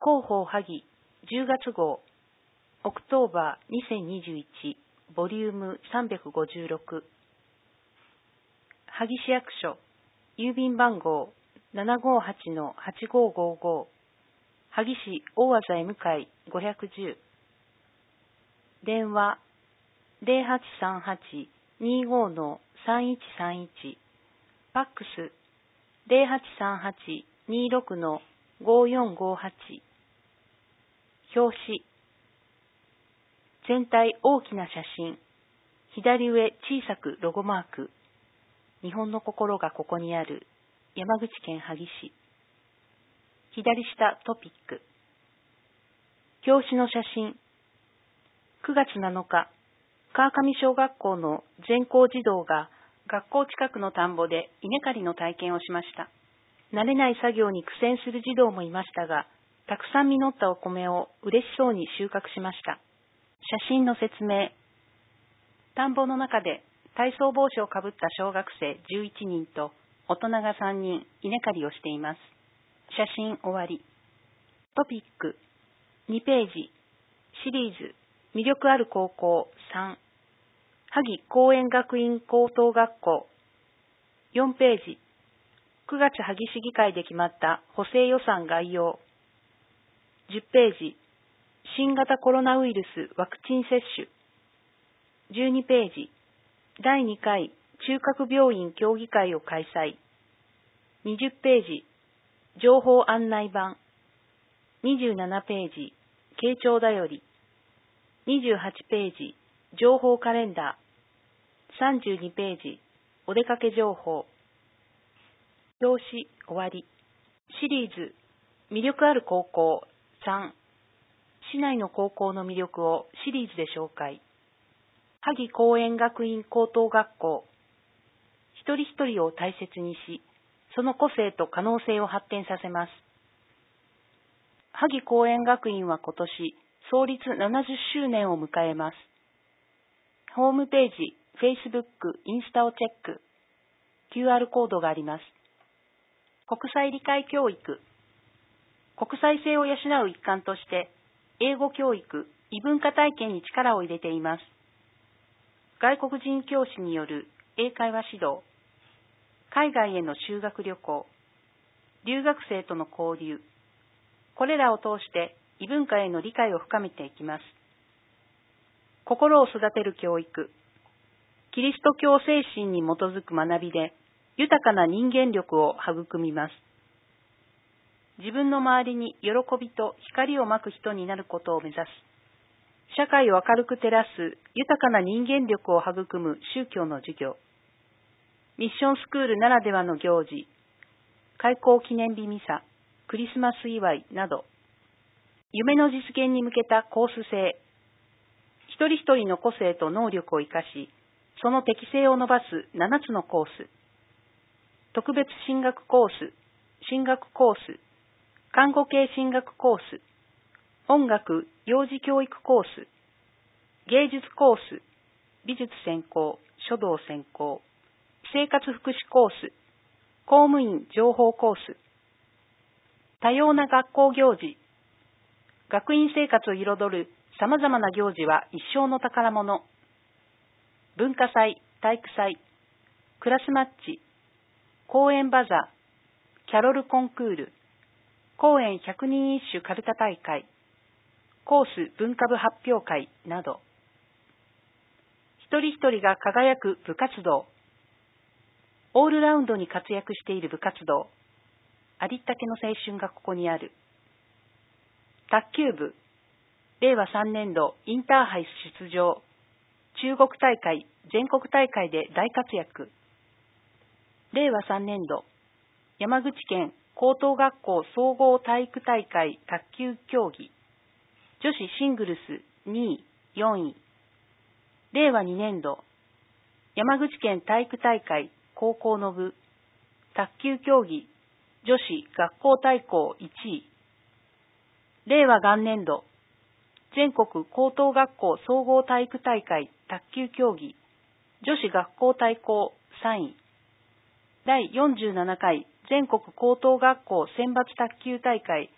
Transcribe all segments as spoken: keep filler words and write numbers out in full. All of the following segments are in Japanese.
広報萩じゅうがつ号オクトーバーにせんにじゅういちボリュームさんびゃくごじゅうろく萩市役所郵便番号 ななごーはちのはちごーごーご萩市大字 M 会ごひゃくじゅう電話 ゼロはちさんはちにーごーのさんいちさんいちファックス ゼロはちさんはちにーろくのごーよんごーはち表紙全体大きな写真左上小さくロゴマーク日本の心がここにある山口県萩市左下トピック表紙の写真くがつなのか川上小学校の全校児童が学校近くの田んぼで稲刈りの体験をしました。慣れない作業に苦戦する児童もいましたが、たくさん実ったお米を嬉しそうに収穫しました。写真の説明。田んぼの中で体操帽子をかぶった小学生じゅういちにんと大人がさんにん稲刈りをしています。写真終わり。トピックにページシリーズ魅力ある高校さん萩公園学院高等学校よんページくがつ萩市議会で決まった補正予算概要じゅっページ新型コロナウイルスワクチン接種じゅうにページだいにかい中核病院協議会を開催にじゅっページ情報案内板にじゅうななページ慶長だよりにじゅうはちページ情報カレンダーさんじゅうにページお出かけ情報表紙終わりシリーズ魅力ある高校さん市内の高校の魅力をシリーズで紹介萩公園学院高等学校一人一人を大切にしその個性と可能性を発展させます萩公園学院は今年創立ななじゅっしゅうねんを迎えます。ホームページ、Facebook、インスタをチェック。キューアール コードがあります。国際理解教育。国際性を養う一環として、英語教育、異文化体験に力を入れています。外国人教師による英会話指導。海外への修学旅行。留学生との交流。これらを通して、異文化への理解を深めていきます。心を育てる教育。キリスト教精神に基づく学びで、豊かな人間力を育みます。自分の周りに喜びと光をまく人になることを目指す。社会を明るく照らす豊かな人間力を育む宗教の授業。ミッションスクールならではの行事。開校記念日ミサ、クリスマス祝いなど。夢の実現に向けたコース制。一人一人の個性と能力を生かし、その適性を伸ばすななつのコース。特別進学コース、進学コース、看護系進学コース、音楽・幼児教育コース、芸術コース、美術専攻、書道専攻、生活福祉コース、公務員情報コース、多様な学校行事、学院生活を彩る様々な行事は一生の宝物。文化祭、体育祭、クラスマッチ、公演バザー、キャロルコンクール、公演百人一首かるた大会、コース文化部発表会など、一人一人が輝く部活動、オールラウンドに活躍している部活動、ありったけの青春がここにある。卓球部、れいわさんねんどインターハイ出場、中国大会、全国大会で大活躍。れいわさんねんど山口県高等学校総合体育大会卓球競技、女子シングルスにい、よんい。れいわにねんど山口県体育大会高校の部、卓球競技、女子学校対抗いちい。れいわ元年度全国高等学校総合体育大会卓球競技女子学校対抗さんいだいよんじゅうななかい全国高等学校選抜卓球大会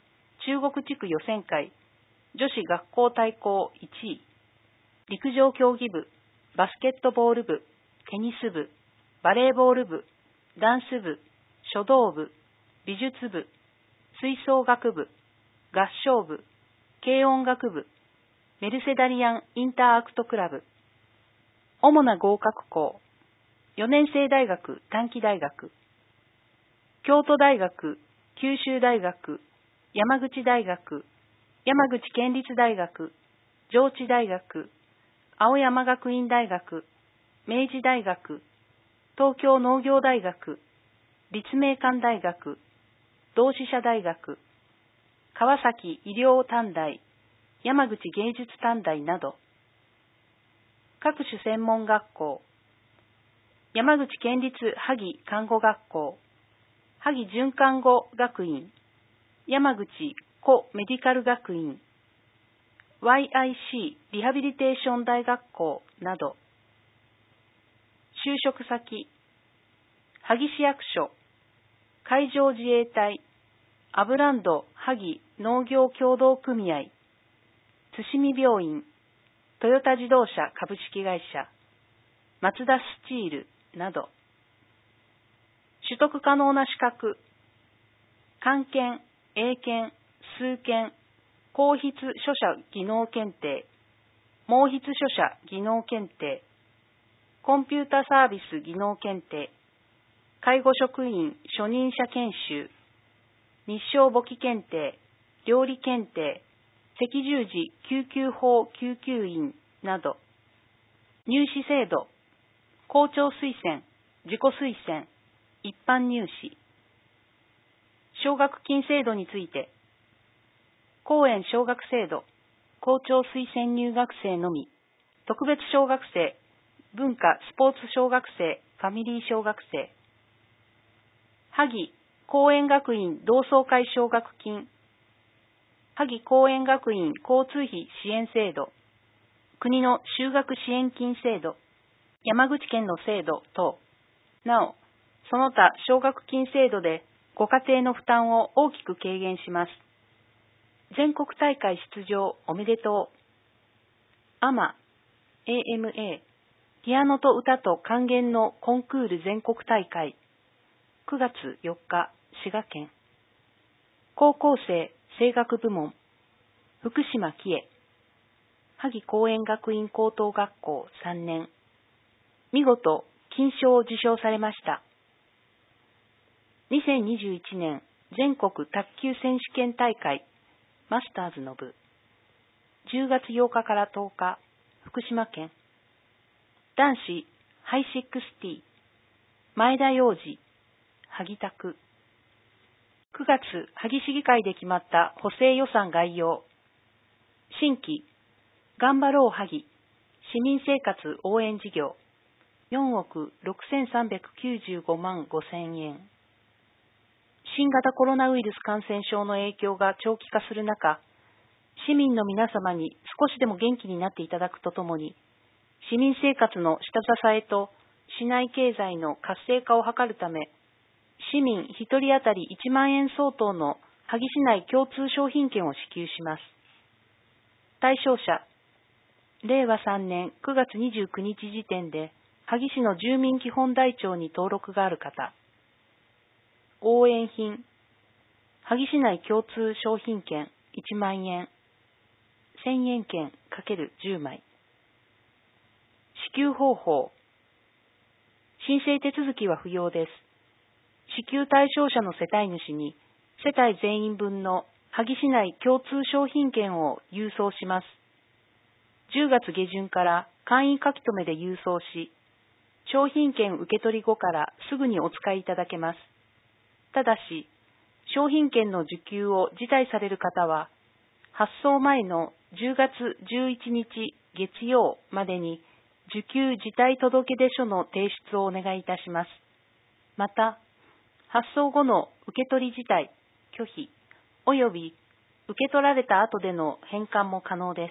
中国地区予選会、女子学校対抗いちい、陸上競技部、バスケットボール部、テニス部、バレーボール部、ダンス部、書道部、美術部、吹奏楽部、合唱部、軽音楽部、メルセダリアンインターアクトクラブ。主な合格校、よねん生大学短期大学、京都大学、九州大学、山口大学、山口県立大学、上智大学、青山学院大学、明治大学、東京農業大学、立命館大学、同志社大学、川崎医療短大、山口芸術短大など、各種専門学校、山口県立萩看護学校、萩准看護学院、山口古メディカル学院、ワイアイシー リハビリテーション大学校など、就職先、萩市役所、海上自衛隊、アブランド萩農業協同組合、津見病院、トヨタ自動車株式会社、マツダスチールなど、取得可能な資格、漢検、英検、数検、公筆書者技能検定、毛筆書者技能検定、コンピュータサービス技能検定、介護職員初任者研修、日照簿記検定、料理検定、赤十字救急法救急員など、入試制度、校長推薦、自己推薦、一般入試、奨学金制度について、公園奨学制度、校長推薦入学生のみ、特別奨学生、文化スポーツ奨学生、ファミリー奨学生、萩公園学院同窓会奨学金、萩公園学院交通費支援制度、国の修学支援金制度、山口県の制度等、なお、その他奨学金制度でご家庭の負担を大きく軽減します。全国大会出場おめでとう。アマ、エーエムエー、ピアノと歌と管弦のコンクール全国大会、くがつよっか、滋賀県。高校生声楽部門、福島喜恵、萩公園学院高等学校さんねん、見事金賞を受賞されました。にせんにじゅういちねん全国卓球選手権大会マスターズの部、じゅうがつようかからとおか、福島県。男子ハイシックスティー、前田洋二、萩拓。くがつ萩市議会で決まった補正予算概要。新規、頑張ろう萩、市民生活応援事業、よんおくろくせんさんびゃくきゅうじゅうごまんごせんえん。新型コロナウイルス感染症の影響が長期化する中、市民の皆様に少しでも元気になっていただくとともに、市民生活の下支えと市内経済の活性化を図るため、市民ひとり当たりいちまんえん相当の萩市内共通商品券を支給します。対象者、れいわさんねんくがつにじゅうくにち時点で萩市の住民基本台帳に登録がある方。応援品、萩市内共通商品券いちまんえん、せんえん券 ×じゅう 枚。支給方法、申請手続きは不要です。支給対象者の世帯主に世帯全員分の萩市内共通商品券を郵送します。じゅうがつげじゅんから簡易書き留めで郵送し、商品券受け取り後からすぐにお使いいただけます。ただし、商品券の受給を辞退される方は、発送前のじゅうがつじゅういちにち月曜までに受給辞退届出書の提出をお願いいたします。また、発送後の受け取り辞退、拒否、及び受け取られた後での返還も可能です。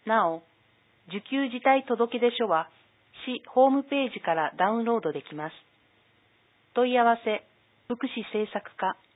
なお、受給辞退届出書は市ホームページからダウンロードできます。問い合わせ、福祉政策課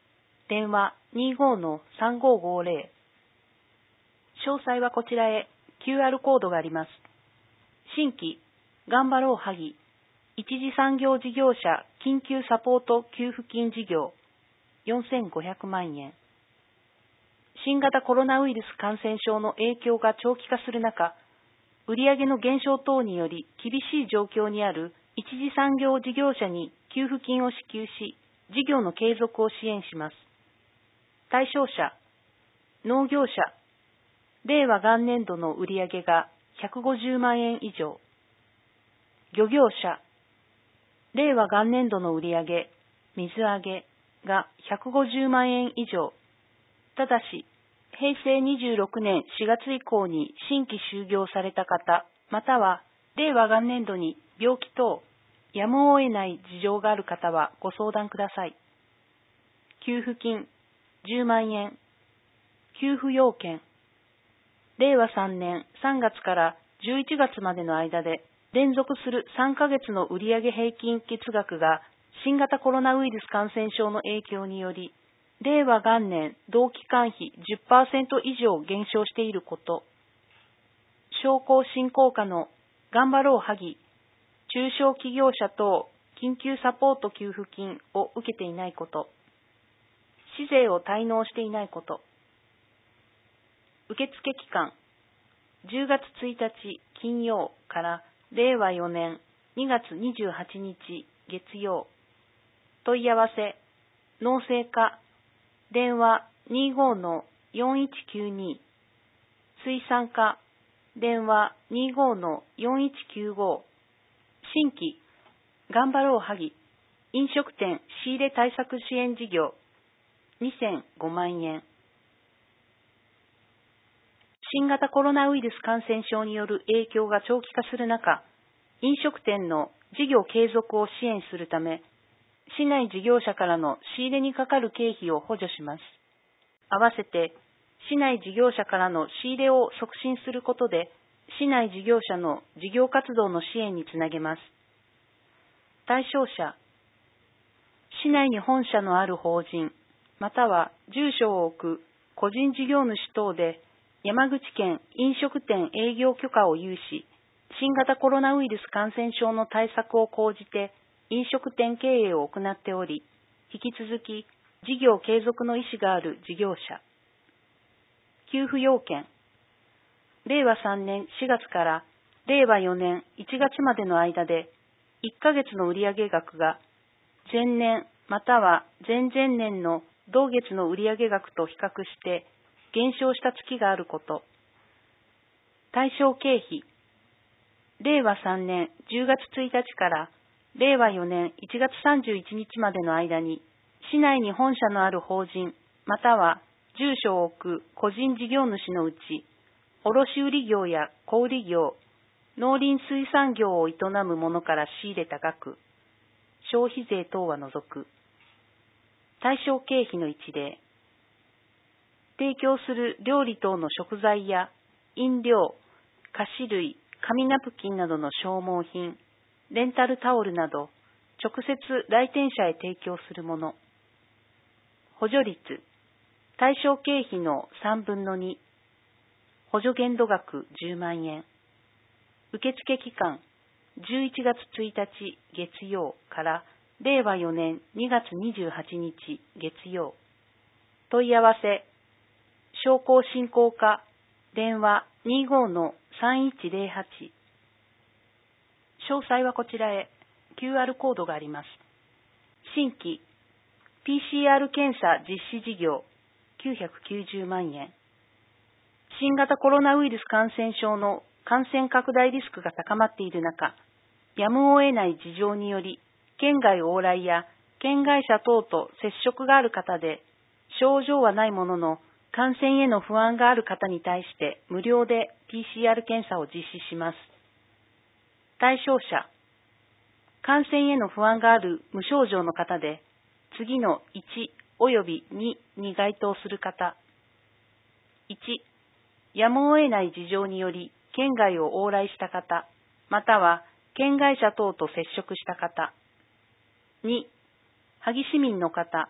電話 にーごーのさんごーごーぜろ。詳細はこちらへ キューアール コードがあります。新規、頑張ろう萩、一次産業事業者緊急サポート給付金事業よんせんごひゃくまんえん。新型コロナウイルス感染症の影響が長期化する中、売上の減少等により厳しい状況にある一次産業事業者に給付金を支給し、事業の継続を支援します。対象者、農業者、令和元年度の売上がひゃくごじゅうまんえん以上。漁業者、令和元年度の売上、水揚げがひゃくごじゅうまんえん以上。ただし、へいせいにじゅうろくねんしがつ以降に新規就業された方、または令和元年度に病気等、やむを得ない事情がある方はご相談ください。給付金じゅうまんえん。給付要件。令和さんねんさんがつからじゅういちがつまでの間で連続するさんかげつの売上平均月額が新型コロナウイルス感染症の影響により、令和元年同期間比 じゅっパーセント 以上減少していること。商工振興課の頑張ろう萩、中小企業者等緊急サポート給付金を受けていないこと。市税を滞納していないこと。受付期間、じゅうがつついたち金曜から令和よねんにがつにじゅうはちにち月曜。問い合わせ、農政課、電話 にーごーのよんいちきゅうに。水産課、電話 にーごーのよんいちきゅうご。新規、頑張ろう萩、飲食店仕入れ対策支援事業にせんごまんえん。新型コロナウイルス感染症による影響が長期化する中、飲食店の事業継続を支援するため、市内事業者からの仕入れにかかる経費を補助します。合わせて、市内事業者からの仕入れを促進することで、市内事業者の事業活動の支援につなげます。対象者、市内に本社のある法人、または住所を置く個人事業主等で、山口県飲食店営業許可を有し、新型コロナウイルス感染症の対策を講じて飲食店経営を行っており、引き続き事業継続の意思がある事業者。給付要件。令和さんねんしがつから令和よねんいちがつまでの間で、いっかげつの売上額が前年または前々年の同月の売上額と比較して減少した月があること。対象経費。令和さんねんじゅうがつついたちから令和よねんいちがつさんじゅういちにちまでの間に、市内に本社のある法人、または住所を置く個人事業主のうち、卸売業や小売業、農林水産業を営む者から仕入れた額、消費税等は除く。対象経費の一例。提供する料理等の食材や飲料、菓子類、紙ナプキンなどの消耗品、レンタルタオルなど、直接来店者へ提供するもの。補助率。対象経費のさんぶんのに。補助限度額じゅうまんえん。受付期間、じゅういちがつついたち月曜から令和よねんにがつにじゅうはちにち月曜。問い合わせ、商工振興課、電話 にーごーのさんいちぜろはち。詳細はこちらへ キューアール コードがあります。新規、ピーシーアール 検査実施事業きゅうひゃくきゅうじゅうまんえん。新型コロナウイルス感染症の感染拡大リスクが高まっている中、やむを得ない事情により、県外往来や県外者等と接触がある方で、症状はないものの、感染への不安がある方に対して無料で ピーシーアール 検査を実施します。対象者、感染への不安がある無症状の方で、次のいちおよびにに該当する方。いち、やむを得ない事情により県外を往来した方、または県外者等と接触した方。に、萩市民の方、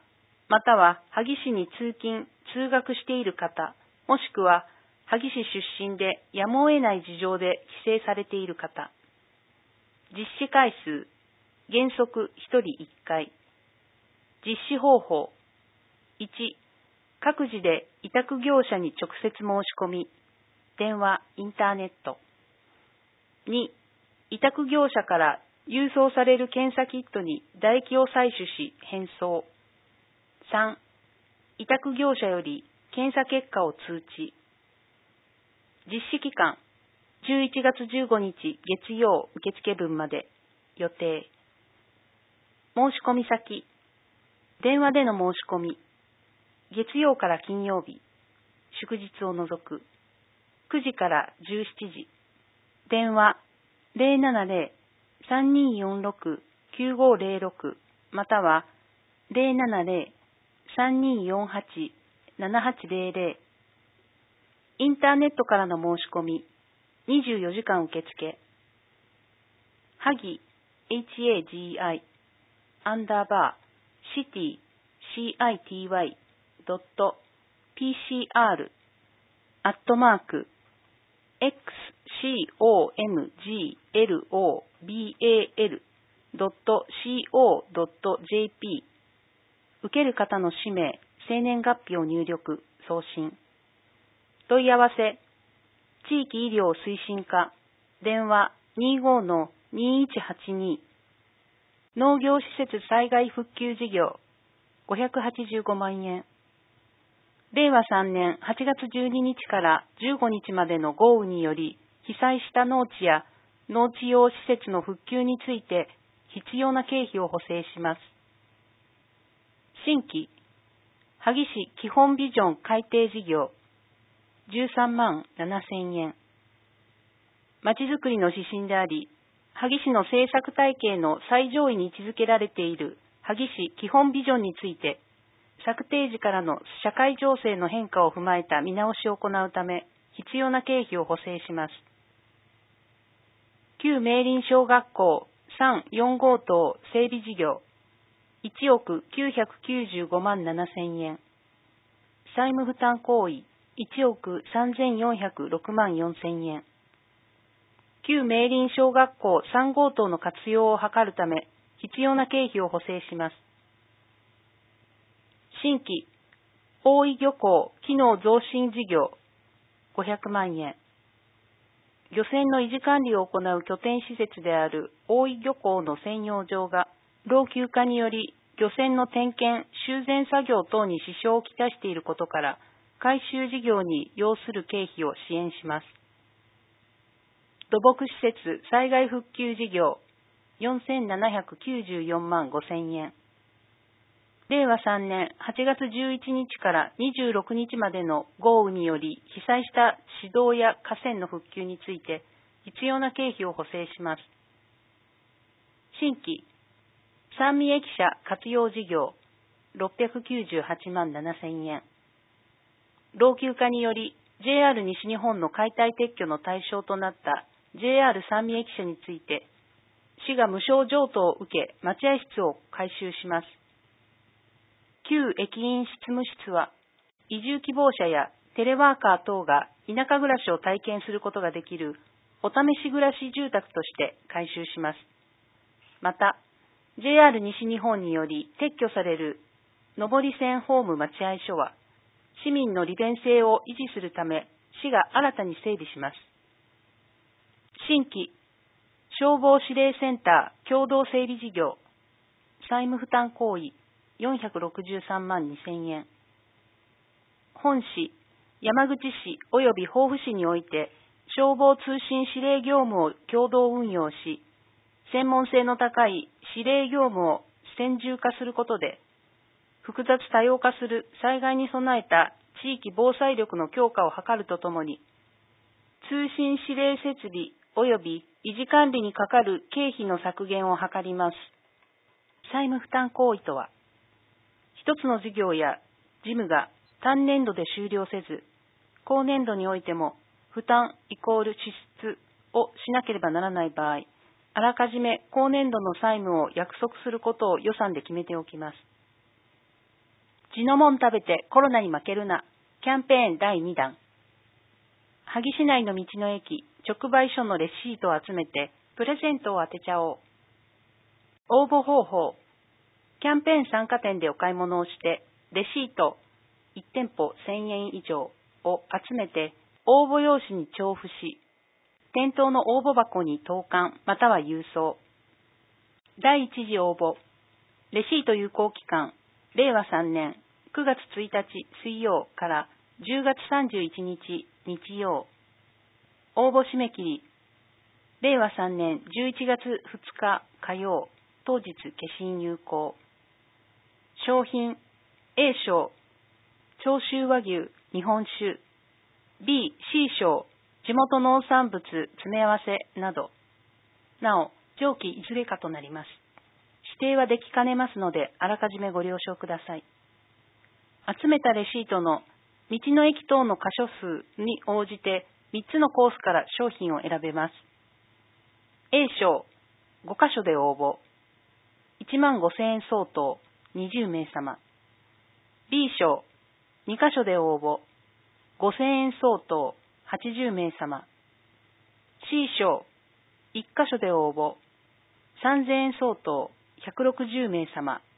または萩市に通勤・通学している方、もしくは萩市出身でやむを得ない事情で帰省されている方。実施回数、原則ひとりいっかい。実施方法、いち、各自で委託業者に直接申し込み、電話、インターネット。に、委託業者から郵送される検査キットに唾液を採取し返送。さん、委託業者より検査結果を通知。実施期間、じゅういちがつじゅうごにち月曜受付分まで。予定。申し込み先、電話での申し込み、月曜から金曜日、祝日を除く、くじからじゅうしちじ、電話 ゼロななゼロ さんにーよんろく きゅうごゼロろく またはゼロななゼロ さんにーよんはち ななはちゼロゼロ。インターネットからの申し込み、にじゅうよじかん受付。ハギ、エイチエージーアイ、アンダーバー、シティ、シーアイティーワイ、ドット、ピーシーアール、アットマーク、エックスシーオーエムジーエルオービーエーエル ドット シーオー ドット ジェーピー。受ける方の氏名、生年月日を入力、送信。問い合わせ、地域医療推進課、電話 にじゅうごのにいちはちに、農業施設災害復旧事業、ごひゃくはちじゅうごまんえん。れいわさんねんはちがつじゅうににちからじゅうごにちまでの豪雨により、被災した農地や農地用施設の復旧について必要な経費を補正します。新規、萩市基本ビジョン改定事業、じゅうさんまんななせんえん。まちづくりの指針であり、萩市の政策体系の最上位に位置づけられている萩市基本ビジョンについて、策定時からの社会情勢の変化を踏まえた見直しを行うため、必要な経費を補正します。旧明林小学校さん、よん号棟整備事業、いちおくきゅうひゃくきゅうじゅうごまんななせんえん。債務負担行為、いちおくさんぜんよんひゃくろくまんよんせんえん。旧明林小学校さん号棟の活用を図るため、必要な経費を補正します。新規、大井漁港機能増進事業、ごひゃくまんえん。漁船の維持管理を行う拠点施設である大井漁港の専用場が、老朽化により漁船の点検・修繕作業等に支障をきたしていることから、改修事業に要する経費を支援します。土木施設災害復旧事業、よんせんななひゃくきゅうじゅうよんまんごせんえん。れいわさんねんはちがつじゅういちにちからにじゅうろくにちまでの豪雨により被災した市道や河川の復旧について必要な経費を補正します。新規、三味駅舎活用事業、ろっぴゃくきゅうじゅうはちまんななせんえん。老朽化により ジェイアール 西日本の解体撤去の対象となった ジェイアール 三味駅舎について、市が無償譲渡を受け待合室を改修します。旧駅員執務室は、移住希望者やテレワーカー等が田舎暮らしを体験することができるお試し暮らし住宅として改修します。また、ジェイアール 西日本により撤去される上り線ホーム待合所は、市民の利便性を維持するため、市が新たに整備します。新規、消防指令センター共同整備事業、債務負担行為、よんひゃくろくじゅうさんまんにせんえん。本市、山口市及び防府市において、消防通信指令業務を共同運用し、専門性の高い指令業務を専従化することで、複雑多様化する災害に備えた地域防災力の強化を図るとともに、通信指令設備及び維持管理にかかる経費の削減を図ります。債務負担行為とは、一つの事業や事務が単年度で終了せず、後年度においても負担イコール支出をしなければならない場合、あらかじめ後年度の債務を約束することを予算で決めておきます。 地のもん食べてコロナに負けるな。キャンペーンだいにだん。萩市内の道の駅、直売所のレシートを集めて、プレゼントを当てちゃおう。応募方法。キャンペーン参加店でお買い物をして、レシートいち店舗せんえん以上を集めて、応募用紙に調布し、店頭の応募箱に投函または郵送。だいいち次応募。レシート有効期間、れいわさんねんくがつついたち水曜からじゅうがつさんじゅういちにち日曜。応募締め切り、れいわさんねんじゅういちがつふつか火曜、当日消印有効。商品 A 賞、長州和牛日本酒、B、C 賞、地元農産物詰め合わせなど。なお、上記いずれかとなります。指定はできかねますので、あらかじめご了承ください。集めたレシートの道の駅等の箇所数に応じてみっつのコースから商品を選べます。A 賞、ごかしょで応募。いちまんごせんえん相当、にじゅうめいさま。B 賞、にかしょで応募。ごせんえん相当、はちじゅうめいさま。C 賞、いっかしょで応募。さんぜんえん相当、ひゃくろくじゅうめいさま。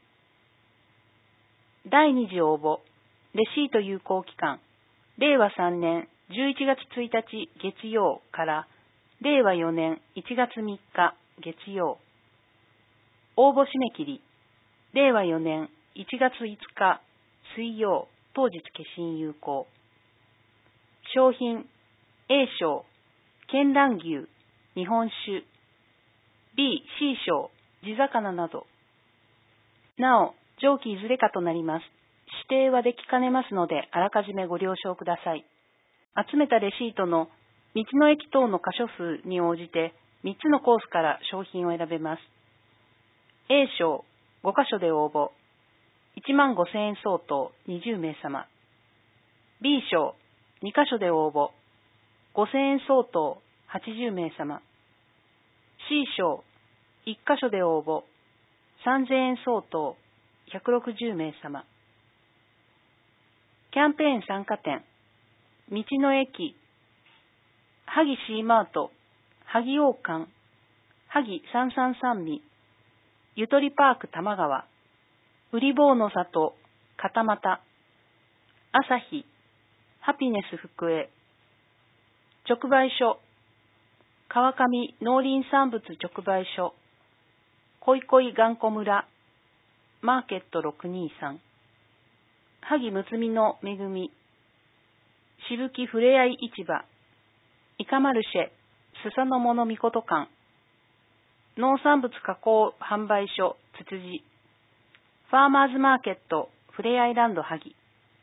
だいに次応募。レシート有効期間、れいわさんねんじゅういちがつついたち月曜かられいわよねんいちがつみっか月曜。応募締め切り、れいわよねんいちがついつか水曜、当日消印有効。商品 A 賞、見蘭牛日本酒、 B、C 賞、地魚など。なお、上記いずれかとなります。指定はできかねますので、あらかじめご了承ください。集めたレシートの道の駅等の箇所数に応じてみっつのコースから商品を選べます。A 賞、ごかしょで応募。いちまんごせんえん相当、にじゅうめいさま。B 賞、にかしょで応募。ごせんえん相当、はちじゅうめいさま。C 賞、いっかしょで応募。さんぜんえん相当、ひゃくろくじゅうめいさま。キャンペーン参加店、道の駅、萩シーマート、萩王冠、萩三三三味、ゆとりパーク玉川、うり坊の里、片俣、朝日、ハピネス福江、直売所、川上農林産物直売所、こいこい頑固村、マーケットろくにーさん、萩むつみの恵み、しぶきふれあい市場、イカマルシェ、スサノモノミコト館、農産物加工販売所つつじ、ファーマーズマーケットふれあいランド萩、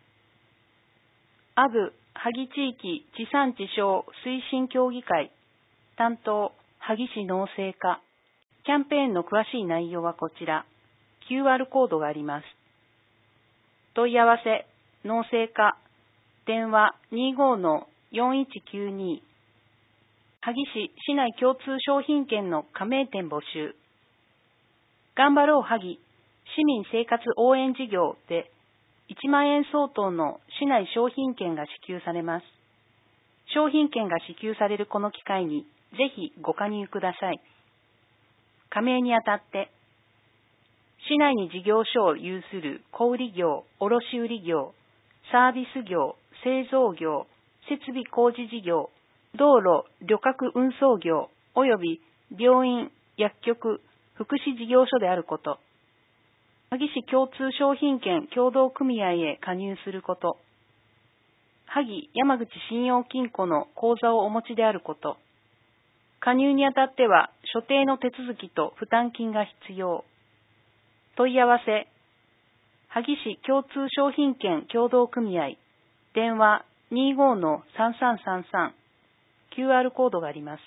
アブ萩地域地産地消推進協議会担当萩市農政課。キャンペーンの詳しい内容はこちら。キューアール コードがあります。問い合わせ農政課電話 にじゅうごのよんいちきゅうに。萩市市内共通商品券の加盟店募集。頑張ろう萩市民生活応援事業でいちまんえん相当の市内商品券が支給されます。商品券が支給されるこの機会にぜひご加入ください。加盟にあたって、市内に事業所を有する小売業、卸売業、サービス業、製造業、設備工事事業、道路、旅客運送業、及び病院、薬局、福祉事業所であること、萩市共通商品券協同組合へ加入すること、萩山口信用金庫の口座をお持ちであること、加入にあたっては所定の手続きと負担金が必要。問い合わせ、萩市共通商品券協同組合、電話 にじゅうごのさんさんさんさん、キューアール コードがあります。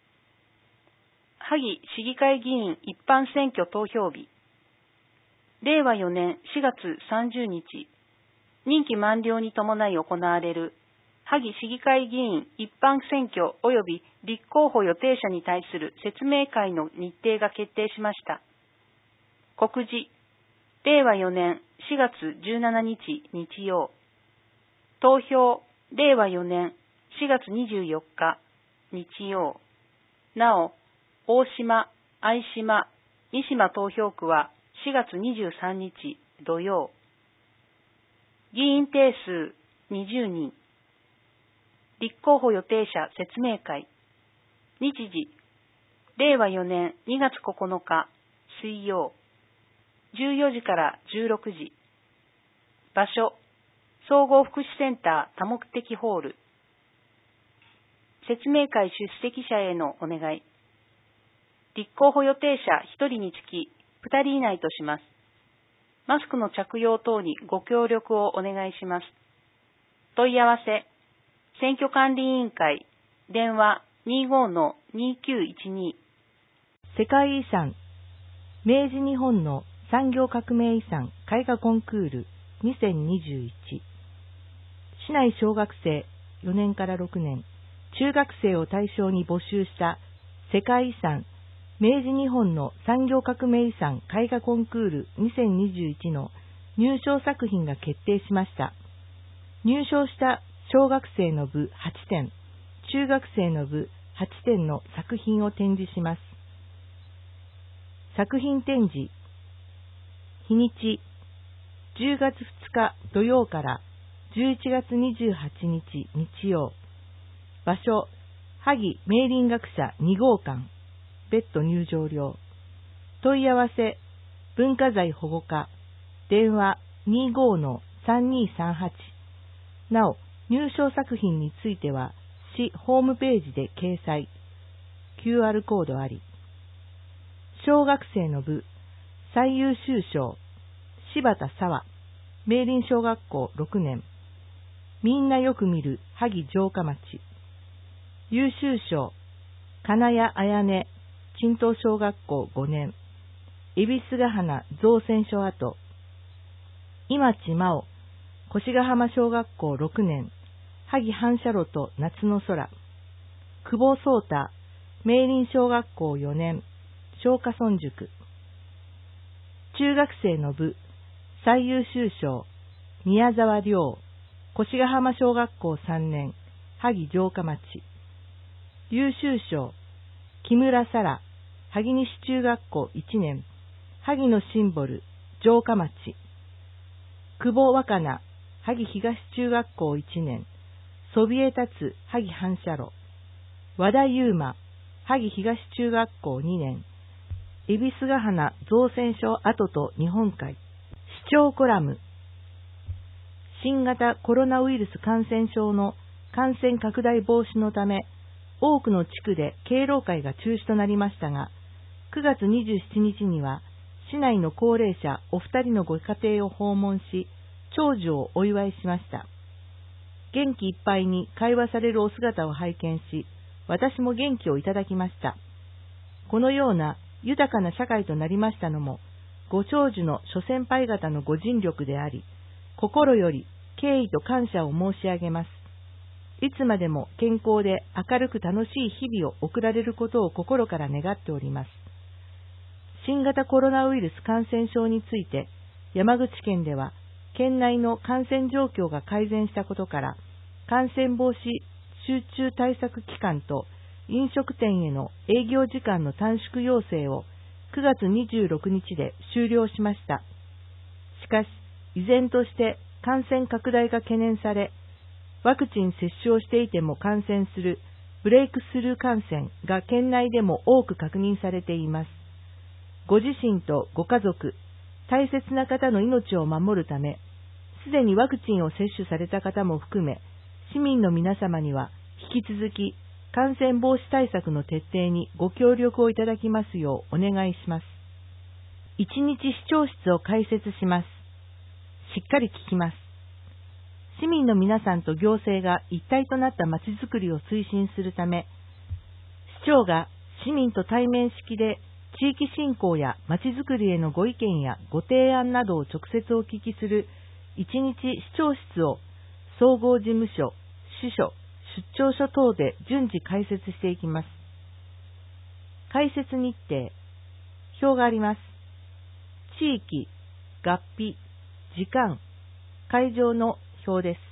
萩市議会議員一般選挙投票日、れいわよねんしがつさんじゅうにち、任期満了に伴い行われる萩市議会議員一般選挙及び立候補予定者に対する説明会の日程が決定しました。告示、 れいわよねんしがつじゅうしちにち日曜。投票れいわよねんしがつにじゅうよっか日曜。なお、大島、相島、三島投票区はしがつにじゅうさんにち土曜。議員定数にじゅうにん。立候補予定者説明会。日時、れいわよねんにがつここのか水曜。じゅうよじからじゅうろくじ。場所、総合福祉センター多目的ホール。説明会出席者へのお願い。立候補予定者ひとりにつきふたり以内とします。マスクの着用等にご協力をお願いします。問い合わせ、選挙管理委員会、電話 にじゅうごのにきゅういちに。 世界遺産、明治日本の産業革命遺産絵画コンクールにせんにじゅういち。市内小学生よねんからろくねん、中学生を対象に募集した世界遺産、明治日本の産業革命遺産絵画コンクールにせんにじゅういちの入賞作品が決定しました。入賞した小学生の部はちてん、中学生の部はちてんの作品を展示します。作品展示。日にち、じゅうがつふつか土曜からじゅういちがつにじゅうはちにち日曜。場所、萩明林学者にごうかん。別途入場料。問い合わせ、文化財保護課。電話 にじゅうごのさんにーさんはち。なお、入賞作品については、市ホームページで掲載。キューアール コードあり。小学生の部、最優秀賞、柴田沙和、明林小学校ろくねん。みんなよく見る萩城下町。優秀賞、金谷彩音、陳東小学校ごねん。恵比寿ヶ花造船所跡。今地真央、越ヶ浜小学校ろくねん。萩反射炉と夏の空。久保壮太、明林小学校よねん。松下村塾。中学生の部、最優秀賞、宮沢亮、越ヶ浜小学校さんねん。萩城下町。優秀賞、木村沙羅、萩西中学校いちねん。萩のシンボル、城下町。久保若菜、萩東中学校いちねん。そびえ立つ萩反射炉。和田悠馬、萩東中学校にねん。恵比寿ヶ花造船所跡と日本海。市長コラム。新型コロナウイルス感染症の感染拡大防止のため、多くの地区で敬老会が中止となりましたが、くがつにじゅうしちにちには市内の高齢者お二人のご家庭を訪問し、長寿をお祝いしました。元気いっぱいに会話されるお姿を拝見し、私も元気をいただきました。このような豊かな社会となりましたのも、ご長寿の諸先輩方のご尽力であり、心より敬意と感謝を申し上げます。いつまでも健康で明るく楽しい日々を送られることを心から願っております。新型コロナウイルス感染症について、山口県では県内の感染状況が改善したことから、感染防止集中対策機関と飲食店への営業時間の短縮要請をくがつにじゅうろくにちで終了しました。しかし、依然として感染拡大が懸念され、ワクチン接種をしていても感染するブレイクスルー感染が県内でも多く確認されています。ご自身とご家族、大切な方の命を守るため、すでにワクチンを接種された方も含め、市民の皆様には引き続き感染防止対策の徹底にご協力をいただきますようお願いします。一日市長室を開設します。しっかり聞きます。市民の皆さんと行政が一体となったまちづくりを推進するため、市長が市民と対面式で地域振興やまちづくりへのご意見やご提案などを直接お聞きする一日市長室を総合事務所、支所、出張所等で順次開設していきます。開設日程、表があります。地域、 月日、時間、会場の表です。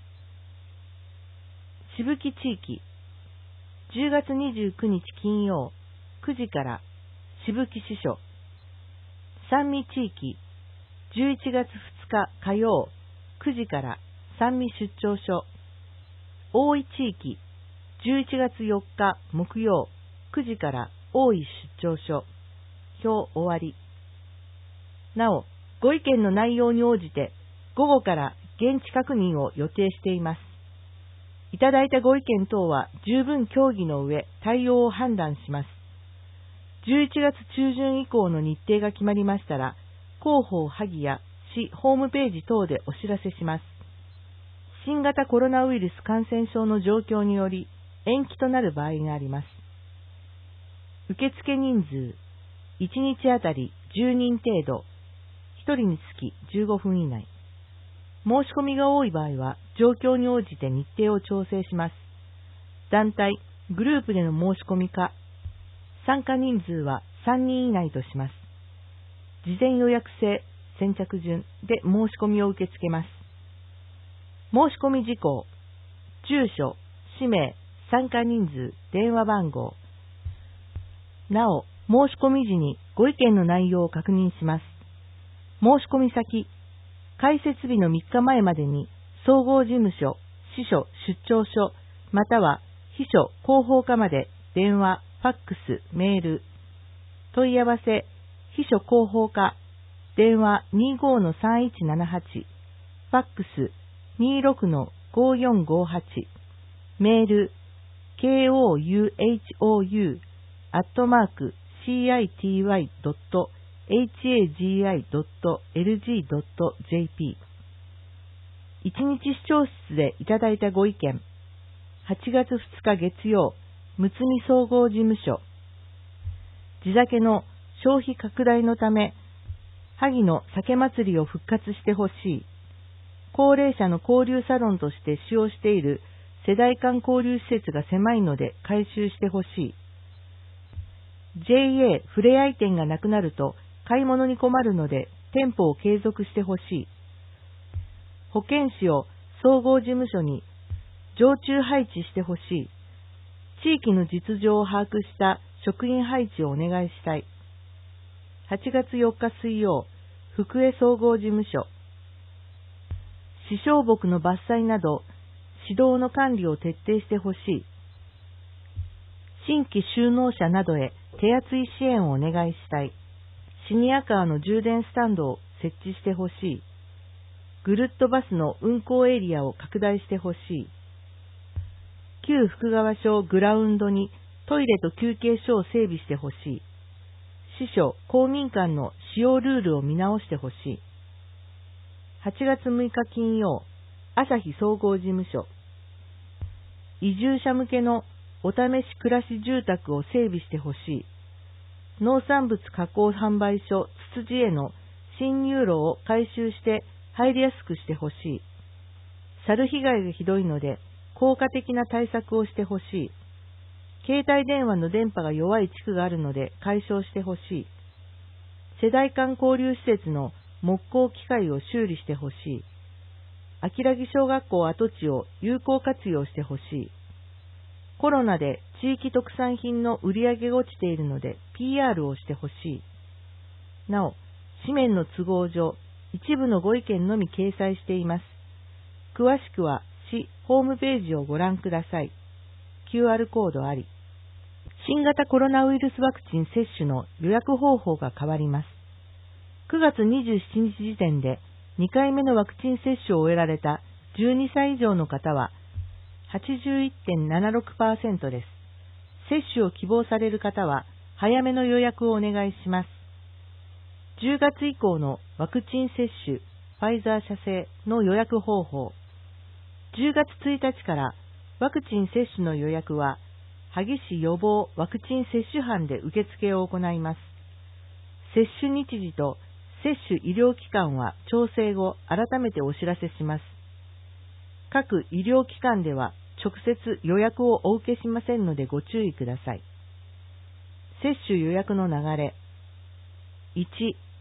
しぶき地域、じゅうがつにじゅうくにち金曜、くじからしぶき支所。三味地域、じゅういちがつふつか火曜、くじから三味出張所。大井地域、じゅういちがつよっか木曜、くじから大井出張所。表終わり。なお、ご意見の内容に応じて、午後から現地確認を予定しています。いただいたご意見等は十分協議の上、対応を判断します。じゅういちがつ中旬以降の日程が決まりましたら、広報萩や市ホームページ等でお知らせします。新型コロナウイルス感染症の状況により延期となる場合があります。受付人数、いちにちあたりじゅうにん程度、ひとりにつきじゅうごふん以内。申し込みが多い場合は状況に応じて日程を調整します。団体、グループでの申し込みか、参加人数はさんにん以内とします。事前予約制、先着順で申し込みを受け付けます。申し込み事項、住所、氏名、参加人数、電話番号。なお、申し込み時にご意見の内容を確認します。申し込み先、開設日のみっかまえまでに総合事務所、支所、出張所、または秘書、広報課まで電話、ファックス、メール。問い合わせ、秘書広報課、電話 にじゅうごのさんいちななはち、ファックス にじゅうろくのごよんごはち、メール ケーオーユーエイチオーユー アットマーク シーアイティーワイドットエイチエージーアイドットエルジードットジェーピー。 一日視聴室でいただいたご意見。はちがつふつか月曜、むつみ総合事務所。地酒の消費拡大のため、萩の酒祭りを復活してほしい。高齢者の交流サロンとして使用している世代間交流施設が狭いので改修してほしい。ジェイエー ふれあい店がなくなると買い物に困るので店舗を継続してほしい。保健師を総合事務所に常駐配置してほしい。地域の実情を把握した職員配置をお願いしたい。はちがつよっか水曜、福江総合事務所。死傷木の伐採など指導の管理を徹底してほしい。新規就農者などへ手厚い支援をお願いしたい。シニアカーの充電スタンドを設置してほしい。ぐるっとバスの運行エリアを拡大してほしい。旧福川小グラウンドにトイレと休憩所を整備してほしい。司書、公民館の使用ルールを見直してほしい。はちがつむいか金曜、朝日総合事務所。移住者向けのお試し暮らし住宅を整備してほしい。農産物加工販売所つつじへの進入路を改修して入りやすくしてほしい。猿被害がひどいので効果的な対策をしてほしい。携帯電話の電波が弱い地区があるので解消してほしい。世代間交流施設の木工機械を修理してほしい。秋良木小学校跡地を有効活用してほしい。コロナで地域特産品の売り上げが落ちているので ピーアール をしてほしい。なお、紙面の都合上、一部のご意見のみ掲載しています。詳しくは市ホームページをご覧ください。キューアール コードあり。新型コロナウイルスワクチン接種の予約方法が変わります。くがつにじゅうしちにち時点でにかいめのワクチン接種を終えられたじゅうにさい以上の方は はちじゅういってんななろくパーセント です。接種を希望される方は早めの予約をお願いします。じゅうがつ以降のワクチン接種、ファイザー社製の予約方法。じゅうがつついたちからワクチン接種の予約は萩市予防ワクチン接種班で受付を行います。接種日時と接種医療機関は調整後改めてお知らせします。各医療機関では直接予約をお受けしませんのでご注意ください。接種予約の流れ。いち、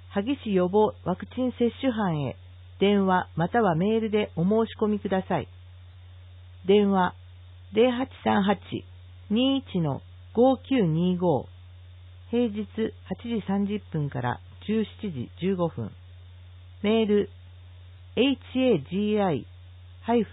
萩市予防ワクチン接種班へ電話またはメールでお申し込みください。電話 ゼロはちさんはち にいち ごきゅうにご、平日はちじさんじゅっぷんからじゅうしちじじゅうごふん。メール エイチエージーアイ アッ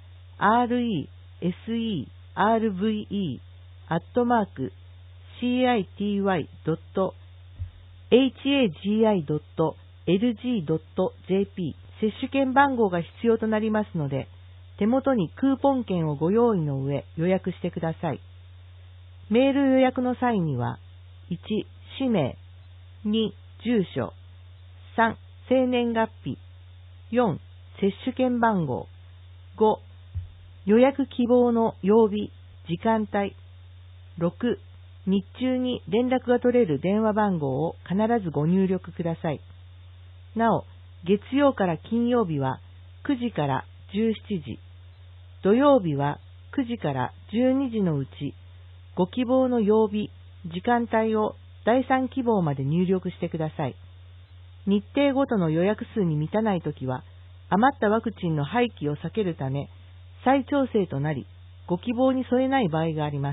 トマーク シーアイティーワイ ドット エイチエージーアイ ドット エルジー ドット ジェーピー 接種券番号が必要となりますので、手元にクーポン券をご用意の上予約してください。メール予約の際には、いち、氏名、に、住所、さん、生年月日、よん、接種券番号、ご、予約希望の曜日、時間帯、ろく、日中に連絡が取れる電話番号を必ずご入力ください。なお、月曜から金曜日はくじからじゅうしちじ、土曜日はくじからじゅうにじのうち、ご希望の曜日、時間帯をだいさん希望まで入力してください。日程ごとの予約数に満たないときは、余ったワクチンの廃棄を避けるため、再調整となり、ご希望に添えない場合があります。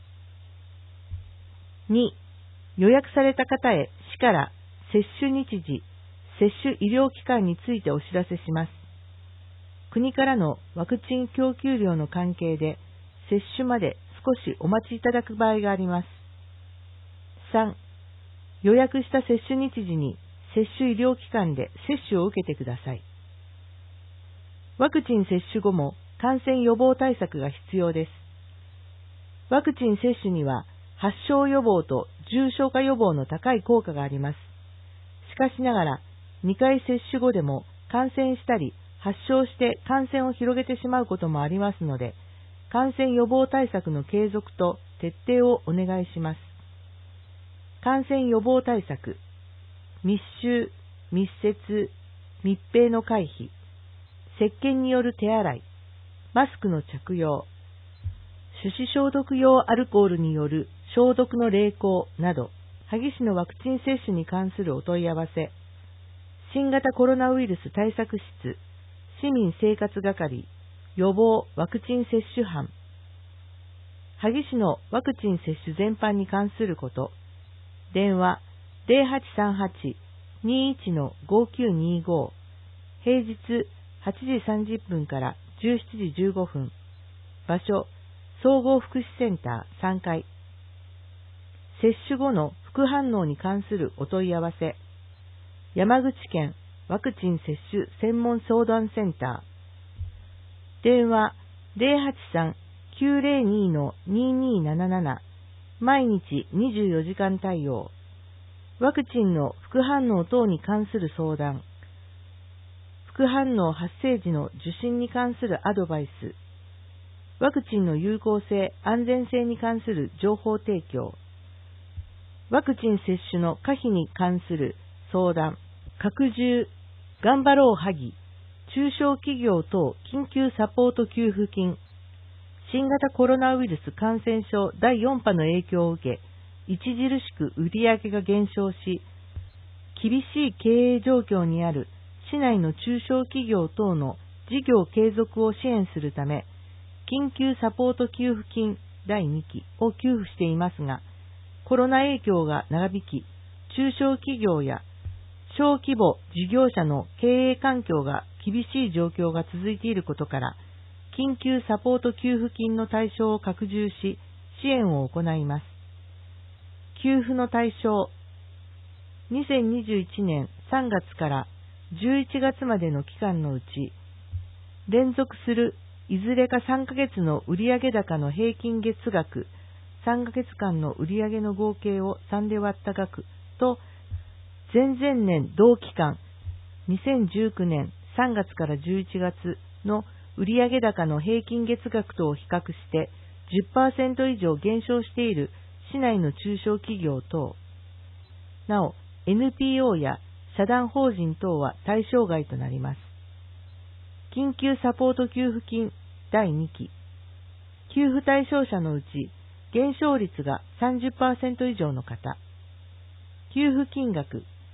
に、予約された方へ市から接種日時、接種医療機関についてお知らせします。国からのワクチン供給量の関係で、接種まで少しお待ちいただく場合があります。さん、予約した接種日時に接種医療機関で接種を受けてください。ワクチン接種後も感染予防対策が必要です。ワクチン接種には発症予防と重症化予防の高い効果があります。しかしながら、にかい接種後でも感染したり発症して感染を広げてしまうこともありますので、感染予防対策の継続と徹底をお願いします。感染予防対策、密集、密接、密閉の回避、石鹸による手洗い、マスクの着用、手指消毒用アルコールによる消毒の励行など、萩市のワクチン接種に関するお問い合わせ、新型コロナウイルス対策室、市民生活係、予防ワクチン接種班、萩市のワクチン接種全般に関すること、電話 ゼロはちさんはち にいち ごきゅうにご、平日はちじさんじゅっぷんからじゅうしちじじゅうごふん、場所、総合福祉センターさんがい、接種後の副反応に関するお問い合わせ、山口県ワクチン接種専門相談センター、電話 ゼロはちさん きゅうゼロに にになななな、毎日にじゅうよじかん対応、ワクチンの副反応等に関する相談、副反応発生時の受診に関するアドバイス、ワクチンの有効性・安全性に関する情報提供、ワクチン接種の可否に関する相談、拡充、頑張ろう萩、中小企業等緊急サポート給付金、新型コロナウイルス感染症だいよん波の影響を受け、著しく売上が減少し、厳しい経営状況にある市内の中小企業等の事業継続を支援するため、緊急サポート給付金だいにきを給付していますが、コロナ影響が長引き、中小企業や小規模事業者の経営環境が厳しい状況が続いていることから、緊急サポート給付金の対象を拡充し、支援を行います。給付の対象、にせんにじゅういちねんさんがつからじゅういちがつまでの期間のうち、連続するいずれかさんかげつの売上高の平均月額、さんかげつかんの売上の合計をさんで割った額と、前々年同期間、にせんじゅうきゅうねんさんがつからじゅういちがつの売上高の平均月額とを比較して じゅっパーセント 以上減少している市内の中小企業等、なお エヌピーオー や社団法人等は対象外となります。緊急サポート給付金だいにき、給付対象者のうち減少率が さんじゅっパーセント 以上の方、給付金額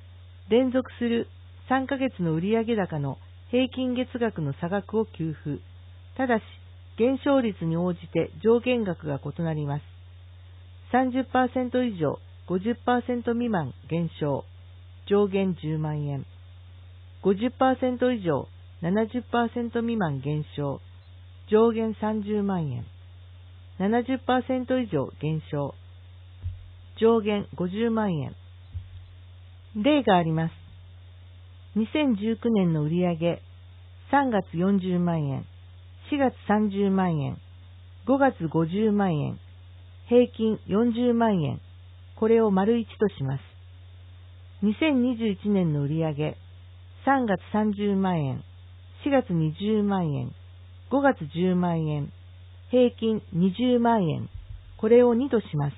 連続するさんかげつの売上高の平均月額の差額を給付。ただし、減少率に応じて上限額が異なります。さんじゅっパーセント 以上、ごじゅっパーセント 未満減少。上限じゅうまんえん。ごじゅっパーセント 以上、ななじゅっパーセント 未満減少。上限さんじゅうまんえん。ななじゅっパーセント 以上減少。上限ごじゅうまんえん。例があります。にせんじゅうきゅうねんの売上、さんがつよんじゅうまんえん、しがつさんじゅうまんえん、ごがつごじゅうまんえん、平均よんじゅうまんえん、これを丸いちとします。にせんにじゅういちねんの売上、さんがつさんじゅうまんえん、しがつにじゅうまんえん、ごがつじゅうまんえん、平均にじゅうまんえん、これをにとします。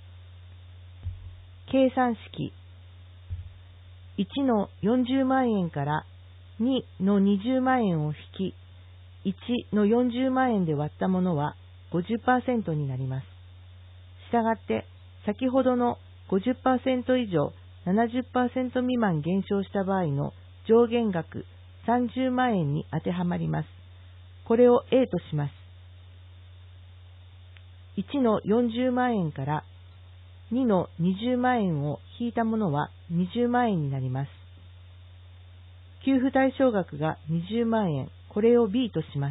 計算式。いちのよんじゅうまんえんからにのにじゅうまんえんを引き、いちのよんじゅうまんえんで割ったものは ごじゅっパーセント になります。したがって、先ほどの ごじゅっパーセント 以上 ななじゅっパーセント 未満減少した場合の上限額さんじゅうまんえんに当てはまります。これを A とします。いちのよんじゅうまんえんからにのにじゅうまんえんを引いたものはにじゅうまんえんになります。給付対象額がにじゅうまんえん、これを B とします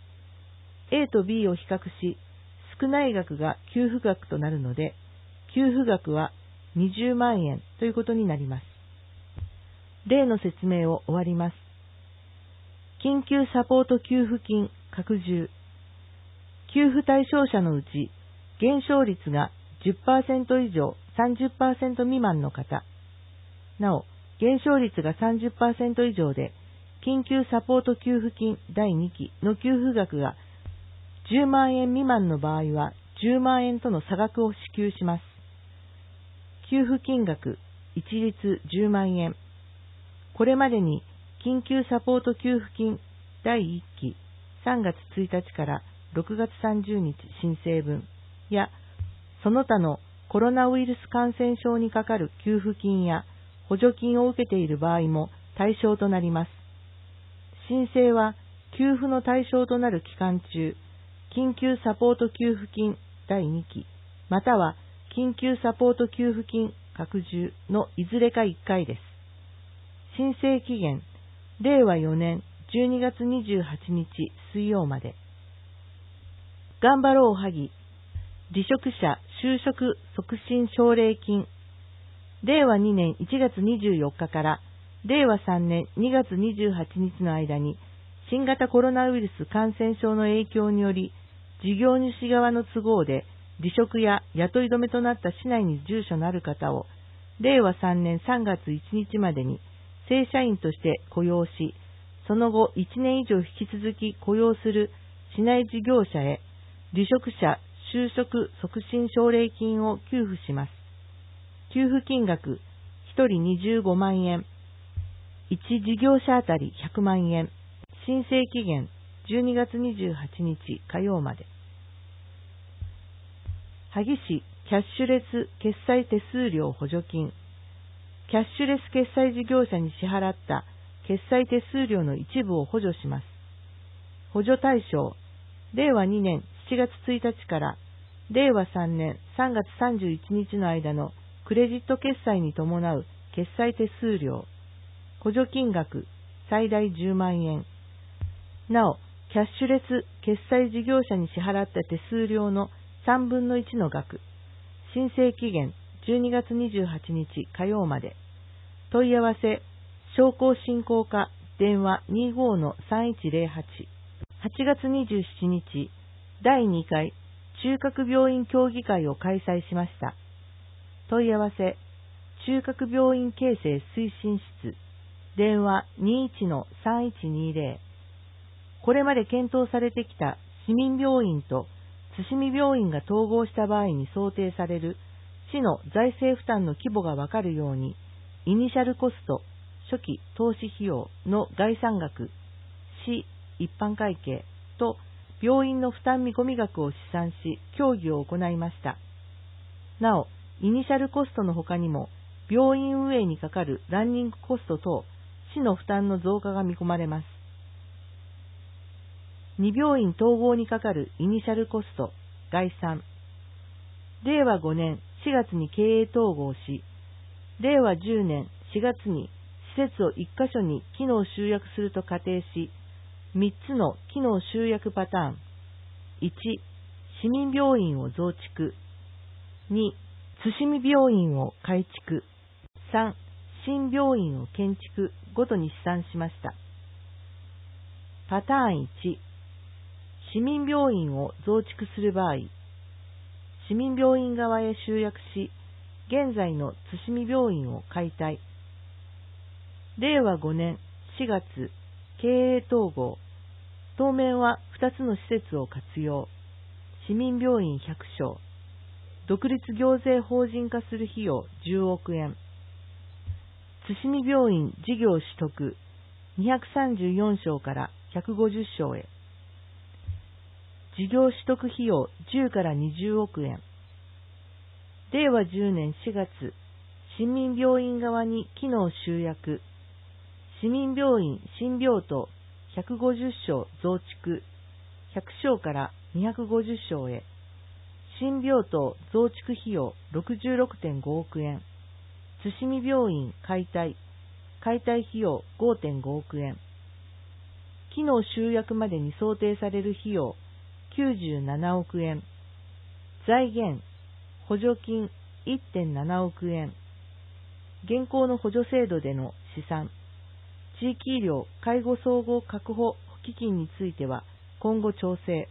。A と B を比較し、少ない額が給付額となるので、給付額はにじゅうまんえんということになります。例の説明を終わります。緊急サポート給付金拡充。給付対象者のうち、減少率がじゅっパーセント 以上 さんじゅっパーセント 未満の方。なお、減少率が さんじゅっパーセント 以上で、緊急サポート給付金だいにきの給付額がじゅうまんえん未満の場合はじゅうまんえんとの差額を支給します。給付金額一律じゅうまんえん。これまでに緊急サポート給付金だいいっきさんがつついたちからろくがつさんじゅうにち申請分やその他のコロナウイルス感染症にかかる給付金や補助金を受けている場合も対象となります。申請は給付の対象となる期間中、緊急サポート給付金だいにきまたは緊急サポート給付金拡充のいずれかいっかいです。申請期限、れいわよねんじゅうにがつにじゅうはちにち水曜まで。頑張ろうおはぎ、離職者就職促進奨励金。れいわにねんいちがつにじゅうよっかかられいわさんねんにがつにじゅうはちにちの間に新型コロナウイルス感染症の影響により事業主側の都合で離職や雇い止めとなった市内に住所のある方をれいわさんねんさんがついちにちまでに正社員として雇用し、その後いちねん以上引き続き雇用する市内事業者へ離職者就職促進奨励金を給付します。給付金額ひとりにじゅうごまんえん、いち事業者あたりひゃくまんえん、申請期限じゅうにがつにじゅうはちにち火曜まで。萩市キャッシュレス決済手数料補助金。キャッシュレス決済事業者に支払った決済手数料の一部を補助します。補助対象、れいわにねんしちがつついたちかられいわさんねんさんがつさんじゅういちにちの間のクレジット決済に伴う決済手数料。補助金額最大じゅうまんえん。なお、キャッシュレス決済事業者に支払った手数料のさんぶんのいちの額。申請期限じゅうにがつにじゅうはちにち火曜まで。問い合わせ、商工振興課電話 にじゅうごのさんいちぜろはち。はちがつにじゅうしちにち、だいにかい中核病院協議会を開催しました。問い合わせ、中核病院形成推進室電話 にじゅういちのさんいちにぜろ。これまで検討されてきた市民病院と津々見病院が統合した場合に想定される市の財政負担の規模がわかるように、イニシャルコスト、初期投資費用の概算額、市一般会計と病院の負担見込み額を試算し、協議を行いました。なお、イニシャルコストの他にも、 病院運営にかかるランニングコスト等、市の負担の増加が見込まれます。に病院統合にかかるイニシャルコスト、概算。れいわごねんしがつに経営統合し、れいわじゅうねんしがつに施設をいっかしょに機能集約すると仮定し、みっつの機能集約パターン。いち、市民病院を増築。に、津市病院を改築。さん、新病院を建築ごとに試算しました。パターンいち、市民病院を増築する場合、市民病院側へ集約し、現在の津市病院を解体。れいわごねんしがつ、経営統合。当面はふたつの施設を活用。市民病院ひゃくしょう。独立行政法人化する費用じゅうおくえん。津市病院事業取得にひゃくさんじゅうよんしょうからひゃくごじゅっしょうへ。事業取得費用じゅうからにじゅうおくえん。れいわじゅうねんしがつ、市民病院側に機能集約。市民病院新病棟ひゃくごじゅっしょう増築、ひゃくしょうからにひゃくごじゅっしょうへ。新病棟増築費用 ろくじゅうろくてんごおくえん。津市病院解体、解体費用 ごてんごおくえん。機能集約までに想定される費用きゅうじゅうななおくえん。財源、補助金 いってんななおくえん。現行の補助制度での試算。地域医療介護総合確保基金については今後調整。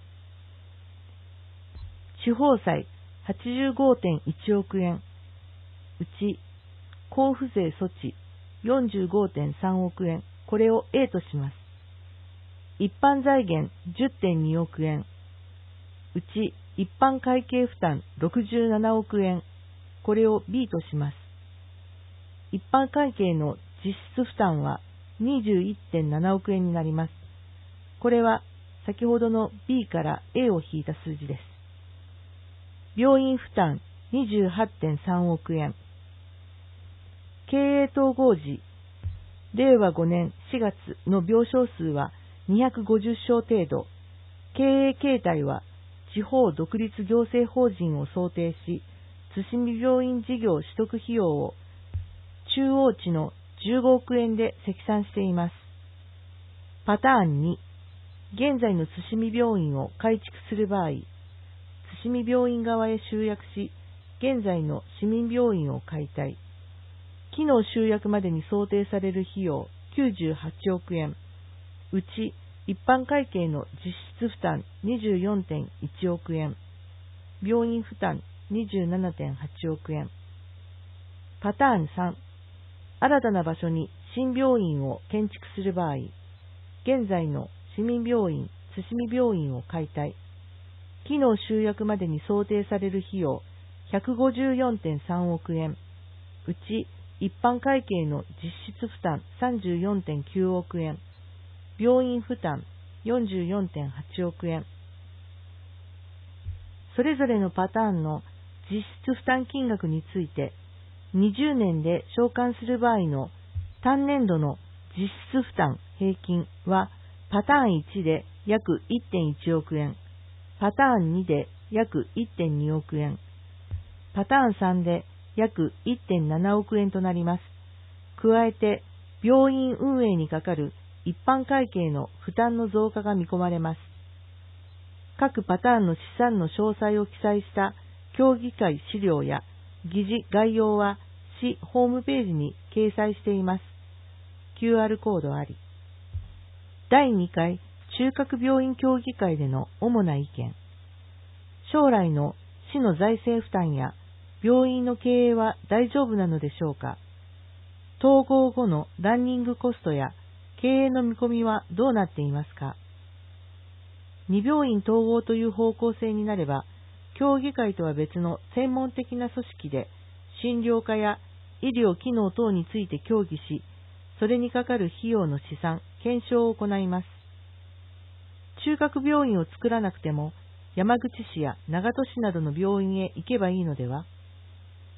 地方債 はちじゅうごてんいちおくえん。うち、交付税措置 よんじゅうごてんさんおくえん。これを A とします。一般財源 じゅってんにおくえん。うち、一般会計負担ろくじゅうななおくえん。これを B とします。一般会計の実質負担は にじゅういってんななおくえんになります。これは先ほどの B から A を引いた数字です。病院負担 にじゅうはってんさんおくえん。経営統合時、れいわごねんしがつの病床数はにひゃくごじゅっしょう程度。経営形態は地方独立行政法人を想定し、津市病院事業取得費用を中央値のじゅうごおくえんで積算しています。パターンに、現在の津市病院を改築する場合、津市病院側へ集約し、現在の市民病院を解体。機能集約までに想定される費用きゅうじゅうはちおくえん。うち、一般会計の実質負担 にじゅうよんてんいちおくえん。病院負担 にじゅうななてんはちおくえん。パターンさん、新たな場所に新病院を建築する場合、現在の市民病院、津市病院を解体。機能集約までに想定される費用ひゃくごじゅうよんてんさんおくえん。うち、一般会計の実質負担 さんじゅうよんてんきゅうおくえん。病院負担 よんじゅうよんてんはちおくえん。それぞれのパターンの実質負担金額について、にじゅうねんで償還する場合の単年度の実質負担平均は、パターンいちで約 いってんいちおくえん、パターンにで約 いってんにおくえん、パターンさんで約 いってんななおくえんとなります。加えて、病院運営にかかる一般会計の負担の増加が見込まれます。各パターンの試算の詳細を記載した協議会資料や議事概要は市ホームページに掲載しています。キューアール コードあり。だいにかい中核病院協議会での主な意見。将来の市の財政負担や病院の経営は大丈夫なのでしょうか。統合後のランニングコストや経営の見込みはどうなっていますか。に病院統合という方向性になれば、協議会とは別の専門的な組織で診療科や医療機能等について協議し、それにかかる費用の試算、検証を行います。中核病院を作らなくても、山口市や長門市などの病院へ行けばいいのでは。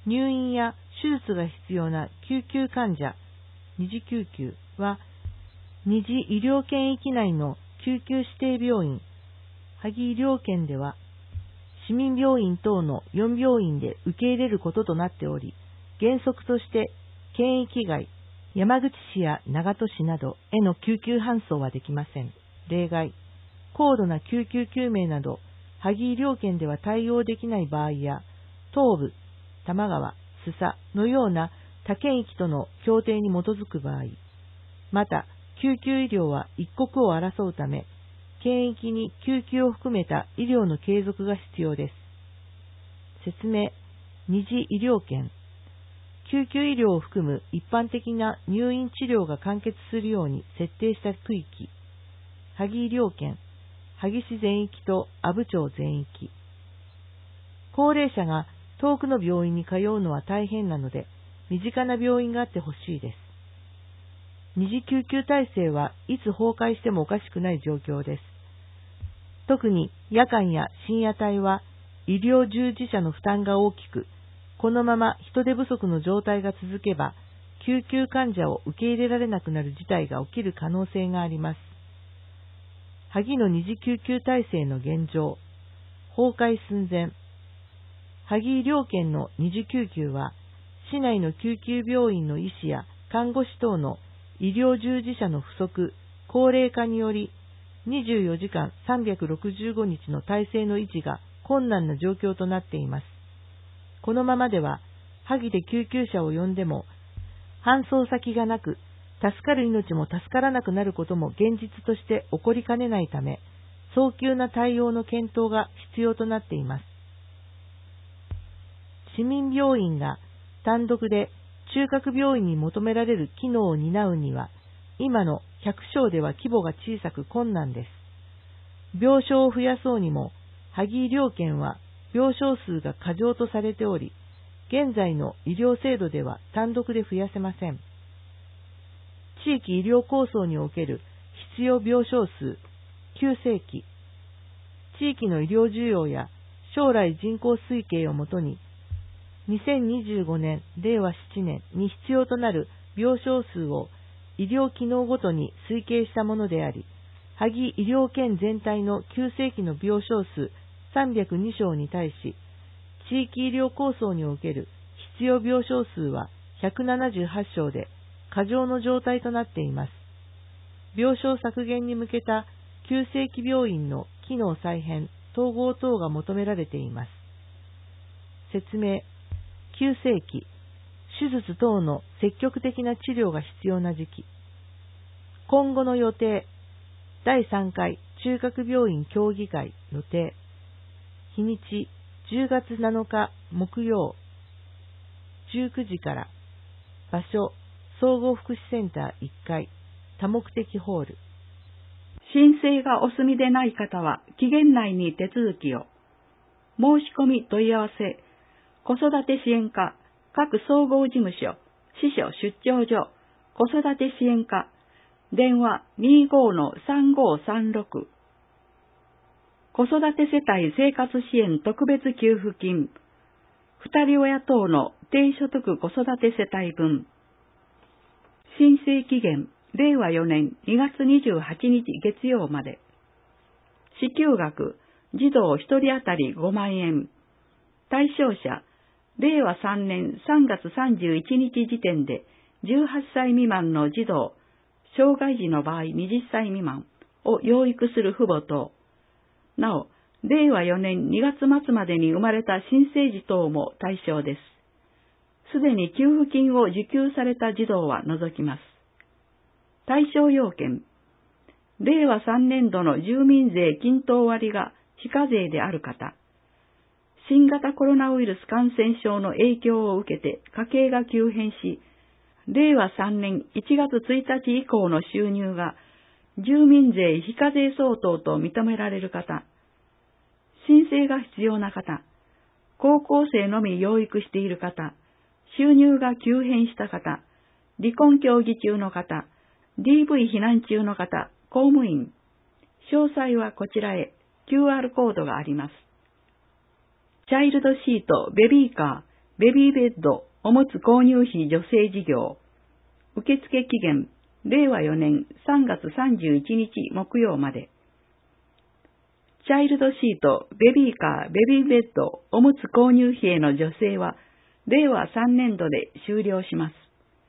入院や手術が必要な救急患者、二次救急は、二次医療圏域内の救急指定病院、萩医療圏では、市民病院等のよん病院で受け入れることとなっており、原則として県域外、山口市や長門市などへの救急搬送はできません。例外、高度な救急救命など、萩医療圏では対応できない場合や、東部、多摩川、須佐のような他県域との協定に基づく場合、また、救急医療は一国を争うため、県域に救急を含めた医療の継続が必要です。説明、二次医療圏。救急医療を含む一般的な入院治療が完結するように設定した区域。萩医療圏、萩市全域と阿武町全域。高齢者が遠くの病院に通うのは大変なので、身近な病院があってほしいです。二次救急体制はいつ崩壊してもおかしくない状況です。特に夜間や深夜帯は医療従事者の負担が大きく、このまま人手不足の状態が続けば、救急患者を受け入れられなくなる事態が起きる可能性があります。萩の二次救急体制の現状、崩壊寸前。萩医療圏の二次救急は、市内の救急病院の医師や看護師等の医療従事者の不足、高齢化により、にじゅうよじかんさんびゃくろくじゅうごにちの体制の維持が困難な状況となっています。このままでは、萩で救急車を呼んでも、搬送先がなく、助かる命も助からなくなることも現実として起こりかねないため、早急な対応の検討が必要となっています。市民病院が単独で中核病院に求められる機能を担うには、今のひゃくしょうでは規模が小さく困難です。病床を増やそうにも、萩医療圏は病床数が過剰とされており、現在の医療制度では単独で増やせません。地域医療構想における必要病床数、急性期、地域の医療需要や将来人口推計をもとに、にせんにじゅうごねん、れいわななねんに必要となる病床数を医療機能ごとに推計したものであり、萩医療圏全体の急性期の病床数さんびゃくにしょうに対し、地域医療構想における必要病床数はひゃくななじゅうはちしょうで過剰の状態となっています。病床削減に向けた急性期病院の機能再編、統合等が求められています。説明、急性期、手術等の積極的な治療が必要な時期。今後の予定、だいさんかい中核病院協議会予定。日にち、じゅうがつなのか木曜、じゅうくじから。場所、総合福祉センターいっかい、多目的ホール。 申請がお済みでない方は期限内に手続きを。申し込み問い合わせ、子育て支援課、各総合事務所、支所出張所、子育て支援課、電話 にじゅうごのさんごさんろく。子育て世帯生活支援特別給付金、二人親等の低所得子育て世帯分。申請期限、れいわよねんにがつにじゅうはちにち月曜まで。支給額、児童ひとり当たりごまんえん。対象者、れいわさんねんさんがつさんじゅういちにち時点でじゅうはっさい未満の児童、障害児の場合はたち未満を養育する父母等。なお、れいわよねんにがつまつまでに生まれた新生児等も対象です。すでに給付金を受給された児童は除きます。対象要件、れいわさんねんどの住民税均等割が非課税である方、新型コロナウイルス感染症の影響を受けて家計が急変し、れいわさんねんいちがつついたち以降の収入が住民税非課税相当と認められる方、申請が必要な方、高校生のみ養育している方、収入が急変した方、離婚協議中の方、ディーブイ 避難中の方、公務員。詳細はこちらへ キューアール コードがあります。チャイルドシート、ベビーカベビーベッドおむつ購入費助成事業。受付期限、れいわよねんさんがつさんじゅういちにち木曜まで。チャイルドシート、ベビーカー、ベビーベッド、おむつ購入費への助成は、れいわさんねんどで終了します。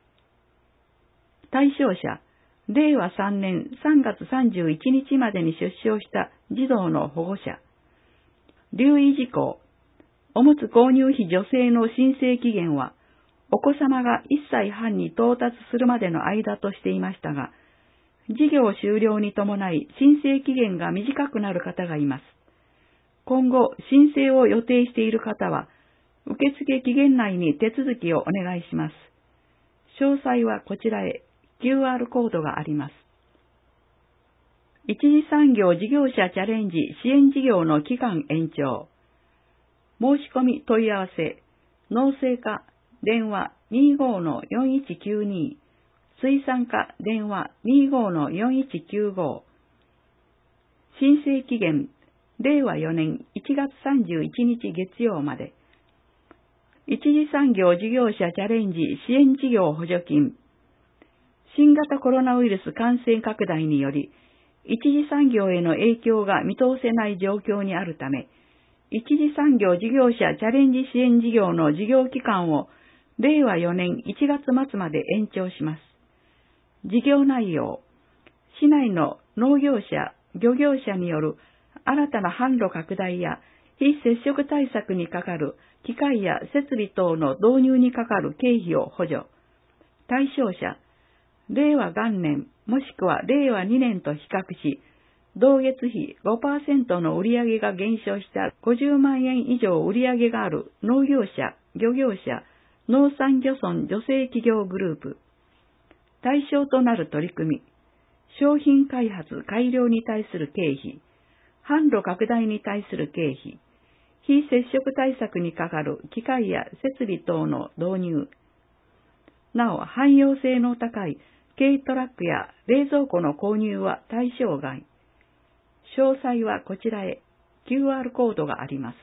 対象者、れいわさんねんさんがつさんじゅういちにちまでに出生した児童の保護者。留意事項、おむつ購入費助成の申請期限は、お子様がいっさいはんに到達するまでの間としていましたが、事業終了に伴い申請期限が短くなる方がいます。今後、申請を予定している方は、受付期限内に手続きをお願いします。詳細はこちらへ キューアール コードがあります。一次産業事業者チャレンジ支援事業の期間延長。申し込み問い合わせ、農政課、電話 にじゅうごのよんいちきゅうに、水産課、電話 にじゅうごのよんいちきゅうご。申請期限、れいわよねんいちがつさんじゅういちにち月曜まで。一次産業事業者チャレンジ支援事業補助金。新型コロナウイルス感染拡大により、一次産業への影響が見通せない状況にあるため、一次産業事業者チャレンジ支援事業の事業期間をれいわよねんいちがつまつまで延長します。事業内容、市内の農業者、漁業者による新たな販路拡大や非接触対策にかかる機械や設備等の導入にかかる経費を補助。対象者、れいわ元年もしくはれいわにねんと比較し、同月比 ごパーセント の売上が減少したごじゅうまんえん以上売上がある農業者、漁業者、農産漁村女性企業グループ。対象となる取り組み、商品開発改良に対する経費、販路拡大に対する経費、非接触対策にかかる機械や設備等の導入。なお、汎用性の高い軽トラックや冷蔵庫の購入は対象外。詳細はこちらへ キューアール コードがあります。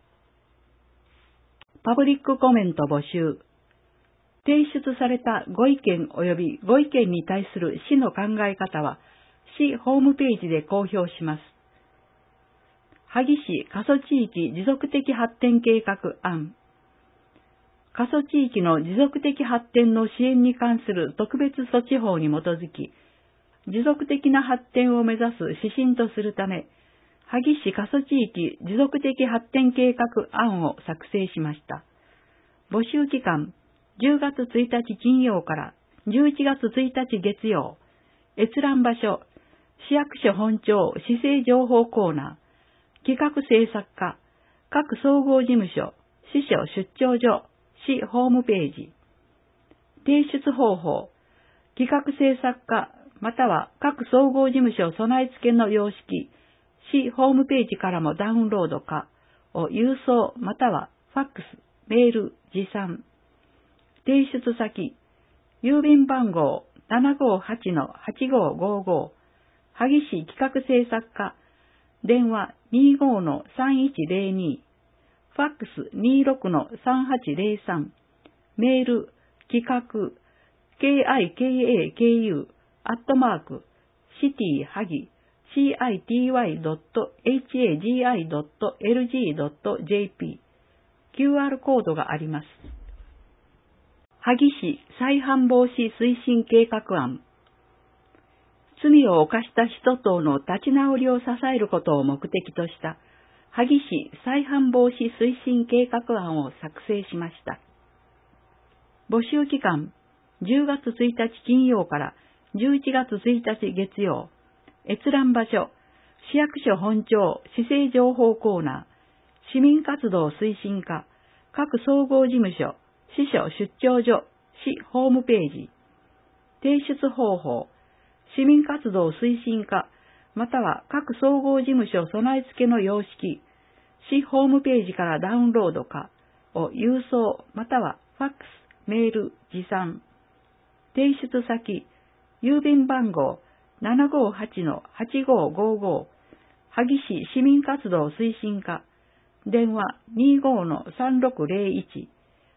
パブリックコメント募集。提出されたご意見及びご意見に対する市の考え方は、市ホームページで公表します。萩市過疎地域持続的発展計画案。過疎地域の持続的発展の支援に関する特別措置法に基づき、持続的な発展を目指す指針とするため、萩市過疎地域持続的発展計画案を作成しました。募集期間、じゅうがつついたち金曜からじゅういちがつついたち月曜。閲覧場所、市役所本庁市政情報コーナー、企画制作課、各総合事務所、支所出張所、市ホームページ。提出方法、企画制作課、または各総合事務所備え付けの様式、市ホームページからもダウンロードか、を郵送またはファックス、メール、持参。提出先、郵便番号 ななごはちのはちごごご、萩市企画制作課、電話 にじゅうごのさんいちぜろに、ファックス にじゅうろくのさんはちぜろさん、メール、企画、キャイケーエーケーユー、アットマーク、シティハギ、シティドットエイチエージーアイドットエルジードットジェーピー、キューアール コードがあります。萩市再犯防止推進計画案。罪を犯した人等の立ち直りを支えることを目的とした萩市再犯防止推進計画案を作成しました。募集期間、じゅうがつついたち金曜からじゅういちがつついたち月曜。閲覧場所、市役所本庁市政情報コーナー、市民活動推進課、各総合事務所、支所出張所、市ホームページ。提出方法、市民活動推進課、または各総合事務所備え付けの様式、市ホームページからダウンロードか、を郵送またはファックス、メール、持参。提出先、郵便番号 ななごはちのはちごごご、萩市市民活動推進課、電話 にじゅうごのさんろくぜろいち、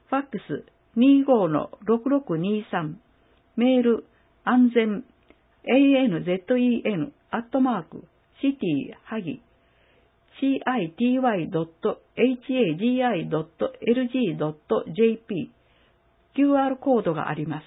ファックス にじゅうごのろくろくにさん、メール、安全、anzen アットマーク、シティハギ、city.hagi.lg.jp、キューアール コードがあります。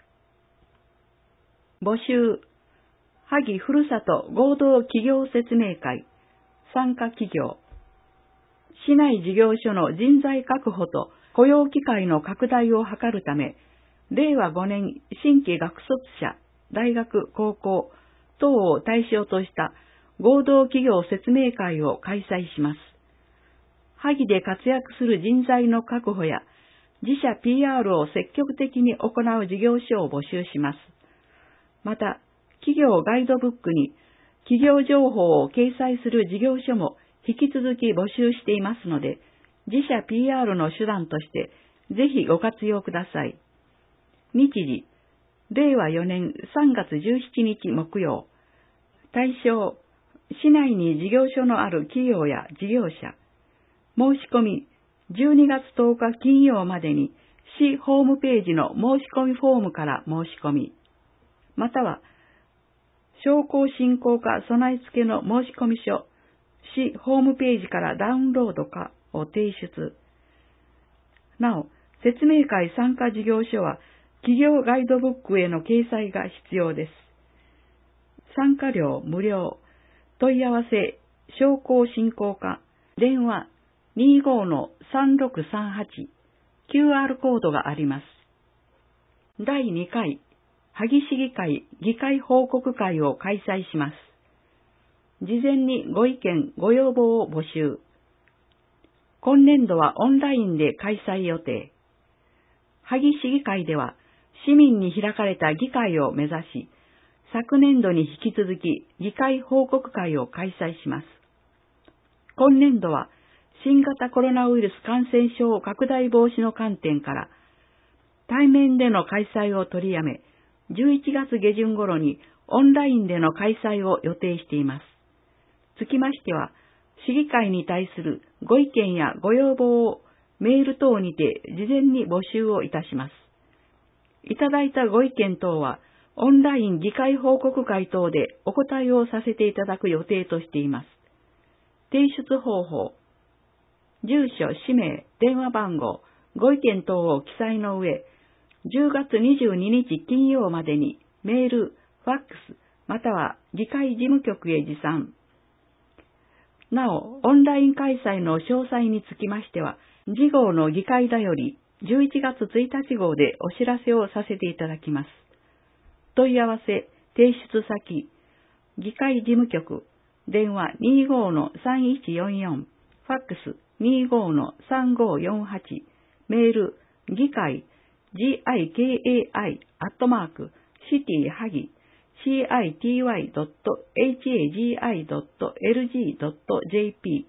募集、萩ふるさと合同企業説明会、参加企業、市内事業所の人材確保と雇用機会の拡大を図るため、れいわごねん新規学卒者、大学、高校等を対象とした合同企業説明会を開催します。萩で活躍する人材の確保や自社 ピーアール を積極的に行う事業所を募集します。また、企業ガイドブックに企業情報を掲載する事業所も引き続き募集していますので、自社 ピーアール の手段としてぜひご活用ください。日時、れいわよねんさんがつじゅうしちにち木曜。対象、市内に事業所のある企業や事業者。申し込み、じゅうにがつとおか金曜までに市ホームページの申し込みフォームから申し込み、または、商工振興課備え付けの申込書、市ホームページからダウンロードかを提出。なお、説明会参加事業所は、企業ガイドブックへの掲載が必要です。参加料無料。問い合わせ、商工振興課、電話 にじゅうごのさんろくさんはち、キューアール コードがあります。だいにかい、萩市議会議会報告会を開催します。事前にご意見、ご要望を募集。今年度はオンラインで開催予定。萩市議会では市民に開かれた議会を目指し、昨年度に引き続き議会報告会を開催します。今年度は新型コロナウイルス感染症拡大防止の観点から対面での開催を取りやめ、じゅういちがつげじゅん頃にオンラインでの開催を予定しています。つきましては、市議会に対するご意見やご要望をメール等にて事前に募集をいたします。いただいたご意見等は、オンライン議会報告会等でお答えをさせていただく予定としています。提出方法、住所、氏名、電話番号、ご意見等を記載の上、じゅうがつにじゅうににち金曜までにメール、ファックス、または議会事務局へ持参。なお、オンライン開催の詳細につきましては、次号の議会だよりじゅういちがつついたち号でお知らせをさせていただきます。問い合わせ、提出先、議会事務局、電話 にじゅうごのさんいちよんよん、ファックス にじゅうごのさんごよんはち、メール、議会、ギカイ、アットマーク、シティハギ、シティドットハギドットエルジードットジェーピー。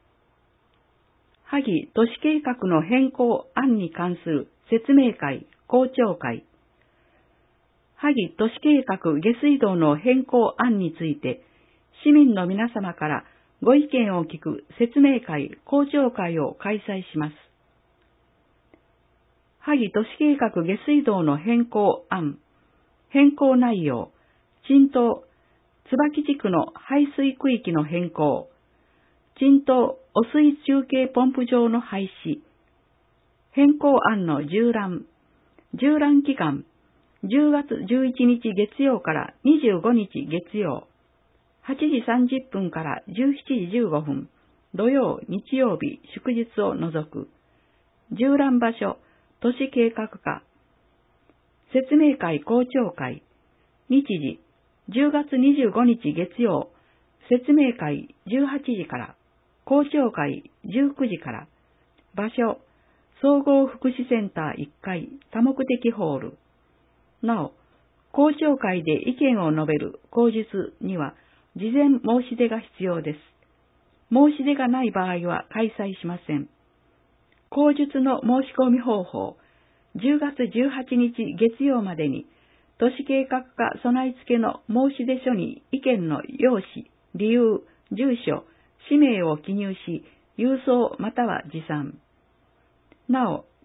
萩都市計画の変更案に関する説明会、公聴会。萩都市計画下水道の変更案について、市民の皆様からご意見を聞く説明会、公聴会を開催します。萩都市計画下水道の変更案、変更内容、沈東、椿地区の排水区域の変更、沈東汚水中継ポンプ場の廃止、変更案の縦覧、縦覧期間、じゅうがつじゅういちにち月曜からにじゅうごにち月曜、はちじさんじゅっぷんからじゅうしちじじゅうごふん、土曜、日曜日、祝日を除く、縦覧場所、都市計画課、説明会公聴会、日時、じゅうがつにじゅうごにち月曜、説明会じゅうはちじから、公聴会じゅうくじから、場所、総合福祉センターいっかい多目的ホール。なお、公聴会で意見を述べる口述には、事前申し出が必要です。申し出がない場合は開催しません。口述の申し込み方法、じゅうがつじゅうはちにち月曜までに、都市計画課備え付けの申し出書に意見の要旨、理由、住所、氏名を記入し、郵送または持参。なお、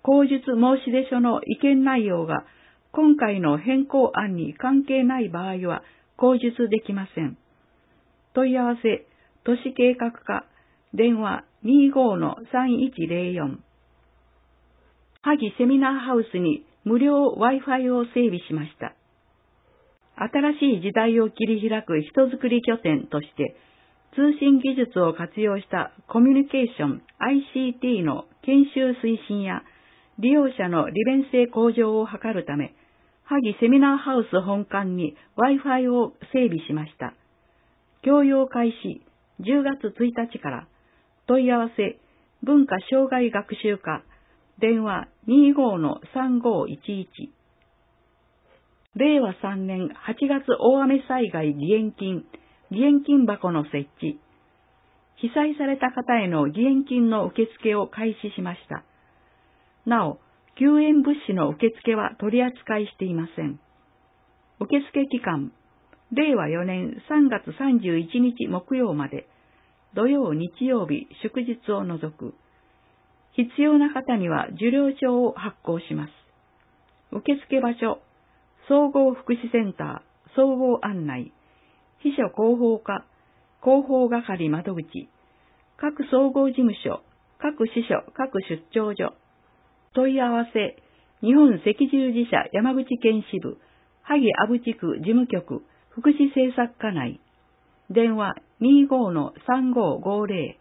口述申出書の意見内容が今回の変更案に関係ない場合は口述できません。問い合わせ、都市計画課、電話 にじゅうごのさんいちゼロよん。萩セミナーハウスに無料 Wi-Fi を整備しました。新しい時代を切り開く人づくり拠点として、通信技術を活用したコミュニケーション アイシーティー の研修推進や利用者の利便性向上を図るため、萩セミナーハウス本館に Wi-Fi を整備しました。供用開始じゅうがつついたちから。問い合わせ、文化障害学習課、電話 にじゅうごのさんごいちいち。れいわさんねんはちがつ大雨災害義援金、義援金箱の設置。被災された方への義援金の受付を開始しました。なお、救援物資の受付は取り扱いしていません。受付期間、れいわよねんさんがつさんじゅういちにち木曜まで、土曜、日曜日、祝日を除く。必要な方には受領証を発行します。受付場所、総合福祉センター、総合案内、秘書広報課、広報係窓口、各総合事務所、各支所、各出張所。問い合わせ、日本赤十字社山口県支部、萩阿武地区事務局、福祉政策課内。電話 にじゅうごのさんごごゼロ。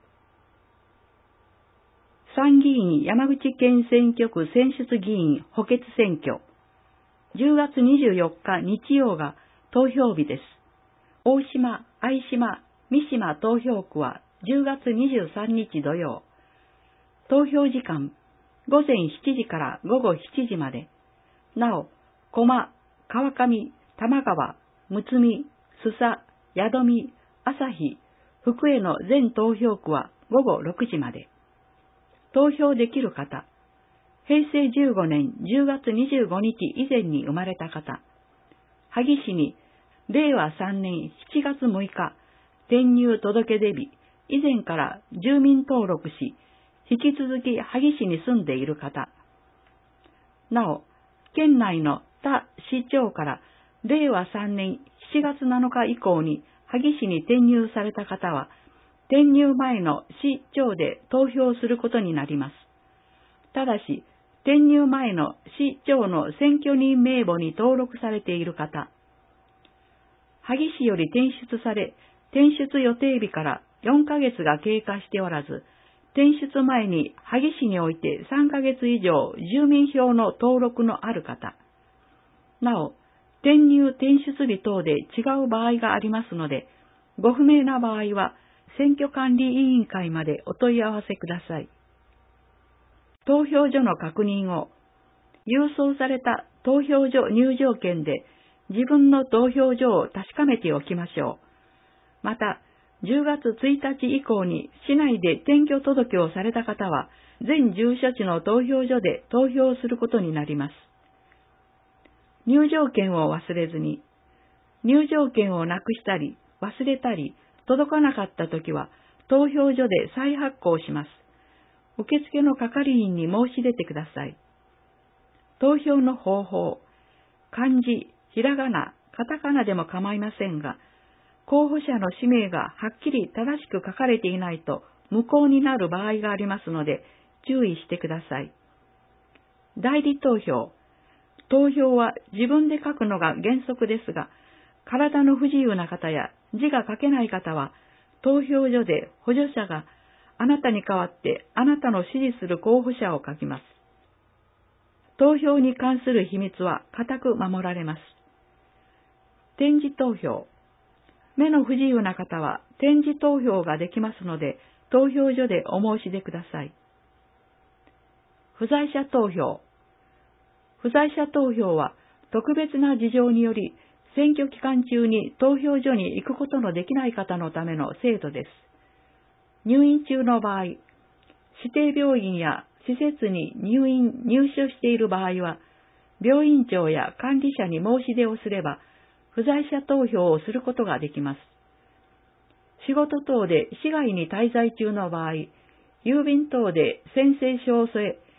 参議院山口県選挙区選出議員補欠選挙。じゅうがつにじゅうよっか日曜が投票日です。大島、相島、三島投票区はじゅうがつにじゅうさんにち土曜。投票時間、ごぜんしちじからごごしちじまで。なお、駒、川上、玉川、むつみ、須佐、宿見、旭、福江の全投票区はごごろくじまで。投票できる方、へいせいじゅうごねんじゅうがつにじゅうごにち以前に生まれた方、萩市にれいわさんねんしちがつむいか、転入届出日以前から住民登録し、引き続き萩市に住んでいる方。なお、県内の他市町かられいわさんねんしちがつなのか以降に萩市に転入された方は、転入前の市町で投票することになります。ただし、転入前の市町の選挙人名簿に登録されている方、萩市より転出され、転出予定日からよんかげつが経過しておらず、転出前に萩市においてさんかげつ以上住民票の登録のある方、なお、転入転出日等で違う場合がありますので、ご不明な場合は選挙管理委員会までお問い合わせください。投票所の確認を、郵送された投票所入場券で自分の投票所を確かめておきましょう。また、じゅうがつついたち以降に市内で転居届をされた方は、全住所地の投票所で投票することになります。入場券を忘れずに、入場券をなくしたり、忘れたり、届かなかったときは、投票所で再発行します。受付の係員に申し出てください。投票の方法、漢字、ひらがな、カタカナでも構いませんが、候補者の氏名がはっきり正しく書かれていないと無効になる場合がありますので、注意してください。代理投票。投票は自分で書くのが原則ですが、体の不自由な方や字が書けない方は、投票所で補助者があなたに代わってあなたの支持する候補者を書きます。投票に関する秘密は固く守られます。点字投票。目の不自由な方は点字投票ができますので、投票所でお申し出ください。不在者投票。不在者投票は特別な事情により選挙期間中に投票所に行くことのできない方のための制度です。入院中の場合、指定病院や施設に入院・入所している場合は、病院長や管理者に申し出をすれば、不在者投票をすることができます。仕事等で市外に滞在中の場合、郵便等で宣誓書を添え、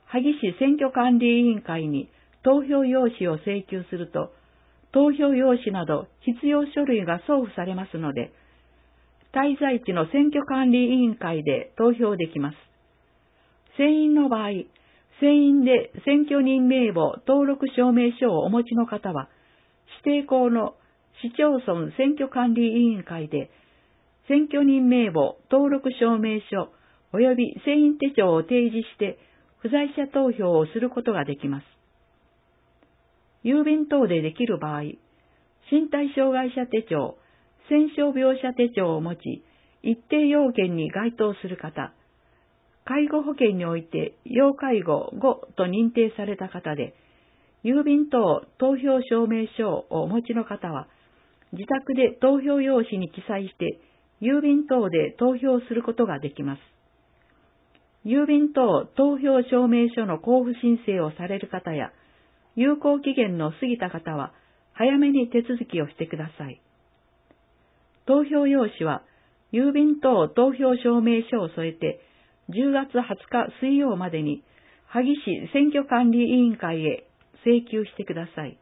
萩市選挙管理委員会に投票用紙を請求すると、投票用紙など必要書類が送付されますので、滞在地の選挙管理委員会で投票できます。船員の場合、船員で選挙人名簿登録証明書をお持ちの方は、指定校の市町村選挙管理委員会で、選挙人名簿登録証明書及び船員手帳を提示して不在者投票をすることができます。郵便等でできる場合、身体障害者手帳、戦傷病者手帳を持ち、一定要件に該当する方、介護保険において要介護ごと認定された方で、郵便等投票証明書をお持ちの方は、自宅で投票用紙に記載して、郵便等で投票することができます。郵便等投票証明書の交付申請をされる方や、有効期限の過ぎた方は、早めに手続きをしてください。投票用紙は、郵便等投票証明書を添えて、じゅうがつはつか水曜までに、萩市選挙管理委員会へ請求してください。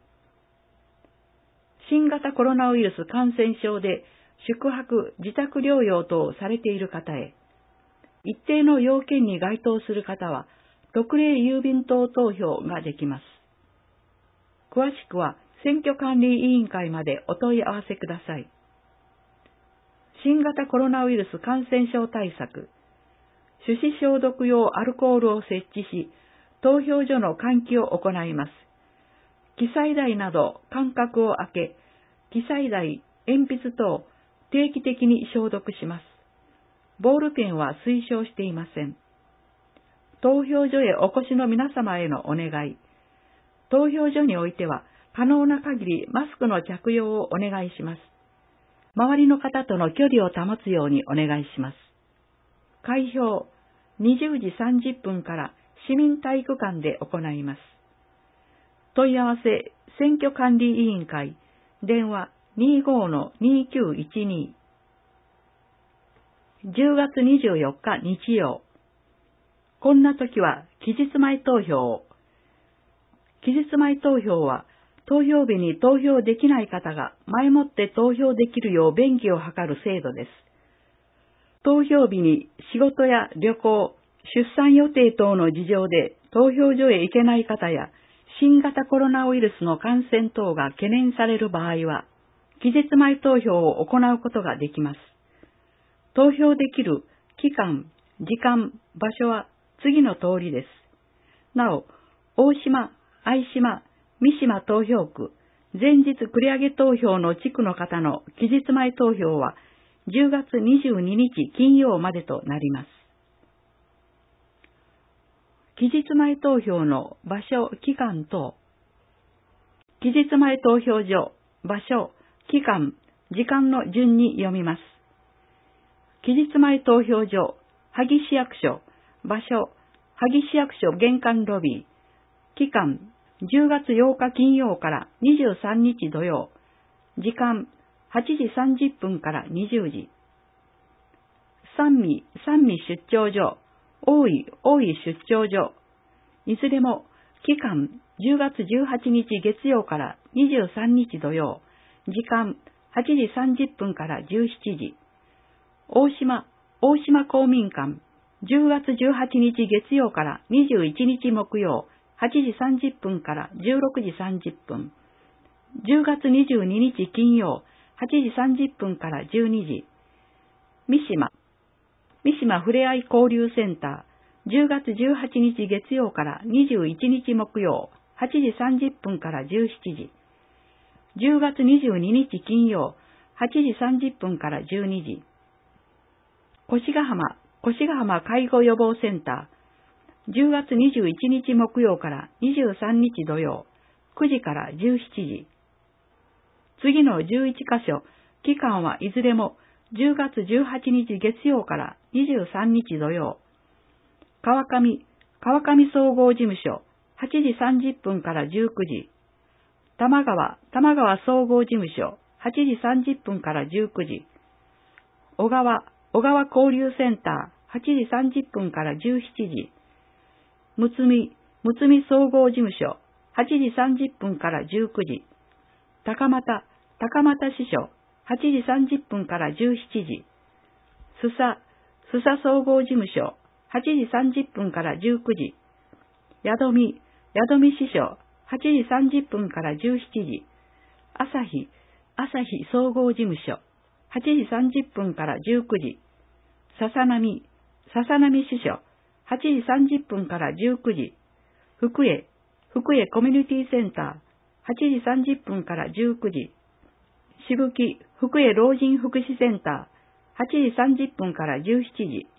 新型コロナウイルス感染症で宿泊・自宅療養等をされている方へ、一定の要件に該当する方は、特例郵便等投票ができます。詳しくは、選挙管理委員会までお問い合わせください。新型コロナウイルス感染症対策、手指消毒用アルコールを設置し、投票所の換気を行います。記載台など間隔を空け、記載台、鉛筆等定期的に消毒します。ボールペンは推奨していません。投票所へお越しの皆様へのお願い。投票所においては可能な限りマスクの着用をお願いします。周りの方との距離を保つようにお願いします。開票、にじゅうじさんじゅっぷんから市民体育館で行います。問い合わせ、選挙管理委員会、電話 にじゅうごのにきゅういちに。じゅうがつにじゅうよっか日曜。こんな時は期日前投票を。期日前投票は、投票日に投票できない方が前もって投票できるよう便宜を図る制度です。投票日に仕事や旅行、出産予定等の事情で投票所へ行けない方や、新型コロナウイルスの感染等が懸念される場合は、期日前投票を行うことができます。投票できる期間、時間、場所は次の通りです。なお、大島、相島、三島投票区、前日繰り上げ投票の地区の方の期日前投票はじゅうがつにじゅうににち金曜までとなります。期日前投票の場所、期間等。期日前投票所、場所、期間、時間の順に読みます。期日前投票所、萩市役所、場所、萩市役所玄関ロビー、期間、じゅうがつようか金曜からにじゅうさんにち土曜、時間、はちじさんじゅっぷんからにじゅうじ。三味、三味出張所、大井、大井出張所、いずれも期間じゅうがつじゅうはちにち月曜からにじゅうさんにち土曜、時間はちじさんじゅっぷんからじゅうしちじ。大島、大島公民館、じゅうがつじゅうはちにち月曜からにじゅういちにち木曜、はちじさんじゅっぷんからじゅうろくじさんじゅっぷん。じゅうがつにじゅうににち金曜、はちじさんじゅっぷんからじゅうにじ。三島、三島ふれあい交流センター、じゅうがつじゅうはちにち月曜からにじゅういちにち木曜、はちじさんじゅっぷんからじゅうしちじ。じゅうがつにじゅうににち金曜、はちじさんじゅっぷんからじゅうにじ。越ヶ浜、越ヶ浜介護予防センター、じゅうがつにじゅういちにち木曜からにじゅうさんにち土曜、くじからじゅうしちじ。次のじゅういちかしょ、期間はいずれもじゅうがつじゅうはちにち月曜からにじゅうさんにち土曜。川上、川上総合事務所、はちじさんじゅっぷんからじゅうくじ。玉川、玉川総合事務所、はちじさんじゅっぷんからじゅうくじ。小川、小川交流センター、はちじさんじゅっぷんからじゅうしちじ。 むつみ、むつみ総合事務所、はちじさんじゅっぷんからじゅうくじ。高俣、高俣支所、はちじさんじゅっぷんからじゅうしちじ。須佐、須佐総合事務所、はちじさんじゅっぷんからじゅうくじ。宿見、宿見支所、はちじさんじゅっぷんからじゅうしちじ。朝日、朝日総合事務所、はちじさんじゅっぷんからじゅうくじ。笹波、笹波支所、はちじさんじゅっぷんからじゅうくじ。福江、福江コミュニティセンター、はちじさんじゅっぷんからじゅうくじ。しぶき、福江老人福祉センター、はちじさんじゅっぷんからじゅうしちじ。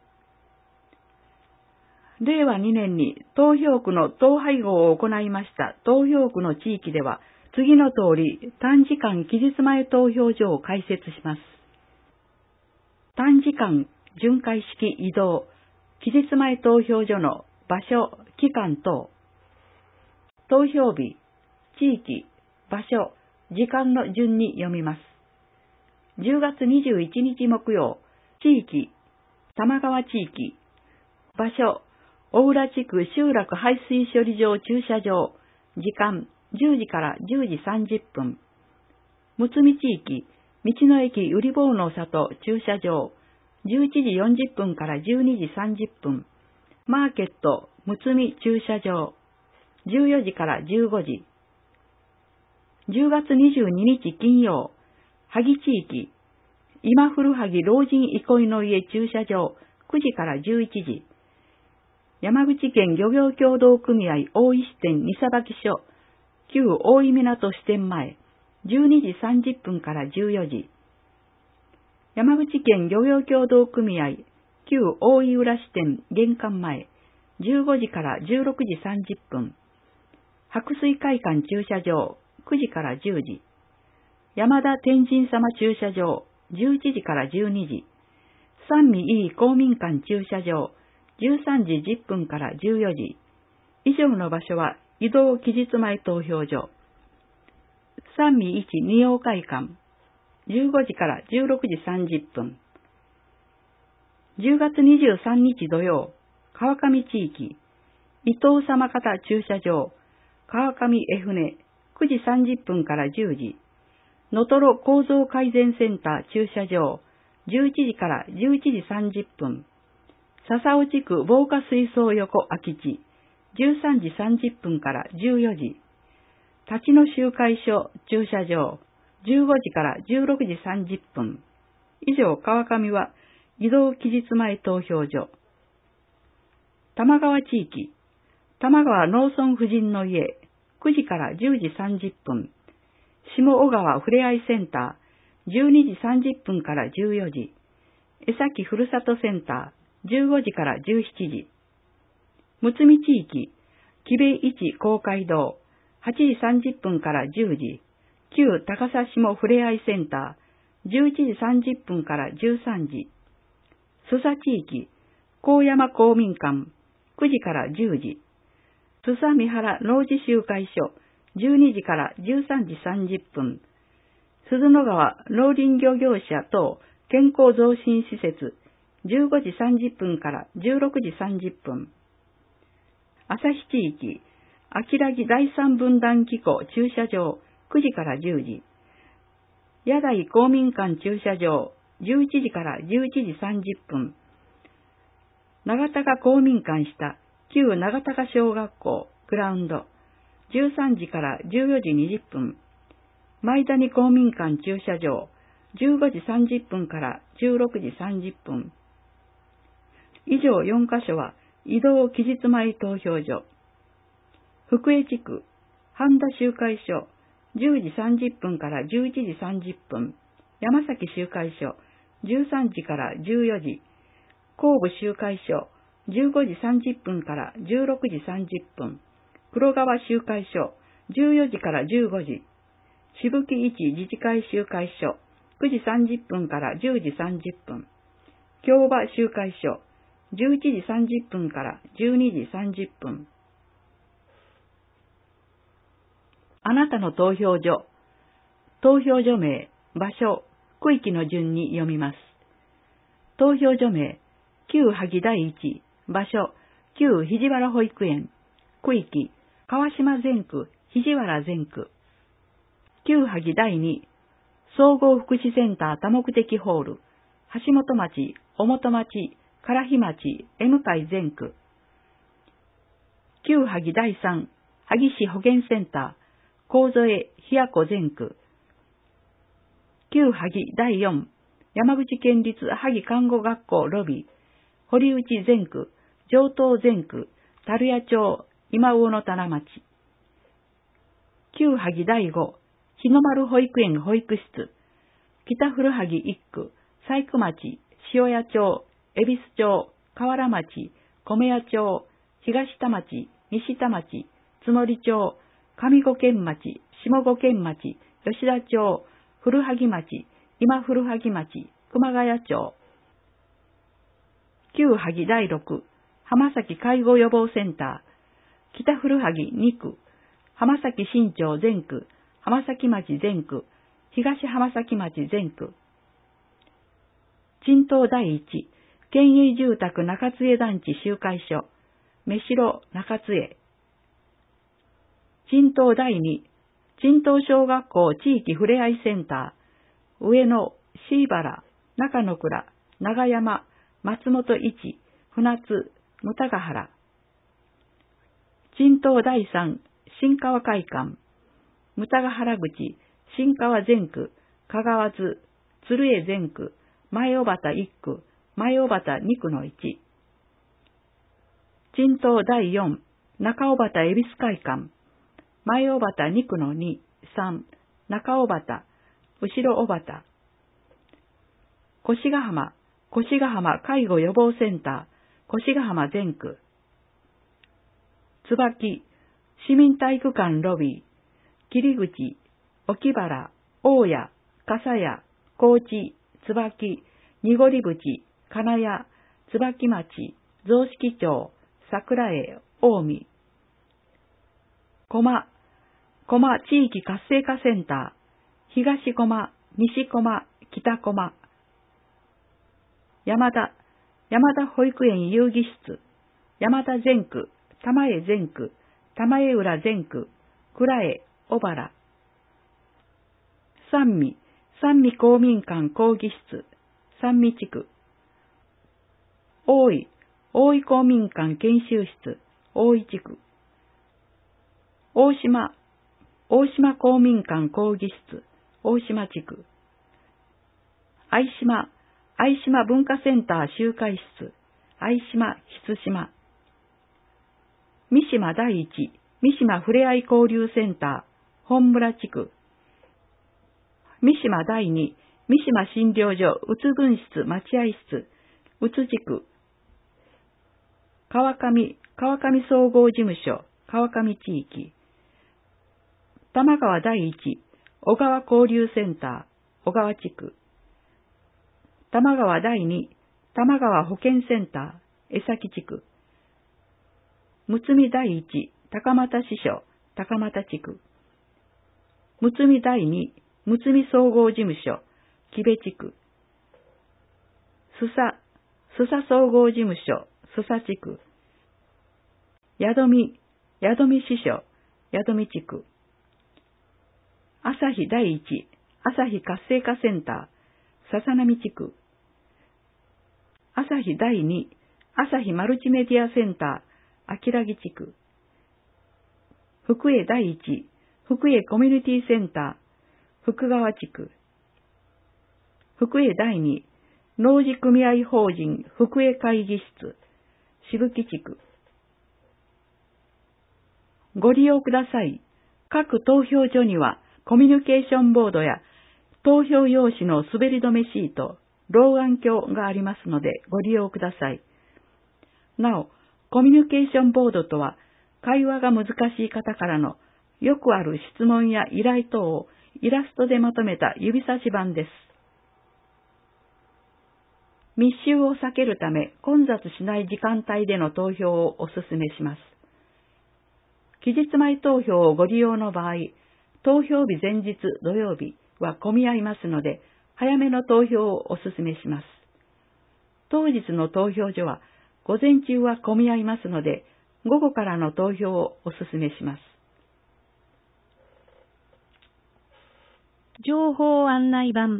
れいわにねんに投票区の統廃合を行いました投票区の地域では、次の通り短時間期日前投票所を開設します。短時間巡回式移動、期日前投票所の場所、期間等、投票日、地域、場所、時間の順に読みます。じゅうがつにじゅういちにち木曜、地域、玉川地域、場所、大浦地区集落排水処理場駐車場、時間、じゅうじからじゅうじさんじゅっぷん。むつみ地域、道の駅うり坊の里駐車場、じゅういちじよんじゅっぷんからじゅうにじさんじゅっぷん。マーケット、むつみ駐車場、じゅうよじからじゅうごじ。じゅうがつにじゅうににち金曜、萩地域、今古萩老人憩いの家駐車場、くじからじゅういちじ。山口県漁業協同組合大石店荷さばき所、旧大井港支店前、じゅうにじさんじゅっぷんからじゅうよじ。山口県漁業協同組合、旧大井浦支店玄関前、じゅうごじからじゅうろくじさんじゅっぷん。白水会館駐車場、くじからじゅうじ。山田天神様駐車場、じゅういちじからじゅうにじ。三味いい公民館駐車場、じゅうさんじじゅっぷんからじゅうよじ。以上の場所は移動期日前投票所。三味一二葉会館、じゅうごじからじゅうろくじさんじゅっぷん。じゅうがつにじゅうさんにち土曜、川上地域、伊藤様方駐車場、川上江船、くじさんじゅっぷんからじゅうじ。のとろ構造改善センター駐車場、じゅういちじからじゅういちじさんじゅっぷん。笹尾地区防火水槽横空き地、じゅうさんじさんじゅっぷんからじゅうよじ。立野集会所駐車場、じゅうごじからじゅうろくじさんじゅっぷん。以上、川上は移動期日前投票所。玉川地域、玉川農村婦人の家、くじからじゅうじさんじゅっぷん。下小川ふれあいセンター、じゅうにじさんじゅっぷんからじゅうよじ。江崎ふるさとセンター、じゅうごじからじゅうしちじ。むつみ地域、木部一公会堂、はちじさんじゅっぷんからじゅうじ。旧高佐下ふれあいセンター、じゅういちじさんじゅっぷんからじゅうさんじ。須佐地域、高山公民館、くじからじゅうじ。須佐三原農事集会所、じゅうにじからじゅうさんじさんじゅっぷん。鈴野川農林漁業者等健康増進施設、じゅうごじさんじゅっぷんからじゅうろくじさんじゅっぷん。旭地域、秋良木第三分断機構駐車場、くじからじゅうじ。野台公民館駐車場、じゅういちじからじゅういちじさんじゅっぷん。長高公民館下、旧長高小学校、グラウンド、じゅうさんじからじゅうよじにじゅっぷん。前谷公民館駐車場、じゅうごじさんじゅっぷんからじゅうろくじさんじゅっぷん。以上よんかしょは移動期日前投票所。福江地区、半田集会所、じゅうじさんじゅっぷんからじゅういちじさんじゅっぷん。山崎集会所、じゅうさんじからじゅうよじ。神戸集会所、じゅうごじさんじゅっぷんからじゅうろくじさんじゅっぷん。黒川集会所、じゅうよじからじゅうごじ。しぶき一自治会集会所、くじさんじゅっぷんからじゅうじさんじゅっぷん。京場集会所、じゅういちじさんじゅっぷんからじゅうにじさんじゅっぷん。あなたの投票所。投票所名、場所、区域の順に読みます。投票所名、旧萩第一、場所、 旧肘原保育園、区域、川島全区、肘原全区。旧萩第二、総合福祉センター多目的ホール、橋本町、小本町、唐日町、江向全区。旧萩第三、萩市保健センター、神添、日谷湖全区。旧萩第四、山口県立萩看護学校ロビー、堀内全区、上東全区、樽屋町、今魚の棚町。旧萩第五、日の丸保育園保育室、北古萩一区、細工町、塩谷町、恵比寿町、河原町、米屋町、東田町、西田町、津森町、上五軒町、下五軒町、吉田町、古萩町、今古萩町、熊谷町。旧萩第六、浜崎介護予防センター、北古萩二区、浜崎新町全区、浜崎町全区、東浜崎町全区。陳東第一、県営住宅中津江団地集会所、目白中津江。陳東第二、陳東小学校地域ふれあいセンター、上野、椎原、中野倉、長山、松本一、船津、牟田ヶ原。陳東第三、新川会館、牟田ヶ原口、新川全区、香川津、鶴江全区、前尾畑一区、前尾畑二区の一。陳東第四、中尾畑恵比寿会館、前尾畑二区の二、三、中尾畑、後ろ尾畑。越ヶ浜、越ヶ浜介護予防センター、越ヶ浜全区。椿、市民体育館ロビー、桐口、沖原、大谷、笠谷、高知、椿、濁り淵、金谷、椿町、雑色町、桜江、近江。駒、駒地域活性化センター、東駒、西駒、北駒。山田、山田保育園遊戯室、山田全区、玉江全区、玉江浦全区、倉江、小原。三味、三味公民館講義室、三味地区。大井、大井公民館研修室、大井地区。大島、大島公民館講義室、大島地区。相島、相島文化センター集会室、相島筆島。三島第一、三島ふれあい交流センター、本村地区。三島第二、三島診療所、うつ分室、待合室、うつ地区。川上、川上総合事務所、川上地域。玉川第一、小川交流センター、小川地区。玉川第二、玉川保健センター、江崎地区。むつみ第一、高俣支所、高俣地区。むつみ第二、むつみ総合事務所、木部地区。すさ、すさ総合事務所、すさ地区。やどみ、やどみ支所、やどみ地区。朝日第一、朝日活性化センター、笹波地区。朝日第二、朝日マルチメディアセンター、秋良木地区。福江第一、福江コミュニティセンター、福川地区。福江第二、農事組合法人福江会議室、渋木地区。ご利用ください。各投票所にはコミュニケーションボードや投票用紙の滑り止めシート、老眼鏡がありますのでご利用ください。なお、コミュニケーションボードとは、会話が難しい方からのよくある質問や依頼等をイラストでまとめた指差し板です。密集を避けるため混雑しない時間帯での投票をお勧めします。期日前投票をご利用の場合、投票日前日土曜日は混み合いますので、早めの投票をお勧めします。当日の投票所は午前中は混み合いますので、午後からの投票をお勧めします。 情報案内板。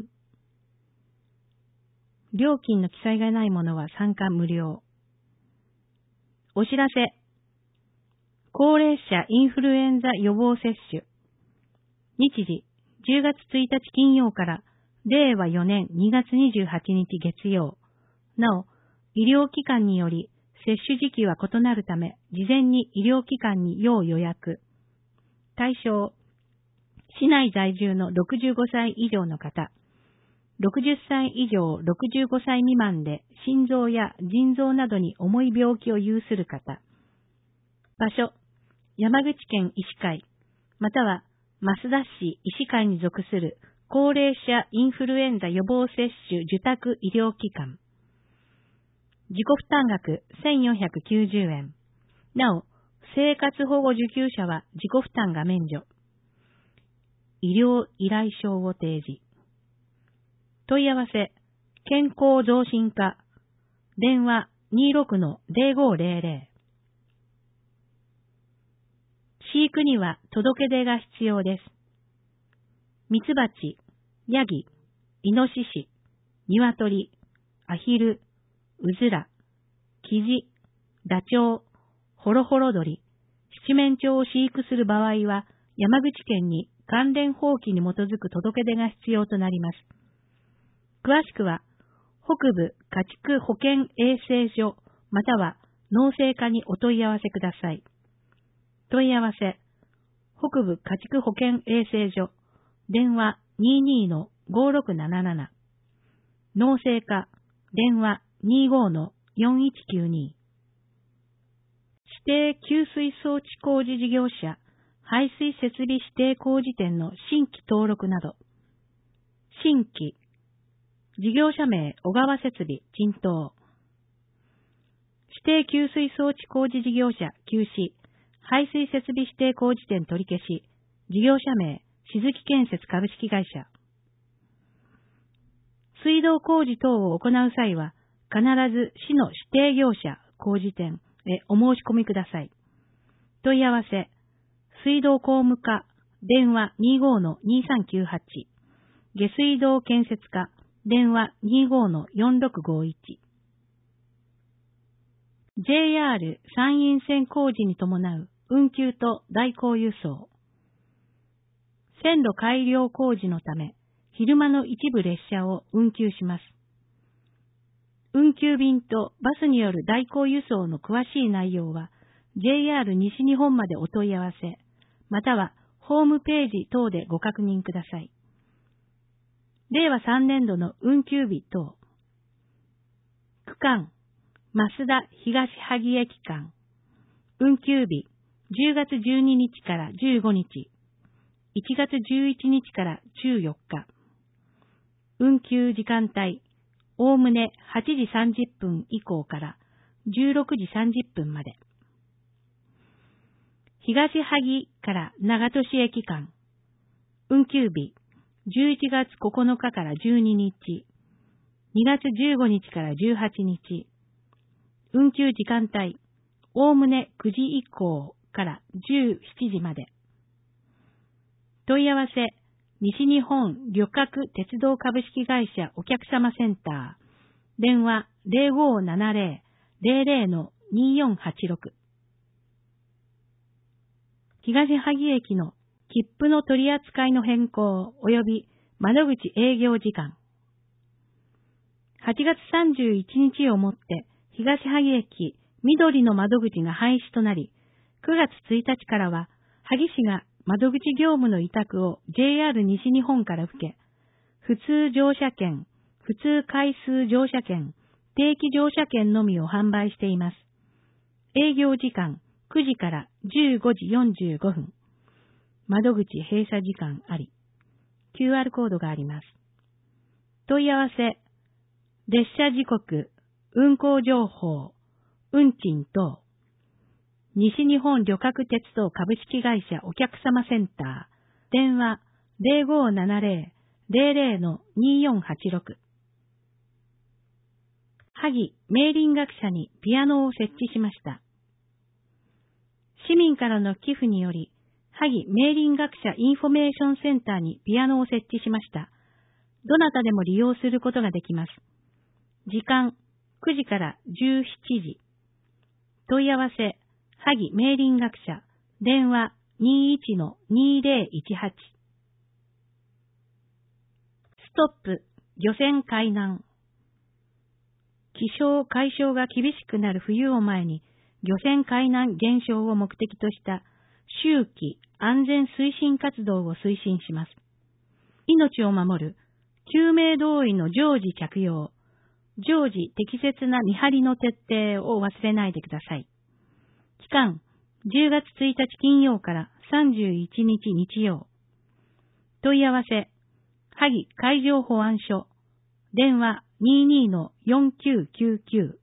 料金の記載がないものは参加無料。お知らせ。高齢者インフルエンザ予防接種。日時、じゅうがつついたち金曜かられいわよねんにがつにじゅうはちにち月曜。なお、医療機関により接種時期は異なるため、事前に医療機関に要予約。対象、市内在住のろくじゅうごさい以上の方。ろくじゅっさい以上ろくじゅうごさい未満で心臓や腎臓などに重い病気を有する方。場所、山口県医師会、または益田市医師会に属する高齢者インフルエンザ予防接種受託医療機関。自己負担額せんよんひゃくきゅうじゅうえん。なお、生活保護受給者は自己負担が免除。医療依頼書を提示。問い合わせ、健康増進課、電話 にじゅうろくのぜろごぜろぜろ。飼育には届け出が必要です。ミツバチ、ヤギ、イノシシ、ニワトリ、アヒル、ウズラ、キジ、ダチョウ、ホロホロ鳥、七面鳥を飼育する場合は、山口県に関連法規に基づく届け出が必要となります。詳しくは、北部家畜保健衛生所または農政課にお問い合わせください。問い合わせ、北部家畜保健衛生所、電話 にじゅうにのごろくなななな、農政課、電話 にじゅうごのよんいちきゅうに。指定給水装置工事事業者、排水設備指定工事店の新規登録など、新規、事業者名、小川設備、沈東。指定給水装置工事事業者、休止。排水設備指定工事店取り消し。事業者名、静木建設株式会社。水道工事等を行う際は、必ず市の指定業者、工事店へお申し込みください。問い合わせ、水道工務課、電話 にじゅうごのにさんきゅうはち。下水道建設課、電話 にじゅうごのよんろくごいち。ジェイアール 山陰線工事に伴う運休と代行輸送。線路改良工事のため、昼間の一部列車を運休します。運休便とバスによる代行輸送の詳しい内容は、ジェイアール 西日本までお問い合わせ、またはホームページ等でご確認ください。れいわさんねんどの運休日等。区間、増田東萩駅間。運休日、じゅうがつじゅうににちからじゅうごにち。いちがつじゅういちにちからじゅうよっか。運休時間帯、おおむねはちじさんじゅっぷん以降からじゅうろくじさんじゅっぷんまで。東萩から長門市駅間。運休日、じゅういちがつここのかからじゅうににち、にがつじゅうごにちからじゅうはちにち、運休時間帯、おおむねくじ以降からじゅうしちじまで。問い合わせ、西日本旅客鉄道株式会社お客様センター、電話 ぜろごななぜろ ぜろぜろのによんはちろく。東萩駅の切符の取り扱いの変更及び窓口営業時間。はちがつさんじゅういちにちをもって東萩駅緑の窓口が廃止となり、くがつついたちからは萩市が窓口業務の委託を ジェイアール 西日本から受け、普通乗車券、普通回数乗車券、定期乗車券のみを販売しています。営業時間くじからじゅうごじよんじゅうごふん。窓口閉鎖時間あり。キューアール コードがあります。問い合わせ、列車時刻、運行情報、運賃等、西日本旅客鉄道株式会社お客様センター、電話 ぜろごななぜろ ぜろぜろのによんはちろく。 萩明林学者にピアノを設置しました。市民からの寄付により、萩明林学者インフォメーションセンターにピアノを設置しました。どなたでも利用することができます。時間くじからじゅうしちじ。問い合わせ、萩明林学者、電話 にいちのにぜろいちはち。ストップ、漁船海難。気象海象が厳しくなる冬を前に、漁船海難減少を目的とした秋季安全推進活動を推進します。命を守る、救命胴衣の常時着用、常時適切な見張りの徹底を忘れないでください。期間、じゅうがつついたち金曜からさんじゅういちにち日曜。問い合わせ、萩海上保安署、電話 にじゅうにのよんきゅうきゅうきゅう。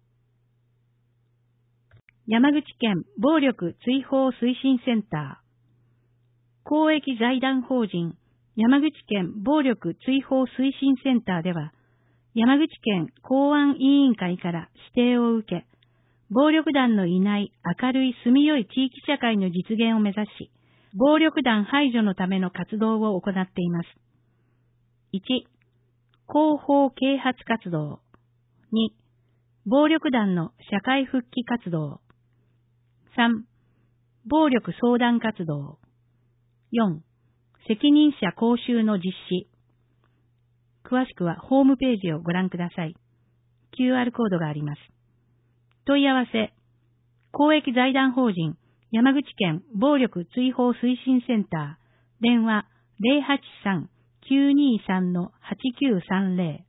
山口県暴力追放推進センター。公益財団法人山口県暴力追放推進センターでは、山口県公安委員会から指定を受け、暴力団のいない明るい住みよい地域社会の実現を目指し、暴力団排除のための活動を行っています。いち. 広報啓発活動。に. 暴力団の社会復帰活動。さん. 暴力相談活動。よん. 責任者講習の実施。詳しくはホームページをご覧ください。キューアール コードがあります。問い合わせ、公益財団法人山口県暴力追放推進センター、電話 ゼロはちさんきゅうにさんのはちきゅうさんゼロ。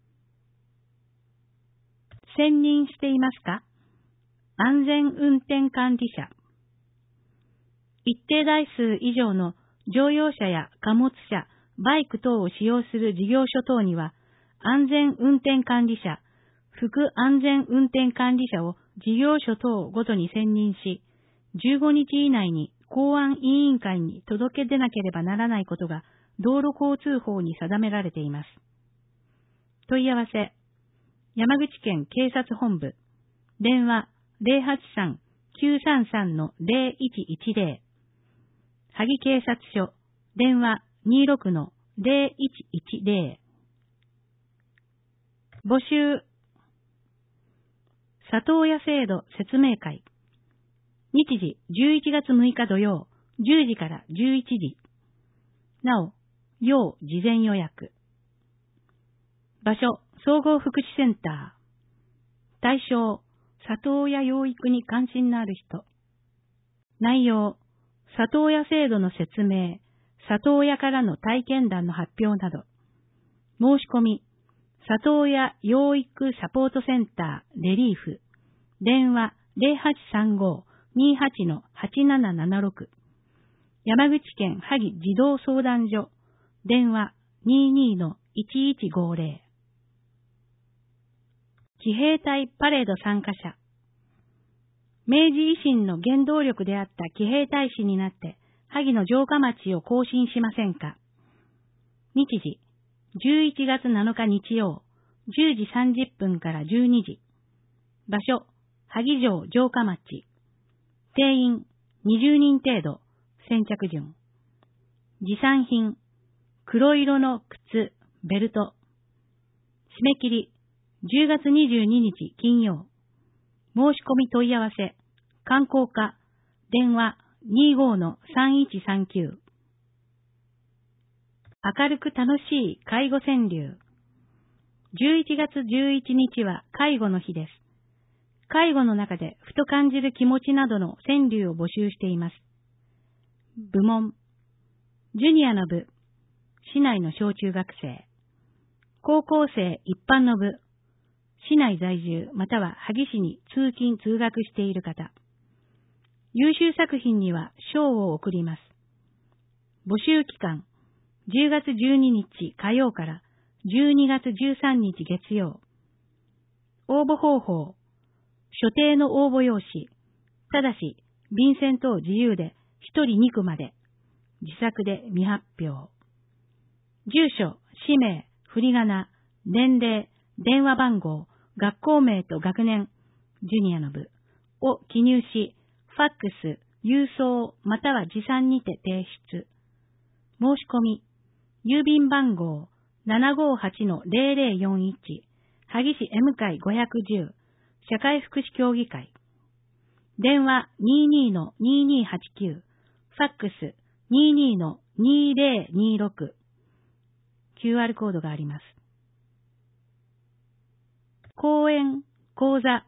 選任していますか？安全運転管理者。一定台数以上の乗用車や貨物車、バイク等を使用する事業所等には、安全運転管理者、副安全運転管理者を事業所等ごとに選任し、じゅうごにち以内に公安委員会に届け出なければならないことが道路交通法に定められています。問い合わせ、山口県警察本部、電話 ゼロはちさんきゅうさんさんのゼロいちいちゼロ、萩警察署、電話 にじゅうろくのゼロいちいちゼロ。募集、里親制度説明会。日時じゅういちがつむいか土曜、じゅうじからじゅういちじ。なお、要事前予約。場所、総合福祉センター。対象、里親養育に関心のある人。内容、里親制度の説明、里親からの体験談の発表など。申し込み、里親養育サポートセンターレリーフ、電話 ゼロはちさんご にはちのはちななななろく、山口県萩児童相談所、電話 にじゅうにのいちいちごゼロ。騎兵隊パレード参加者。明治維新の原動力であった騎兵隊士になって、萩の城下町を行進しませんか？日時、じゅういちがつなのか日曜、じゅうじさんじゅっぷんからじゅうにじ。場所、萩城城下町。定員、にじゅうにん程度。先着順。持参品、黒色の靴、ベルト。締め切り、じゅうがつにじゅうににち金曜。申し込み問い合わせ、観光課、電話 にじゅうごのさんいちさんきゅう。明るく楽しい介護川柳。じゅういちがつじゅういちにちは介護の日です。介護の中でふと感じる気持ちなどの川柳を募集しています。部門、ジュニアの部、市内の小中学生、高校生一般の部、市内在住または萩市に通勤通学している方。優秀作品には賞を贈ります。募集期間、じゅうがつじゅうににち火曜からじゅうにがつじゅうさんにち月曜。応募方法、所定の応募用紙、ただし便箋等自由でひとりにくまで、自作で未発表。住所、氏名、振り仮名、年齢、電話番号、 学校名と学年、ジュニアの部を記入し、ファックス、郵送または持参にて提出。申し込み、郵便番号 ななごはちのゼロゼロよんいち、萩市 M 会ごひゃくじゅう、社会福祉協議会。電話 にじゅうにのにじゅうにはちきゅう、ファックス にじゅうにのにゼロにろく。キューアール コードがあります。講演、講座。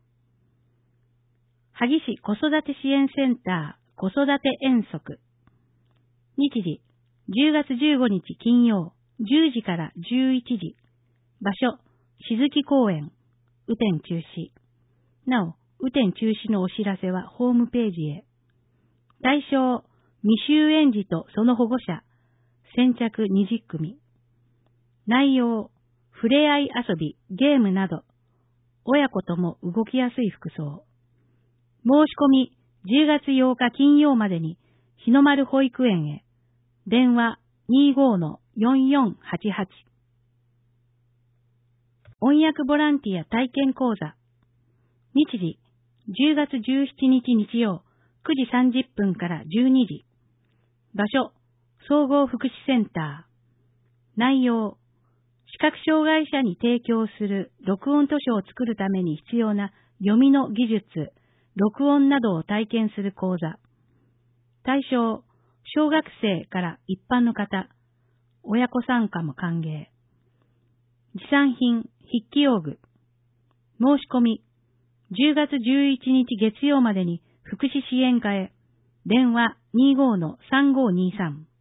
萩市子育て支援センター子育て遠足。日時、じゅうがつじゅうごにち金曜、じゅうじからじゅういちじ。場所、静木公園。雨天中止。なお、雨天中止のお知らせはホームページへ。対象、未就園児とその保護者。先着にじゅっくみ。内容、触れ合い遊び、ゲームなど。親子とも動きやすい服装。申し込み、じゅうがつようか金曜までに、日の丸保育園へ。電話 にじゅうごのよんよんはちはち。翻訳ボランティア体験講座。日時、じゅうがつじゅうしちにち日曜、くじさんじゅっぷんからじゅうにじ。場所、総合福祉センター。内容、視覚障害者に提供する録音図書を作るために必要な読みの技術、録音などを体験する講座。対象、小学生から一般の方、親子参加も歓迎。持参品、筆記用具。申し込み、じゅうがつじゅういちにち月曜までに福祉支援課へ。電話 にじゅうごのさんごにさん。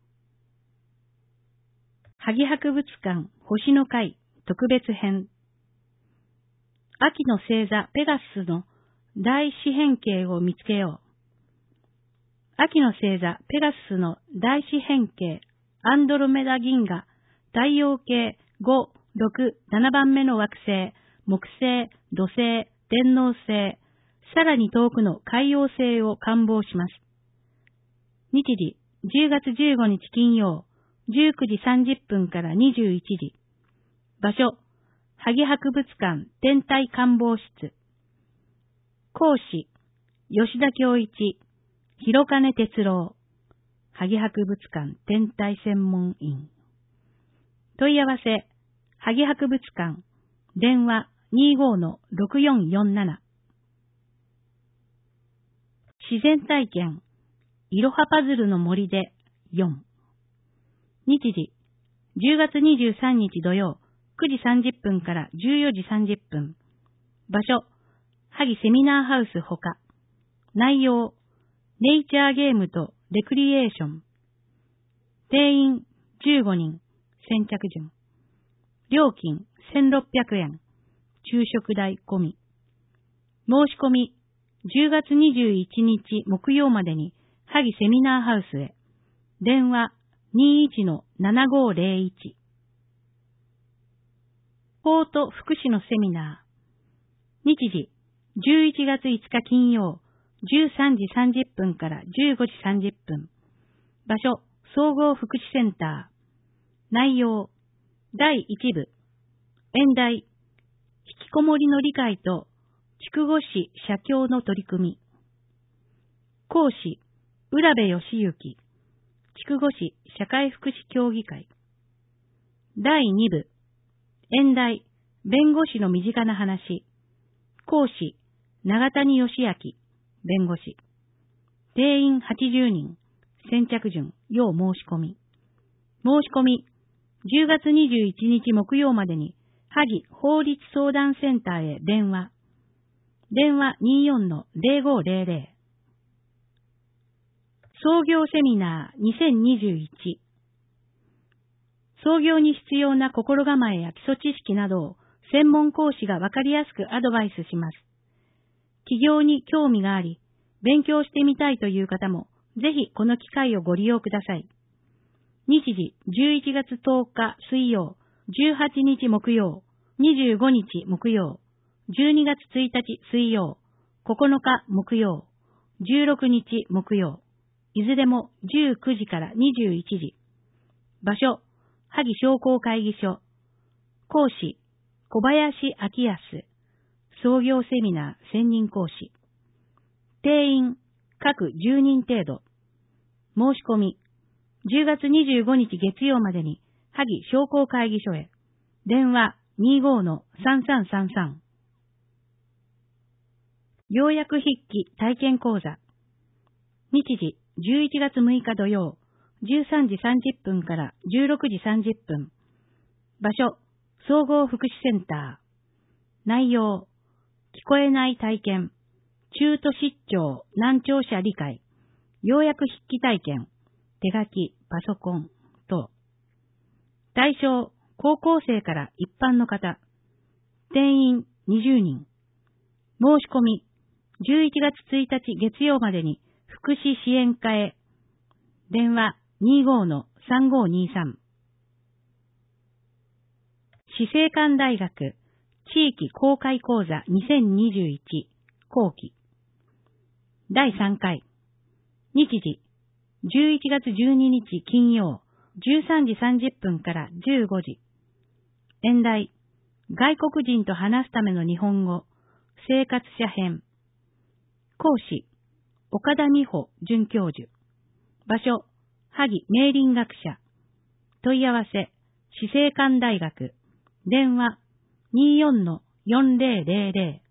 萩博物館星の会特別編。秋の星座ペガスの大四辺形を見つけよう。秋の星座ペガスの大四辺形アンドロメダ銀河太陽系ご、ろく、ななばんめの惑星木星、土星、天王星、さらに遠くの海王星を観望します。日時じゅうがつじゅうごにち金曜、じゅうくじさんじゅっぷんからにじゅういちじ。場所、萩博物館天体観望室。講師、吉田恭一、広金哲郎、萩博物館天体専門員。問い合わせ、萩博物館、電話 にじゅうごのろくよんよんなな。自然体験、いろはパズルの森でよん。日時、じゅうがつにじゅうさんにち土曜、くじさんじゅっぷんからじゅうよじさんじゅっぷん。場所、萩セミナーハウスほか。内容、ネイチャーゲームとレクリエーション。定員じゅうごにん、先着順。料金せんろっぴゃくえん、昼食代込み。申し込み、じゅうがつにじゅういちにち木曜までに、萩セミナーハウスへ。電話 にじゅういちのななごゼロいち。法と福祉のセミナー。日時、じゅういちがついつか金曜、じゅうさんじさんじゅっぷんからじゅうごじさんじゅっぷん。場所、総合福祉センター。内容、だいいち部。演題、引きこもりの理解と、筑後市社協の取り組み。講師、浦部義行、筑後市社会福祉協議会。だいに部、演題、弁護士の身近な話。講師、長谷義明、弁護士。定員はちじゅうにん、先着順、要申し込み。申し込み、じゅうがつにじゅういちにち木曜までに、萩法律相談センターへ電話。電話 にじゅうよんのゼロごゼロゼロ。創業セミナーにせんにじゅういち。創業に必要な心構えや基礎知識などを専門講師がわかりやすくアドバイスします。起業に興味があり、勉強してみたいという方も、ぜひこの機会をご利用ください。日時じゅういちがつとおか水曜、じゅうはちにち木曜、にじゅうごにち木曜、じゅうにがつついたち水曜、ここのか木曜、じゅうろくにち木曜、いずれもじゅうくじからにじゅういちじ。場所、萩商工会議所。講師、小林昭康、 創業セミナー専任講師。定員、各じゅうにん程度。申し込み、じゅうがつにじゅうごにち月曜までに、萩商工会議所へ。電話 にじゅうごのさんさんさんさん。要約筆記体験講座。日時、じゅういちがつむいか土曜、じゅうさんじさんじゅっぷんからじゅうろくじさんじゅっぷん。場所、総合福祉センター。内容、聞こえない体験、中途失調難聴者理解、要約筆記体験、手書き、パソコン、等。対象、高校生から一般の方。定員にじゅうにん。申し込み、じゅういちがつついたち月曜までに福祉支援課へ。電話 にじゅうごのさんごにさん。死生館大学地域公開講座にせんにじゅういち後期。だいさんかい。日時、じゅういちがつじゅうににち金曜、じゅうさんじさんじゅっぷんからじゅうごじ。演題、外国人と話すための日本語、生活者編。講師、岡田美穂准教授。場所、萩明林学者。問い合わせ、死生館大学。電話、にじゅうよんのよんぜろぜろぜろ。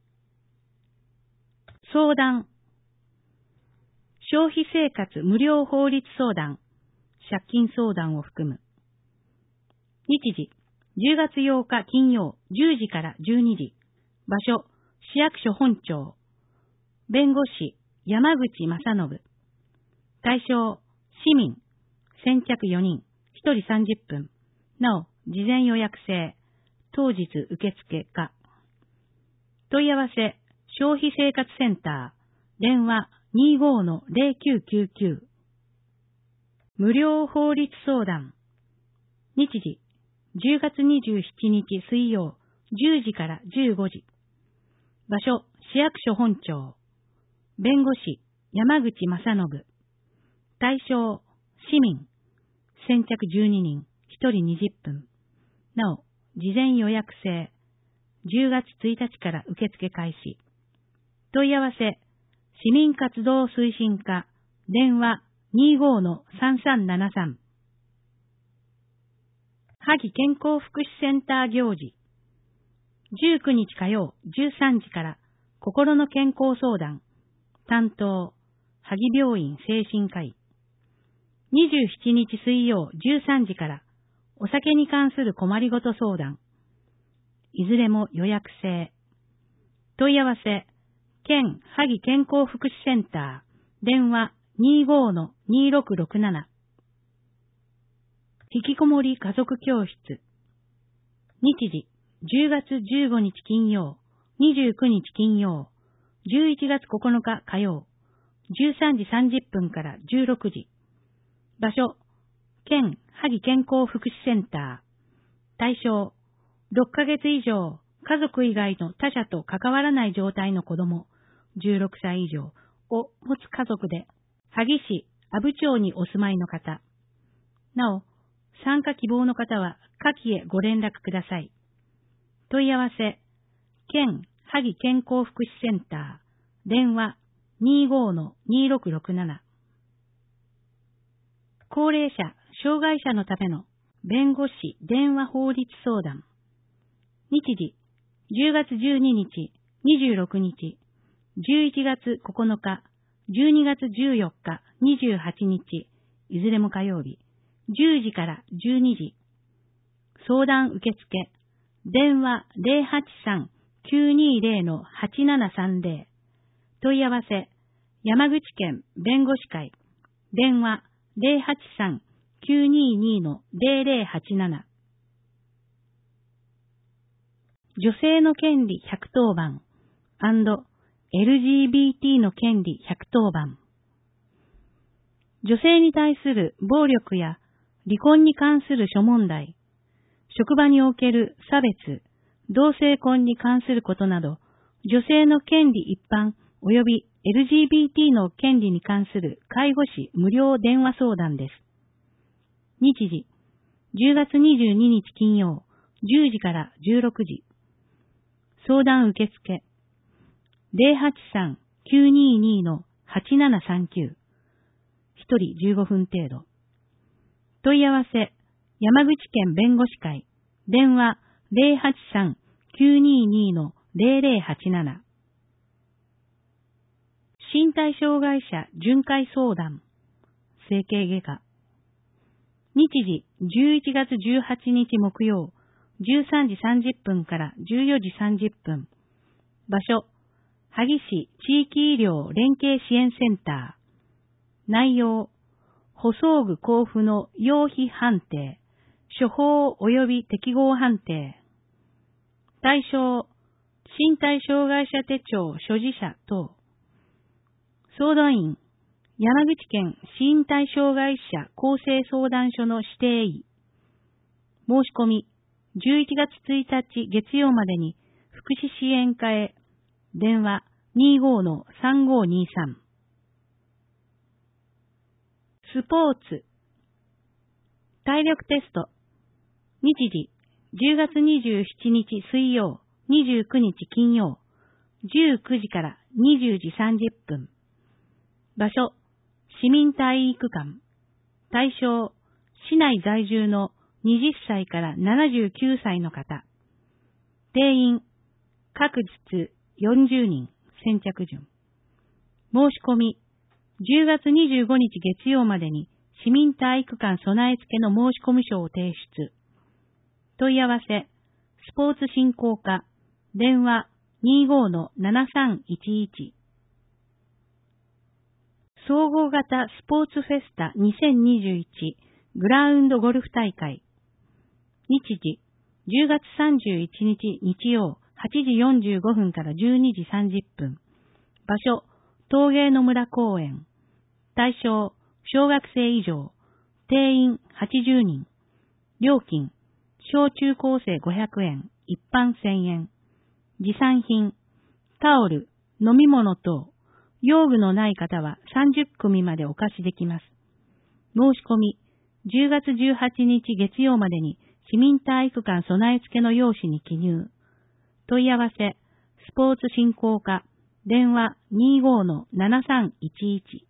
相談、消費生活無料法律相談、借金相談を含む。日時、じゅうがつようか金曜じゅうじからじゅうにじ。場所、市役所本庁。弁護士、山口正信。対象、市民。先着よにん。ひとりさんじゅっぷん。なお、事前予約制。当日受付か。問い合わせ、消費生活センター。電話 にじゅうごのぜろきゅうきゅうきゅう。無料法律相談。日時、じゅうがつにじゅうしちにち水曜、じゅうじからじゅうごじ。場所、市役所本庁。弁護士、山口正信。対象、市民。先着じゅうににん、ひとりにじゅっぷん。なお、事前予約制。じゅうがつついたちから受付開始。問い合わせ、市民活動推進課。電話 にじゅうごのさんさんななさん。萩健康福祉センター行事。じゅうくにち火曜じゅうさんじから心の健康相談。担当、萩病院精神科医。にじゅうしちにち水曜じゅうさんじからお酒に関する困りごと相談。いずれも予約制。問い合わせ、県萩健康福祉センター。電話 にじゅうごのにろくろくなな。引きこもり家族教室。日時、じゅうがつじゅうごにち金曜、にじゅうくにち金曜、じゅういちがつここのか火曜、じゅうさんじさんじゅっぷんからじゅうろくじ。場所、県萩健康福祉センター。対象、ろっかげつ以上、家族以外の他者と関わらない状態の子供、じゅうろくさい以上を持つ家族で、萩市阿武町にお住まいの方。なお、参加希望の方は下記へご連絡ください。問い合わせ、県萩健康福祉センター。電話 にじゅうごのにろくろくなな。高齢者、障害者のための弁護士電話法律相談。日時、じゅうがつじゅうににち、にじゅうろくにち、じゅういちがつここのか、じゅうにがつじゅうよっか、にじゅうはちにち、いずれも火曜日、じゅうじからじゅうにじ。相談受付、電話 ゼロはちさんきゅうにゼロのはちななさんゼロ。問い合わせ、山口県弁護士会、電話ゼロはちさんきゅうににのゼロゼロはちなな。女性の権利ひゃくとおばん エルジービーティー の権利ひゃくとおばん。女性に対する暴力や離婚に関する諸問題、職場における差別、同性婚に関することなど、女性の権利一般及び エルジービーティー の権利に関する介護士無料電話相談です。日時、じゅうがつにじゅうににち金曜、じゅうじからじゅうろくじ。 相談受付 ゼロはちさん きゅうにーにー はちななさんきゅう。ひとりじゅうごふん程度。問い合わせ、山口県弁護士会、電話ゼロはちさん きゅうにーにー ゼロゼロはちなな。身体障害者巡回相談、整形外科。日時じゅういちがつじゅうはちにち木曜、じゅうさんじさんじゅっぷんからじゅうよじさんじゅっぷん。場所、萩市地域医療連携支援センター。内容、補装具交付の要否判定、処方及び適合判定。対象、身体障害者手帳所持者等。相談員、山口県身体障害者公正相談所の指定医。申し込み、じゅういちがつついたち月曜までに福祉支援課へ、電話 にーごー さんごーにーさん。スポーツ、体力テスト。日時、じゅうがつにじゅうしちにち水曜、にじゅうくにち金曜、じゅうくじからにじゅうじさんじゅっぷん。場所、市民体育館。対象、市内在住のはたちからななじゅうきゅうさいの方。定員、各日よんじゅうにん、先着順。申し込み、じゅうがつにじゅうごにち月曜までに市民体育館備え付けの申込書を提出。問い合わせ、スポーツ振興課、電話 にーごー ななさんいちいち。総合型スポーツフェスタにせんにじゅういちグラウンドゴルフ大会。日時、じゅうがつさんじゅういちにち日曜はちじよんじゅうごふんからじゅうにじさんじゅっぷん。場所、陶芸の村公園。対象、小学生以上。定員はちじゅうにん。料金、小中高生ごひゃくえん、一般せんえん。持参品、タオル、飲み物等。用具のない方はさんじゅっくみまでお貸しできます。申し込み、じゅうがつじゅうはちにち月曜までに市民体育館備え付けの用紙に記入。問い合わせ、スポーツ振興課、電話 にーごー ななさんいちいち。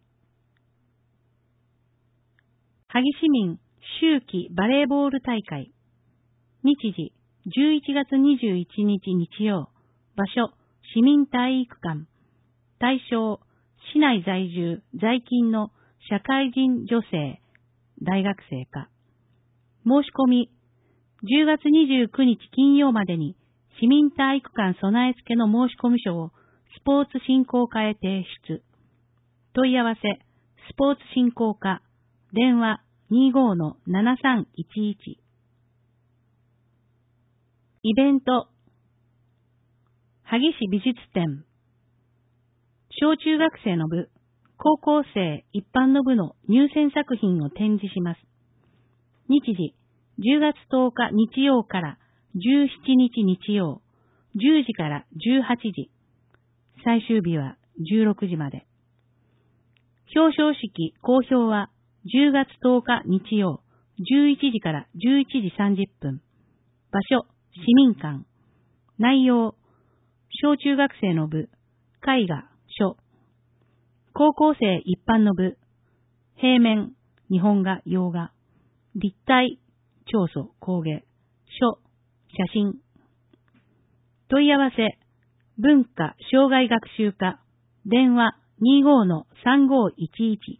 萩市民秋季バレーボール大会。日時、じゅういちがつにじゅういちにち日曜。場所、市民体育館。対象、市内在住、在勤の社会人女性、大学生か。申し込み、じゅうがつにじゅうくにち金曜までに市民体育館備え付けの申込書をスポーツ振興課へ提出。問い合わせ、スポーツ振興課、電話 にーごー ななさんいちいち。イベント、萩市美術展。小中学生の部、高校生一般の部の入選作品を展示します。日時、じゅうがつとおか日曜からじゅうしちにち日曜、じゅうじからじゅうはちじ。最終日はじゅうろくじまで。表彰式公表はじゅうがつとおか日曜、じゅういちじからじゅういちじさんじゅっぷん。場所、市民館。内容、小中学生の部、絵画、書。高校生一般の部、平面、日本画、洋画。立体、彫塑、工芸。書、写真。問い合わせ、文化障害学習課。電話 にーごー さんごーいちいち。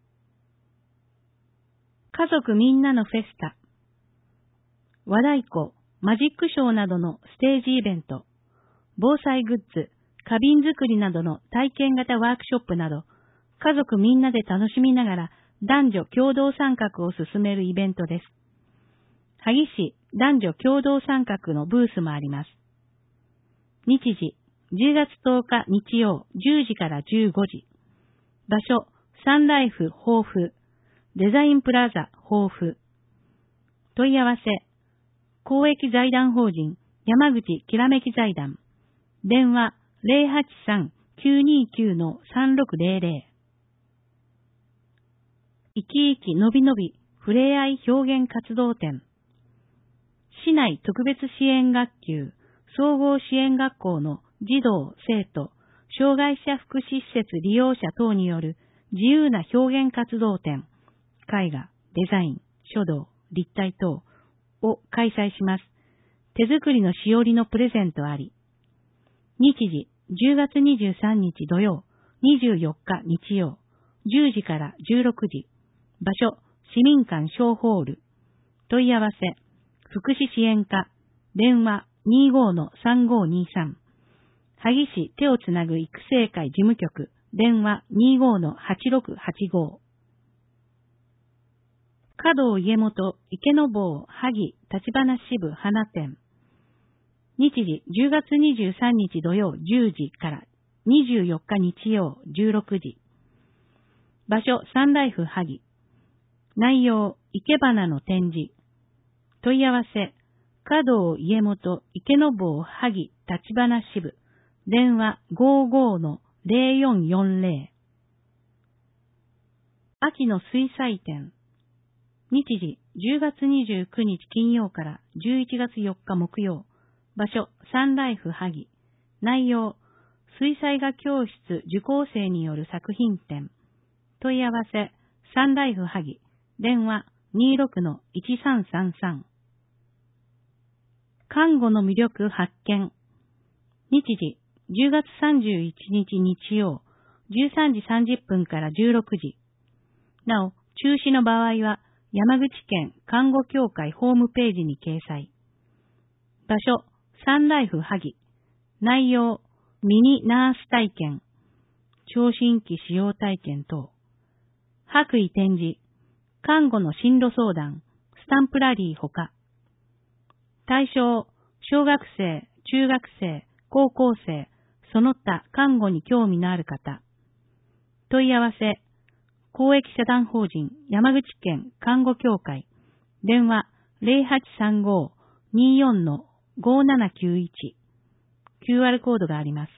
家族みんなのフェスタ。和太鼓、マジックショーなどのステージイベント。防災グッズ、花瓶作りなどの体験型ワークショップなど、家族みんなで楽しみながら男女共同参画を進めるイベントです。萩市男女共同参画のブースもあります。日時、じゅうがつとおか日曜じゅうじからじゅうごじ。場所、サンライフ豊富、デザインプラザ豊富。問い合わせ、公益財団法人山口きらめき財団。電話 ゼロはちさん きゅうにきゅう さんろくゼロゼロ。生き生きのびのびふれあい表現活動展。市内特別支援学級総合支援学校の児童、生徒、障害者福祉施設利用者等による自由な表現活動展、絵画、デザイン、書道、立体等を開催します。手作りのしおりのプレゼントあり。日時、じゅうがつにじゅうさんにち土曜、にじゅうよっか日曜、じゅうじからじゅうろくじ。場所、市民館小ホール。問い合わせ、福祉支援課、電話 にじゅうごのさんごにさん。萩市手をつなぐ育成会事務局、電話 にじゅうごのはちろくはちご。華道家元池坊萩立花支部花店。日時じゅうがつにじゅうさんにち土曜じゅうじからにじゅうよっか日曜じゅうろくじ。場所サンライフ萩。内容生け花の展示。問い合わせ華道家元池坊萩立花支部。電話 ごじゅうごのぜろよんよんぜろ。秋の水彩展。日時じゅうがつにじゅうくにち金曜からじゅういちがつよっか木曜。場所サンライフ萩。内容水彩画教室受講生による作品展。問い合わせサンライフ萩。電話 にじゅうろくのいちさんさんさん。看護の魅力発見。日時じゅうがつさんじゅういちにち日曜じゅうさんじさんじゅっぷんからじゅうろくじ。なお、中止の場合は山口県看護協会ホームページに掲載。場所サンライフ萩。内容ミニナース体験、聴診器使用体験等。白衣展示、看護の進路相談、スタンプラリーほか。対象、小学生、中学生、高校生、その他看護に興味のある方。問い合わせ、公益社団法人山口県看護協会、電話 ぜろはちさんご にじゅうよんのごななきゅういち。キューアール コードがあります。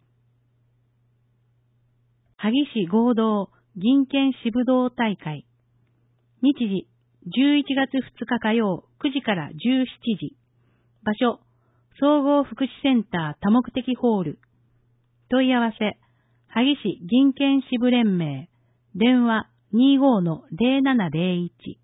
萩市合同人権支部道大会。日時じゅういちがつふつか火曜くじからじゅうしちじ。場所、総合福祉センター多目的ホール。問い合わせ、萩市人権支部連盟。電話にじゅうごのぜろななぜろいち。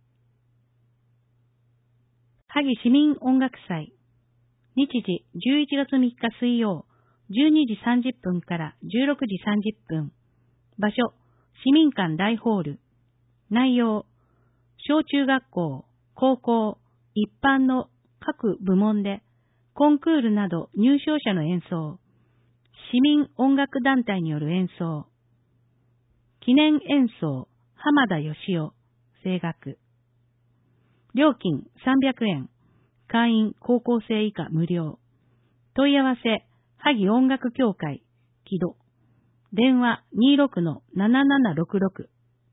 萩市民音楽祭。日時じゅういちがつみっか水曜、じゅうにじさんじゅっぷんからじゅうろくじさんじゅっぷん。場所、市民館大ホール。内容、小中学校、高校、一般の各部門で、コンクールなど入賞者の演奏。市民音楽団体による演奏。記念演奏、浜田義雄、声楽。料金さんびゃくえん。会員高校生以下無料。問い合わせ、萩音楽協会、木戸。電話にじゅうろくのななななろくろく。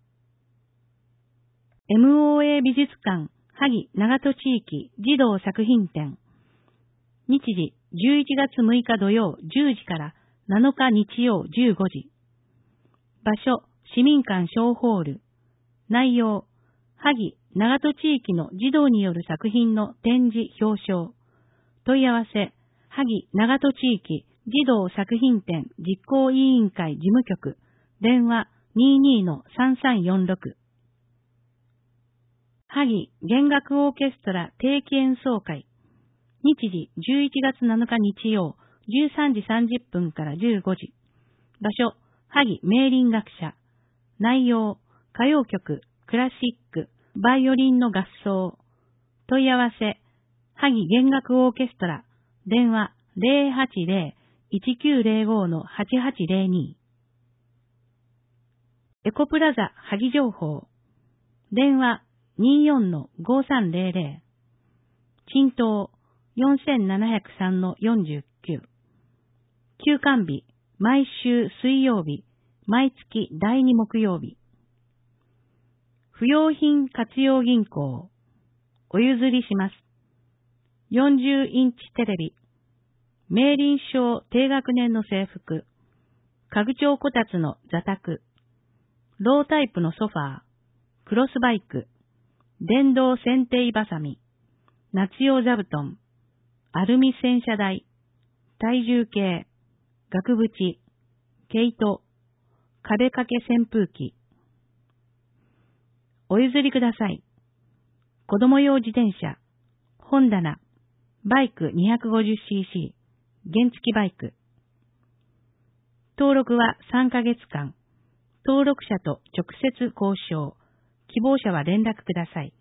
エムオーエー 美術館、萩長門地域児童作品展。日時じゅういちがつむいか土曜じゅうじからなのか日曜じゅうごじ。場所、市民館小ホール。内容、萩長門地域の児童による作品の展示表彰。問い合わせ、萩長門地域児童作品展実行委員会事務局。電話にじゅうにのさんさんよんろく。萩弦楽オーケストラ定期演奏会。日時じゅういちがつなのか日曜じゅうさんじさんじゅっぷんからじゅうごじ。場所、萩明林学者。内容、歌謡曲、クラシック、バイオリンの合奏。問い合わせ、萩弦楽オーケストラ。電話ぜろはちぜろ いちきゅうぜろごのはちはちぜろに。エコプラザ萩情報。電話にじゅうよんのごさんぜろぜろ。賃東よんななまるさんのよんじゅうきゅう。休館日、毎週水曜日、毎月だいに木曜日。不用品活用銀行。お譲りします。よんじゅうインチテレビ。明林小低学年の制服。家具調こたつの座卓。ロータイプのソファー。クロスバイク。電動剪定バサミ。夏用座布団。アルミ洗車台。 体重計、額縁、毛糸、壁掛け扇風機。お譲りください。子供用自転車、本棚、バイク にひゃくごじゅっシーシー、原付バイク。登録はさんかげつかん。登録者と直接交渉。希望者は連絡ください。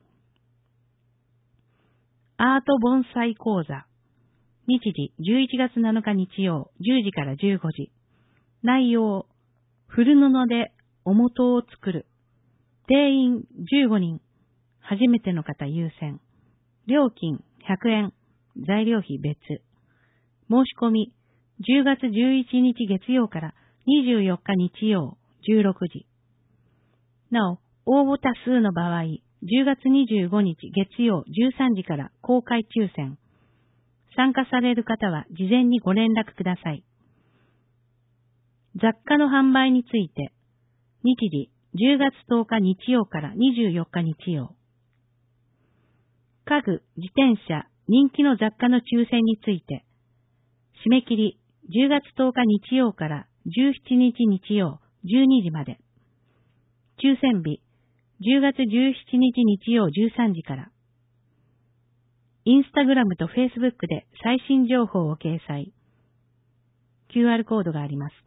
アート盆栽講座。日時じゅういちがつなのか日曜じゅうじからじゅうごじ。内容、古布でお元を作る。定員じゅうごにん。初めての方優先。料金ひゃくえん。材料費別。申し込みじゅうがつじゅういちにち月曜からにじゅうよっか日曜じゅうろくじ。なお、応募多数の場合、じゅうがつにじゅうごにち月曜じゅうさんじから公開抽選。参加される方は事前にご連絡ください。雑貨の販売について、日時じゅうがつとおか日曜からにじゅうよっか日曜。家具、自転車、人気の雑貨の抽選について、締め切りじゅうがつとおか日曜からじゅうしちにち日曜じゅうにじまで。抽選日じゅうがつじゅうしちにち日曜じゅうさんじから。インスタグラムとフェイスブックで最新情報を掲載。キューアール コードがあります。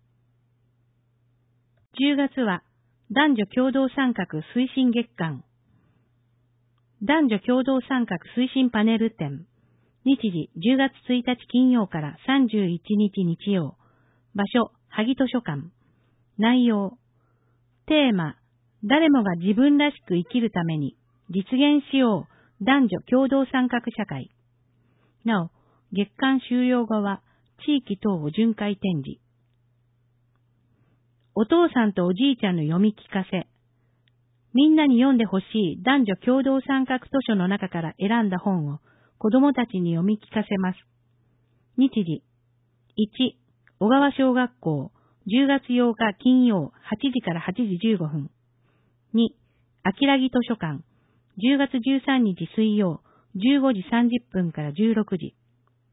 じゅうがつは男女共同参画推進月間。男女共同参画推進パネル展。日時じゅうがつついたち金曜からさんじゅういちにち日曜。場所、萩図書館。内容。テーマ、誰もが自分らしく生きるために実現しよう男女共同参画社会。なお、月間終了後は地域等を巡回展示。お父さんとおじいちゃんの読み聞かせ。みんなに読んでほしい男女共同参画図書の中から選んだ本を子供たちに読み聞かせます。日時。いち、小川小学校、じゅうがつようか金曜はちじからはちじじゅうごふん。に、あきらぎ図書館、じゅうがつじゅうさんにち水曜、じゅうごじさんじゅっぷんからじゅうろくじ。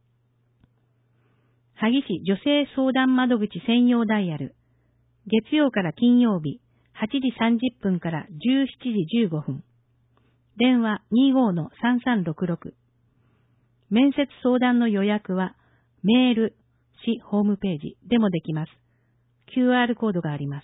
萩市女性相談窓口専用ダイヤル、月曜から金曜日、はちじさんじゅっぷんからじゅうしちじじゅうごふん。電話 にじゅうごのさんさんろくろく。面接相談の予約はメール、市ホームページでもできます。キューアール コードがあります。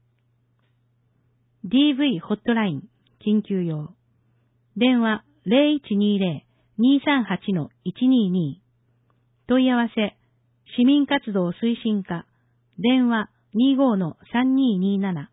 ディーブイ ホットライン、緊急用。電話 ゼロいちにゼロ にさんはち いちにに。問い合わせ、市民活動推進課、電話 にじゅうごのさんにになな。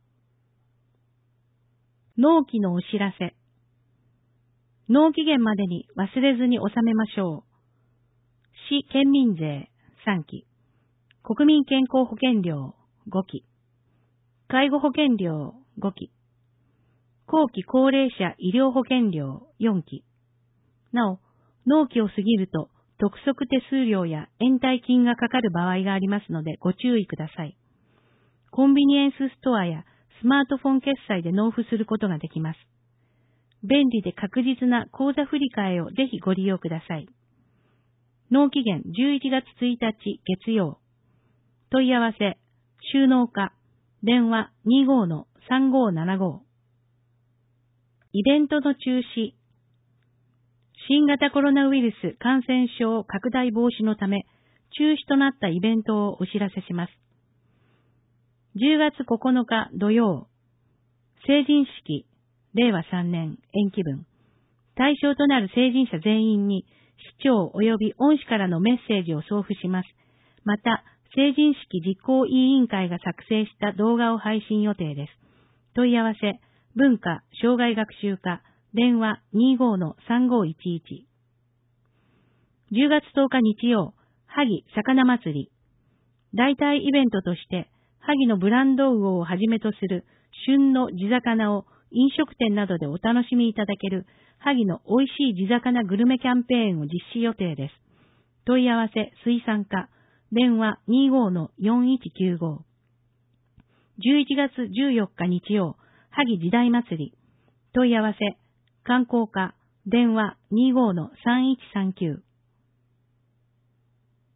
納期のお知らせ。納期限までに忘れずに納めましょう。市県民税さんき、国民健康保険料ごき、介護保険料ごき、後期高齢者医療保険料よんき。なお、納期を過ぎると督促手数料や延滞金がかかる場合がありますのでご注意ください。コンビニエンスストアやスマートフォン決済で納付することができます。便利で確実な口座振替をぜひご利用ください。納期限じゅういちがつついたち月曜。問い合わせ、収納課、電話 にじゅうごのさんごななご。イベントの中止。新型コロナウイルス感染症拡大防止のため、中止となったイベントをお知らせします。じゅうがつここのか土曜、成人式、れいわさんねん延期分。対象となる成人者全員に市長及び恩師からのメッセージを送付します。また、成人式実行委員会が作成した動画を配信予定です。問い合わせ、文化・障害学習課、電話 にじゅうごのさんごいちいち。じゅうがつとおか日曜、萩魚祭り。代替イベントとして、萩のブランド魚をはじめとする旬の地魚を飲食店などでお楽しみいただける萩の美味しい地魚グルメキャンペーンを実施予定です。問い合わせ水産課、電話 にじゅうごのよんいちきゅうご。じゅういちがつじゅうよっか日曜、萩時代祭り。問い合わせ観光課、電話 にじゅうごのさんいちさんきゅう。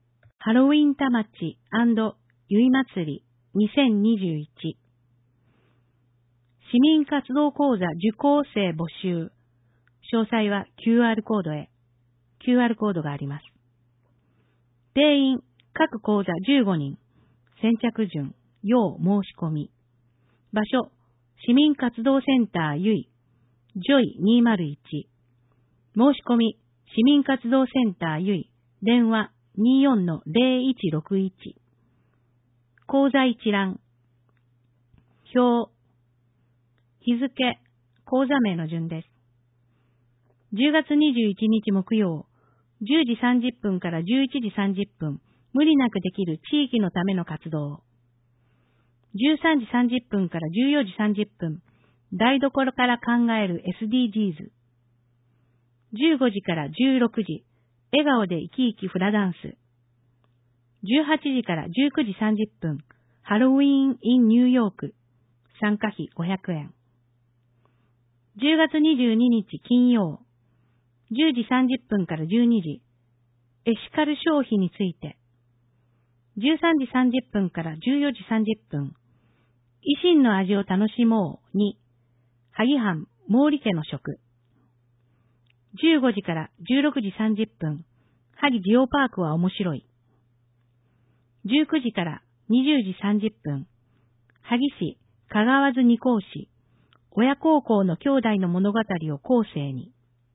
ハロウィン田町&ゆい祭りにせんにじゅういち。市民活動講座受講生募集。詳細は キューアール コードへ。キューアール コードがあります。定員、各講座じゅうごにん。先着順、要申し込み。場所、市民活動センターゆい、ジョイにひゃくいち。申し込み、市民活動センターゆい、電話 にじゅうよんのゼロいちろくいち。講座一覧。表。日付、講座名の順です。じゅうがつにじゅういちにち木曜、じゅうじさんじゅっぷんからじゅういちじさんじゅっぷん、無理なくできる地域のための活動。じゅうさんじさんじゅっぷんからじゅうよじさんじゅっぷん、台所から考える エスディージーズ。じゅうごじからじゅうろくじ、笑顔で生き生きフラダンス。じゅうはちじからじゅうくじさんじゅっぷん、ハロウィーン in ニューヨーク。参加費ごひゃくえん。じゅうがつにじゅうににち金曜、じゅうじさんじゅっぷんからじゅうにじ、エシカル消費について。じゅうさんじさんじゅっぷんからじゅうよじさんじゅっぷん、維新の味を楽しもうに、萩藩毛利家の食。じゅうごじからじゅうろくじさんじゅっぷん、萩ジオパークは面白い。じゅうくじからにじゅうじさんじゅっぷん、萩市香川津二高市、親孝行の兄弟の物語を後世に。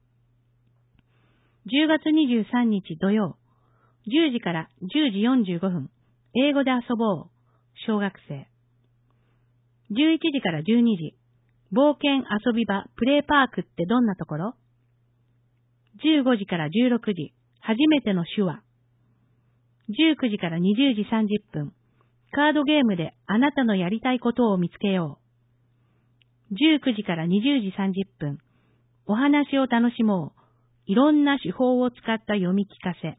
じゅうがつにじゅうさんにち土曜、じゅうじからじゅうじよんじゅうごふん、英語で遊ぼう、小学生。じゅういちじからじゅうにじ、冒険遊び場プレイパークってどんなところ？じゅうごじからじゅうろくじ、初めての手話。じゅうくじからにじゅうじさんじゅっぷん、カードゲームであなたのやりたいことを見つけよう。じゅうくじからにじゅうじさんじゅっぷん、お話を楽しもう。いろんな手法を使った読み聞かせ。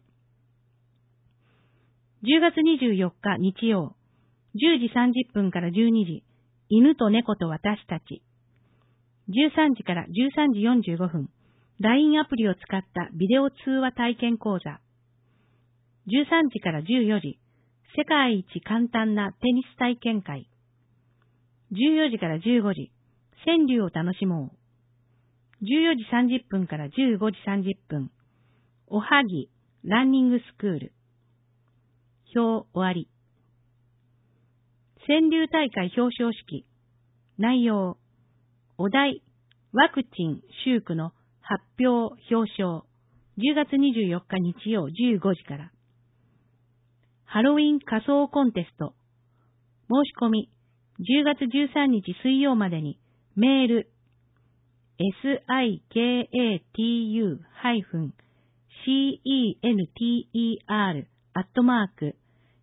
じゅうがつにじゅうよっか日曜、じゅうじさんじゅっぷんからじゅうにじ、犬と猫と私たち。じゅうさんじからじゅうさんじよんじゅうごふん、ライン アプリを使ったビデオ通話体験講座。じゅうさんじからじゅうよじ、世界一簡単なテニス体験会。じゅうよじからじゅうごじ、川柳を楽しもう。じゅうよじさんじゅっぷんからじゅうごじさんじゅっぷん、おはぎ、ランニングスクール。表終わり。川柳大会表彰式。内容。お題、ワクチン、シュークの発表、表彰。じゅうがつにじゅうよっか日曜じゅうごじから。ハロウィン仮装コンテスト。申し込み、じゅうがつじゅうさんにち水曜までに、メール、シカトゥ-center アットマーク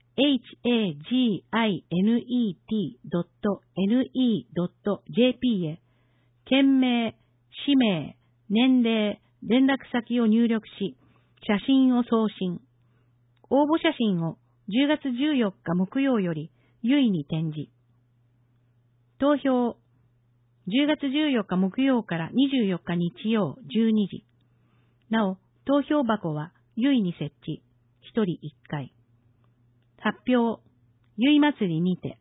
haginet.ne.jp へ、件名、氏名、年齢、連絡先を入力し、写真を送信。応募写真をじゅうがつじゅうよっか木曜よりゆいに展示。投票、じゅうがつじゅうよっか木曜からにじゅうよっか日曜じゅうにじ。なお、投票箱はゆいに設置。ひとりいっかい。発表、ゆい祭りにて。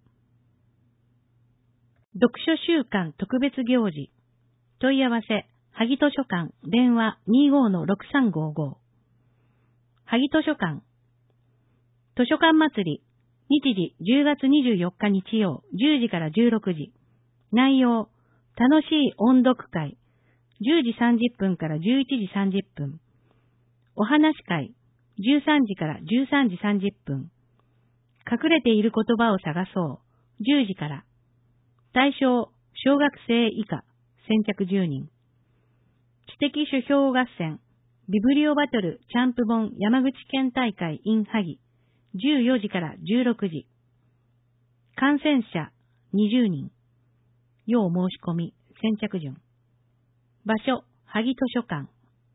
読書週間特別行事。問い合わせ、萩図書館、電話 にじゅうごのろくさんごご。萩図書館。図書館祭り。日時じゅうがつにじゅうよっか日曜じゅうじからじゅうろくじ。内容、楽しい音読会、じゅうじさんじゅっぷんからじゅういちじさんじゅっぷん。お話会、じゅうさんじからじゅうさんじさんじゅっぷん。隠れている言葉を探そう、じゅうじから。対象、小学生以下、先着じゅうにん。知的書評合戦、ビブリオバトルチャンプ本山口県大会 in 萩、じゅうよじからじゅうろくじ。感染者、にじゅうにん。要申し込み、先着順。場所、萩図書館。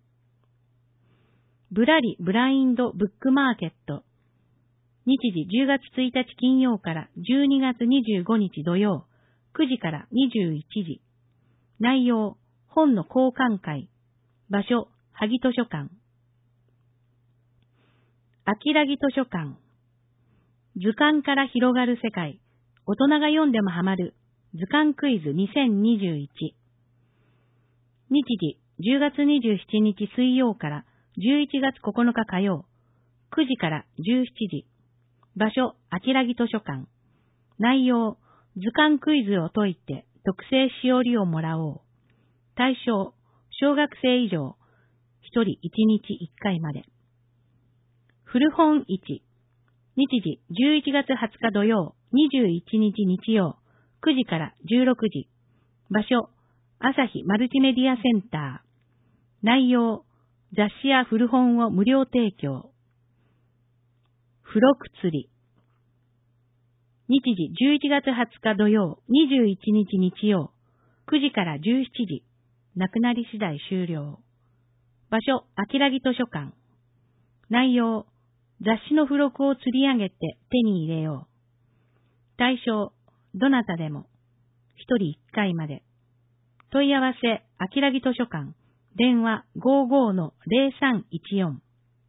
ぶらりブラインドブックマーケット。日時じゅうがつついたち金曜からじゅうにがつにじゅうごにち土曜、くじからにじゅういちじ。内容、本の交換会。場所、萩図書館。 秋良木図書館。図鑑から広がる世界。大人が読んでもハマる。図鑑クイズにせんにじゅういち。日時、じゅうがつにじゅうしちにち水曜からじゅういちがつここのか火曜。くじからじゅうしちじ。場所、秋良木図書館。内容、図鑑クイズを解いて特製しおりをもらおう。対象、小学生以上。ひとりいちにちいっかいまで。古本市。日時、じゅういちがつはつか土曜、にじゅういちにち日曜、くじからじゅうろくじ。場所、朝日マルチメディアセンター。内容、雑誌や古本を無料提供。付録釣り。日時、じゅういちがつはつか土曜、にじゅういちにち日曜、くじからじゅうしちじ。なくなり次第終了。場所、秋良木図書館。内容、雑誌の付録を釣り上げて手に入れよう。対象、どなたでも。ひとりいっかいまで。問い合わせ、秋良木図書館。電話 ごじゅうごのゼロさんいちよん。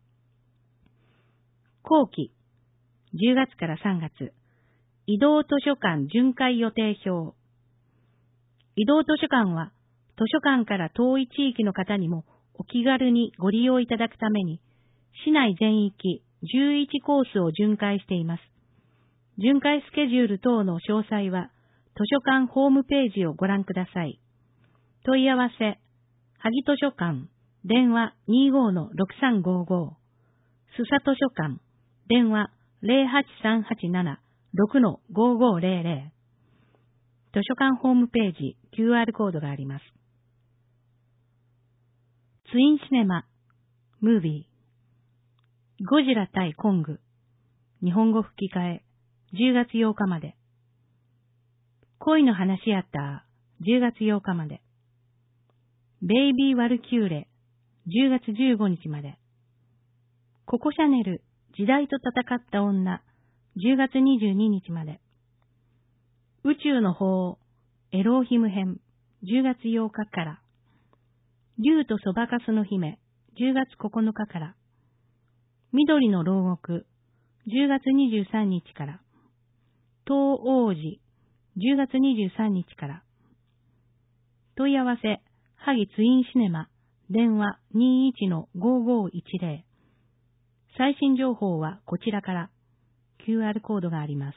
後期、じゅうがつからさんがつ。移動図書館巡回予定表。移動図書館は、図書館から遠い地域の方にもお気軽にご利用いただくために、市内全域じゅういちコースを巡回しています。巡回スケジュール等の詳細は、図書館ホームページをご覧ください。問い合わせ、萩図書館、電話 にじゅうごのろくさんごご。須佐図書館、電話 ゼロはちさんはちななろくのごごゼロゼロ。図書館ホームページ、キューアール コードがあります。ツインシネマ、ムービー。ゴジラ対コング。日本語吹き替え、じゅうがつようかまで。恋の話やったじゅうがつようかまで。ベイビー・ワルキューレ、じゅうがつじゅうごにちまで。ココ・シャネル、時代と戦った女、じゅうがつにじゅうににちまで。宇宙の法、エローヒム編、じゅうがつようかから。竜とそばかすの姫、じゅうがつここのかから。緑の牢獄、じゅうがつにじゅうさんにちから。東王子、じゅうがつにじゅうさんにちから。問い合わせ、萩ツインシネマ、電話 にじゅういちのごごいちゼロ。最新情報はこちらから キューアール コードがあります。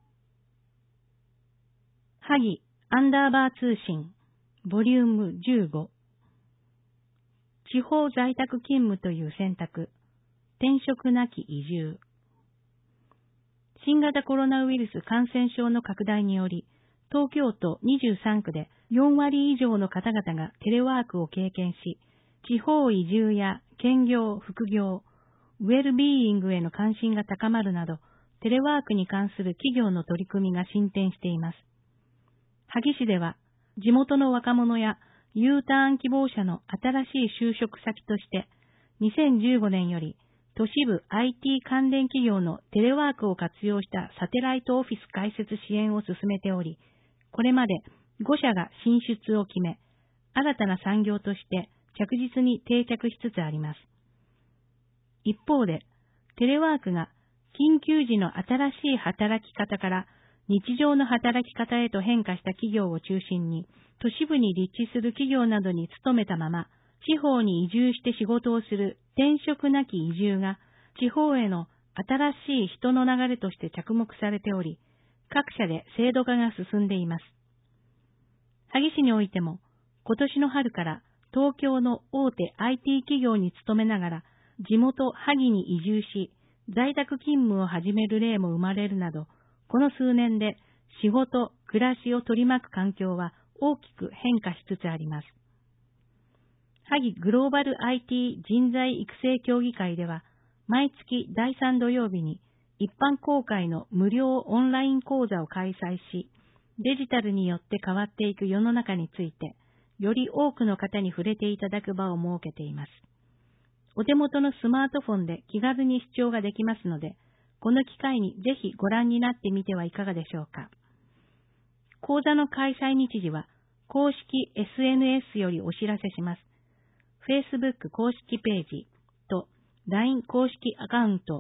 萩アンダーバー通信、ボリュームじゅうご。地方在宅勤務という選択、転職なき移住。新型コロナウイルス感染症の拡大により、東京都にじゅうさんくでよんわり以上の方々がテレワークを経験し、地方移住や兼業、副業、ウェルビーイングへの関心が高まるなど、テレワークに関する企業の取り組みが進展しています。萩市では、地元の若者や U ターン希望者の新しい就職先として、にせんじゅうごねんより、都市部 アイティー 関連企業のテレワークを活用したサテライトオフィス開設支援を進めており、これまでごしゃが進出を決め、新たな産業として着実に定着しつつあります。一方で、テレワークが緊急時の新しい働き方から日常の働き方へと変化した企業を中心に、都市部に立地する企業などに勤めたまま、地方に移住して仕事をする転職なき移住が、地方への新しい人の流れとして着目されており、各社で制度化が進んでいます。萩市においても、今年の春から東京の大手 アイティー 企業に勤めながら、地元萩に移住し、在宅勤務を始める例も生まれるなど、この数年で仕事、暮らしを取り巻く環境は大きく変化しつつあります。萩グローバル アイティー 人材育成協議会では、毎月だいさん土曜日に一般公開の無料オンライン講座を開催し、デジタルによって変わっていく世の中について、より多くの方に触れていただく場を設けています。お手元のスマートフォンで気軽に視聴ができますので、この機会にぜひご覧になってみてはいかがでしょうか。講座の開催日時は、公式 エスエヌエス よりお知らせします。Facebook 公式ページと ライン 公式アカウント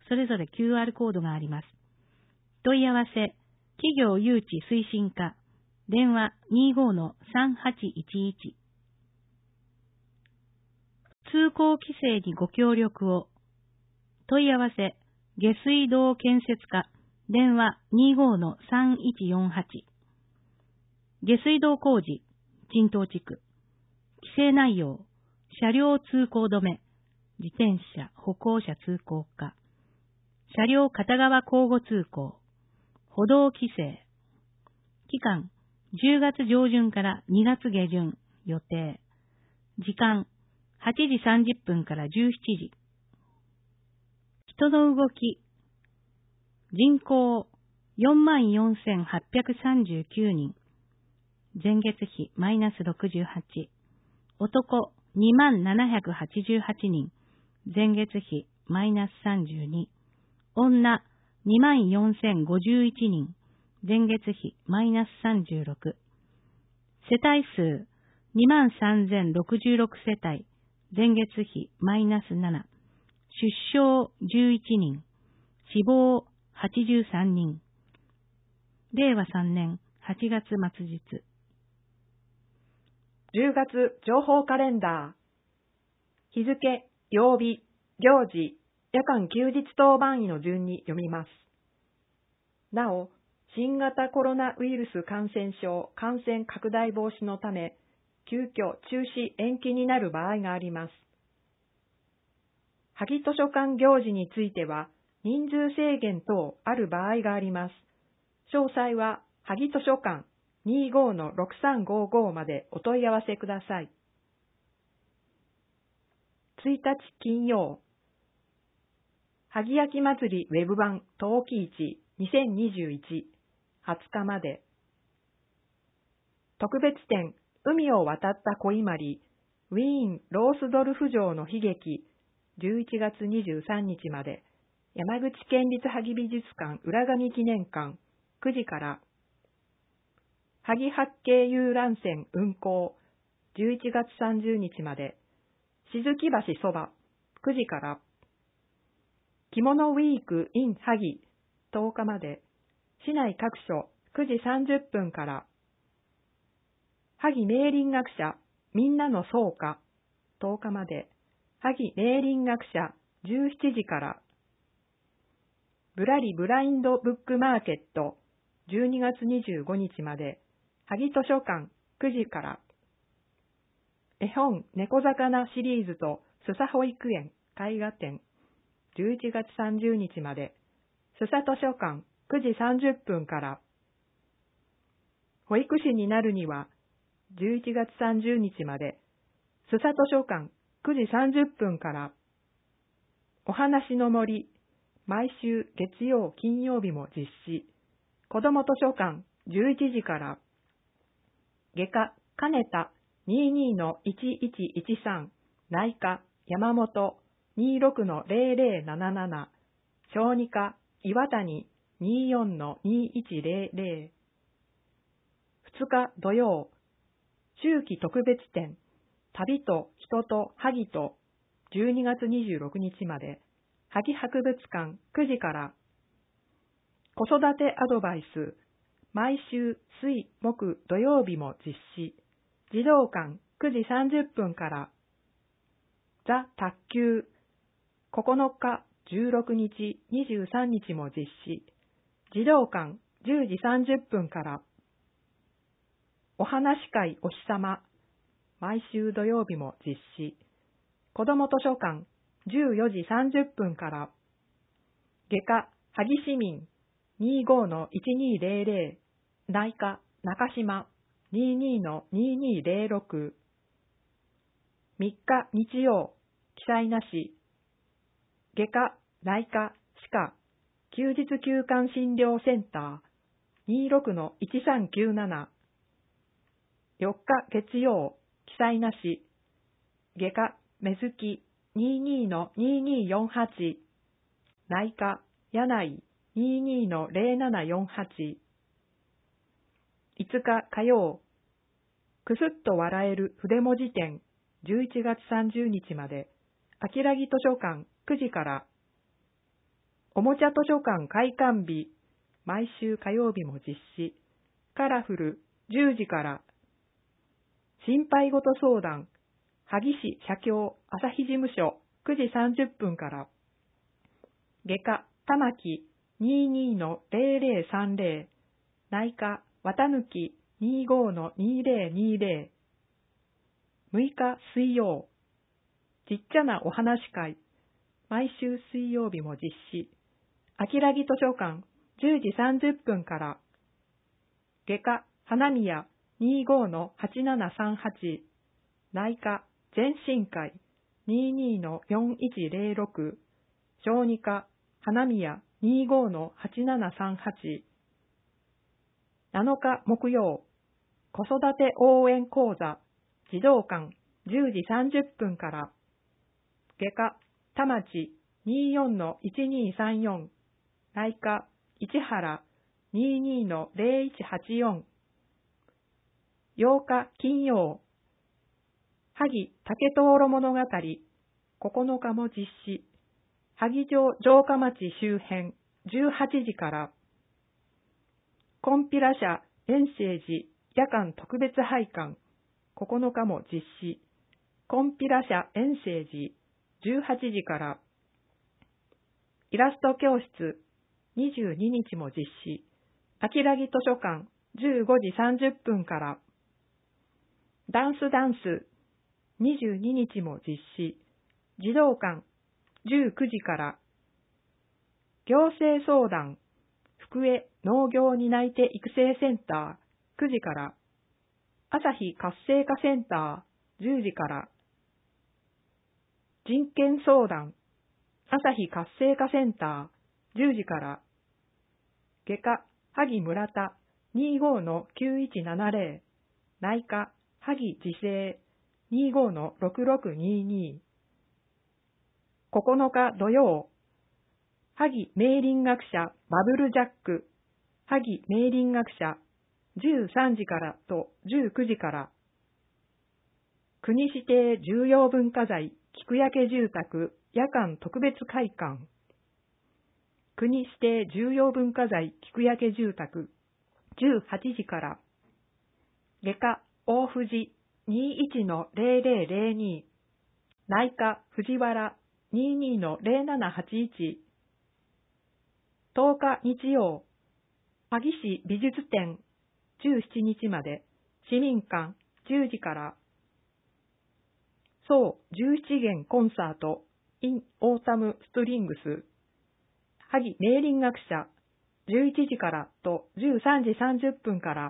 それぞれ キューアール コードがあります。問い合わせ、企業誘致推進課、電話 にじゅうごのさんはちいちいち。通行規制にご協力を。問い合わせ、下水道建設課、電話 にじゅうごのさんいちよんはち。下水道工事、沈東地区。規制内容、車両通行止め、自転車、歩行者通行化。車両片側交互通行。歩道規制。期間、じゅうがつ上旬からにがつ下旬予定。時間、はちじさんじゅっぷんからじゅうしちじ。人の動き。人口よんまんよんせんはっぴゃくさんじゅうきゅうにん。前月比マイナスろくじゅうはち。男にまんななひゃくはちじゅうはちにん。前月比マイナスさんじゅうに。女にまんよんせんごじゅういちにん。前月比マイナスさんじゅうろく。世帯数にまんさんぜんろくじゅうろく世帯。前月比マイナスなな。出生じゅういちにん。死亡はちじゅうさんにん。れいわさんねんはちがつ末日。 じゅうがつ情報カレンダー。日付、曜日、行事、夜間休日当番医の順に読みます。なお、新型コロナウイルス感染症感染拡大防止のため、急遽中止延期になる場合があります。萩図書館行事については、人数制限等ある場合があります。詳細は、萩図書館 にじゅうごのろくさんごご までお問い合わせください。ついたち金曜、萩焼祭りウェブ版陶器市にせんにじゅういち、はつかまで。特別展、海を渡った小伊万里、ウィーン・ロースドルフ城の悲劇、じゅういちがつにじゅうさんにちまで、山口県立萩美術館浦上記念館、くじから、萩八景遊覧船運航、じゅういちがつさんじゅうにちまで、静木橋そば、くじから、着物ウィーク in 萩、とおかまで、市内各所くじさんじゅっぷんから、萩明林学者みんなの奏歌、とおかまで、萩明林学者じゅうしちじから、ぶらりブラインドブックマーケットじゅうにがつにじゅうごにちまで、萩図書館くじから、絵本猫魚シリーズと須佐保育園絵画展じゅういちがつさんじゅうにちまで、須佐図書館くじさんじゅっぷんから、保育士になるにはじゅういちがつさんじゅうにちまで、須佐図書館くじさんじゅっぷんから、お話の森、毎週月曜金曜日も実施、子ども図書館じゅういちじから、外科金田 にじゅうにのいちいちいちさん、内科山本 にじゅうろくのゼロゼロなななな、小児科岩谷 にじゅうよんのにいちゼロゼロ。ふつか土曜、秋季特別展、旅と人と萩とじゅうにがつにじゅうろくにちまで、萩博物館くじから、子育てアドバイス、毎週水木土曜日も実施、児童館くじさんじゅっぷんから、ザ・卓球、ここのかじゅうろくにちにじゅうさんにちも実施、児童館じゅうじさんじゅっぷんから、お話し会お日様、毎週土曜日も実施、子ども図書館じゅうよじさんじゅっぷんから、外科萩市民 にじゅうごのいちにゼロゼロ、内科中島 にじゅうにのににゼロろく、みっか日曜、記載なし、外科内科歯科休日休館診療センター にじゅうろくのいちさんきゅうなな、よっか月曜、記載なし、外科目月 にじゅうにのにによんはち、内科柳井 にじゅうにのゼロななよんはち、いつか火曜、くすっと笑える筆文字展じゅういちがつさんじゅうにちまで、あきらぎ図書館くじから、 おもちゃ図書館開館日、毎週火曜日も実施。カラフルじゅうじから。心配事相談、萩市社協朝日事務所くじさんじゅっぷんから。外科玉木 にじゅうにのゼロゼロさんゼロ、内科綿貫 にじゅうごのにゼロにゼロ。むいか水曜、ちっちゃなお話会、毎週水曜日も実施。あきらぎ図書館じゅうじさんじゅっぷんから。外科花宮 にじゅうごのはちななさんはち、内科全身会 にじゅうにのよんいちゼロろく、小児科花宮 にじゅうごのはちななさんはち。なのか木曜、子育て応援講座児童館じゅうじさんじゅっぷんから。外科田町 にじゅうよんのいちにさんよん、内科市原 にじゅうにのゼロいちはちよん。ようか金曜、萩竹灯籠物語ここのかも実施。萩城城下町周辺じゅうはちじから。コンピラ社遠征寺夜間特別拝観ここのかも実施。コンピラ社遠征寺じゅうはちじから。イラスト教室にじゅうににちも実施。あきらぎ図書館じゅうごじさんじゅっぷんから。ダンスダンスにじゅうににちも実施。児童館じゅうくじから。行政相談福江農業担い手育成センターくじから。朝日活性化センターじゅうじから。人権相談朝日活性化センターじゅうじから。外科萩村田 にじゅうごのきゅういちななゼロ、内科萩自生 にじゅうごのろくろくにに。ここのか土曜、萩明林学者バブルジャック萩明林学者じゅうさんじからとじゅうくじから。国指定重要文化財菊焼住宅夜間特別会館。国指定重要文化財菊焼住宅じゅうはちじから。外科大藤 にじゅういちのゼロゼロゼロに、内科藤原 にじゅうにのゼロななはちいち。とおか日曜、萩市美術展じゅうしちにちまで、市民館じゅうじから。総じゅうなな弦コンサート in オータムストリングス萩明林学者じゅういちじからとじゅうさんじさんじゅっぷんから。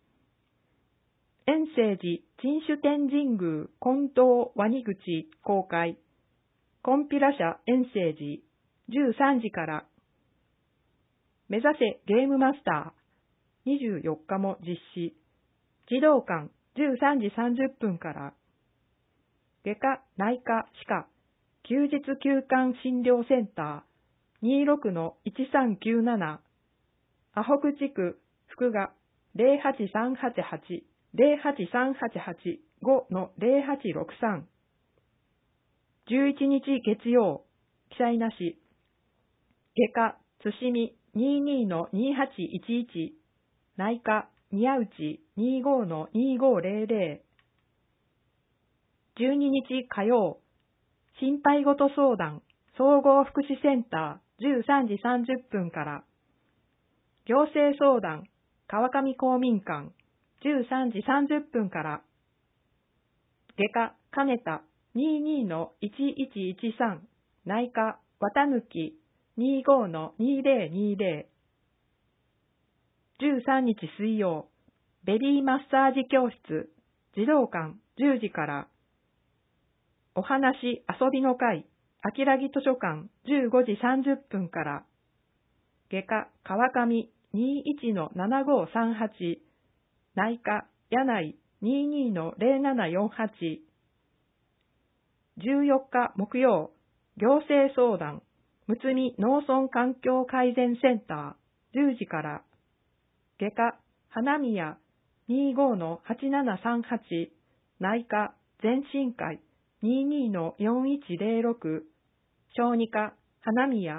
遠征寺鎮守天神宮金堂ワニ口公開コンピラ社遠征寺じゅうさんじから。目指せゲームマスターにじゅうよっかも実施。児童館じゅうさんじさんじゅっぷんから。外科内科歯科休日休館診療センターにじゅうろくのいちさんきゅうなな、阿北地区福賀 ゼロはちさんはちはち ゼロはちさんはちはち ごのゼロはちろくさん。じゅういちにち月曜、記載なし。外科津市見にじゅうにのにはちいちいち、内科宮内にじゅうごのにごゼロゼロ。じゅうににち火曜、心配事相談総合福祉センターじゅうさんじさんじゅっぷんから。行政相談川上公民館じゅうさんじさんじゅっぷんから。外科金田にじゅうにのいちいちいちさん、内科綿貫にじゅうごのにゼロにゼロ。じゅうさんにち水曜、ベビーマッサージ教室児童館じゅうじから。お話遊びの会あきらぎ図書館じゅうごじさんじゅっぷんから。外科川上にじゅういちのななごさんはち、内科柳井にじゅうにのゼロななよんはち。じゅうよっか木曜、行政相談むつみ農村環境改善センターじゅうじから。外科花宮にじゅうごのはちななさんはち、内科全身会にじゅうにのよんいちゼロろく、小児科花宮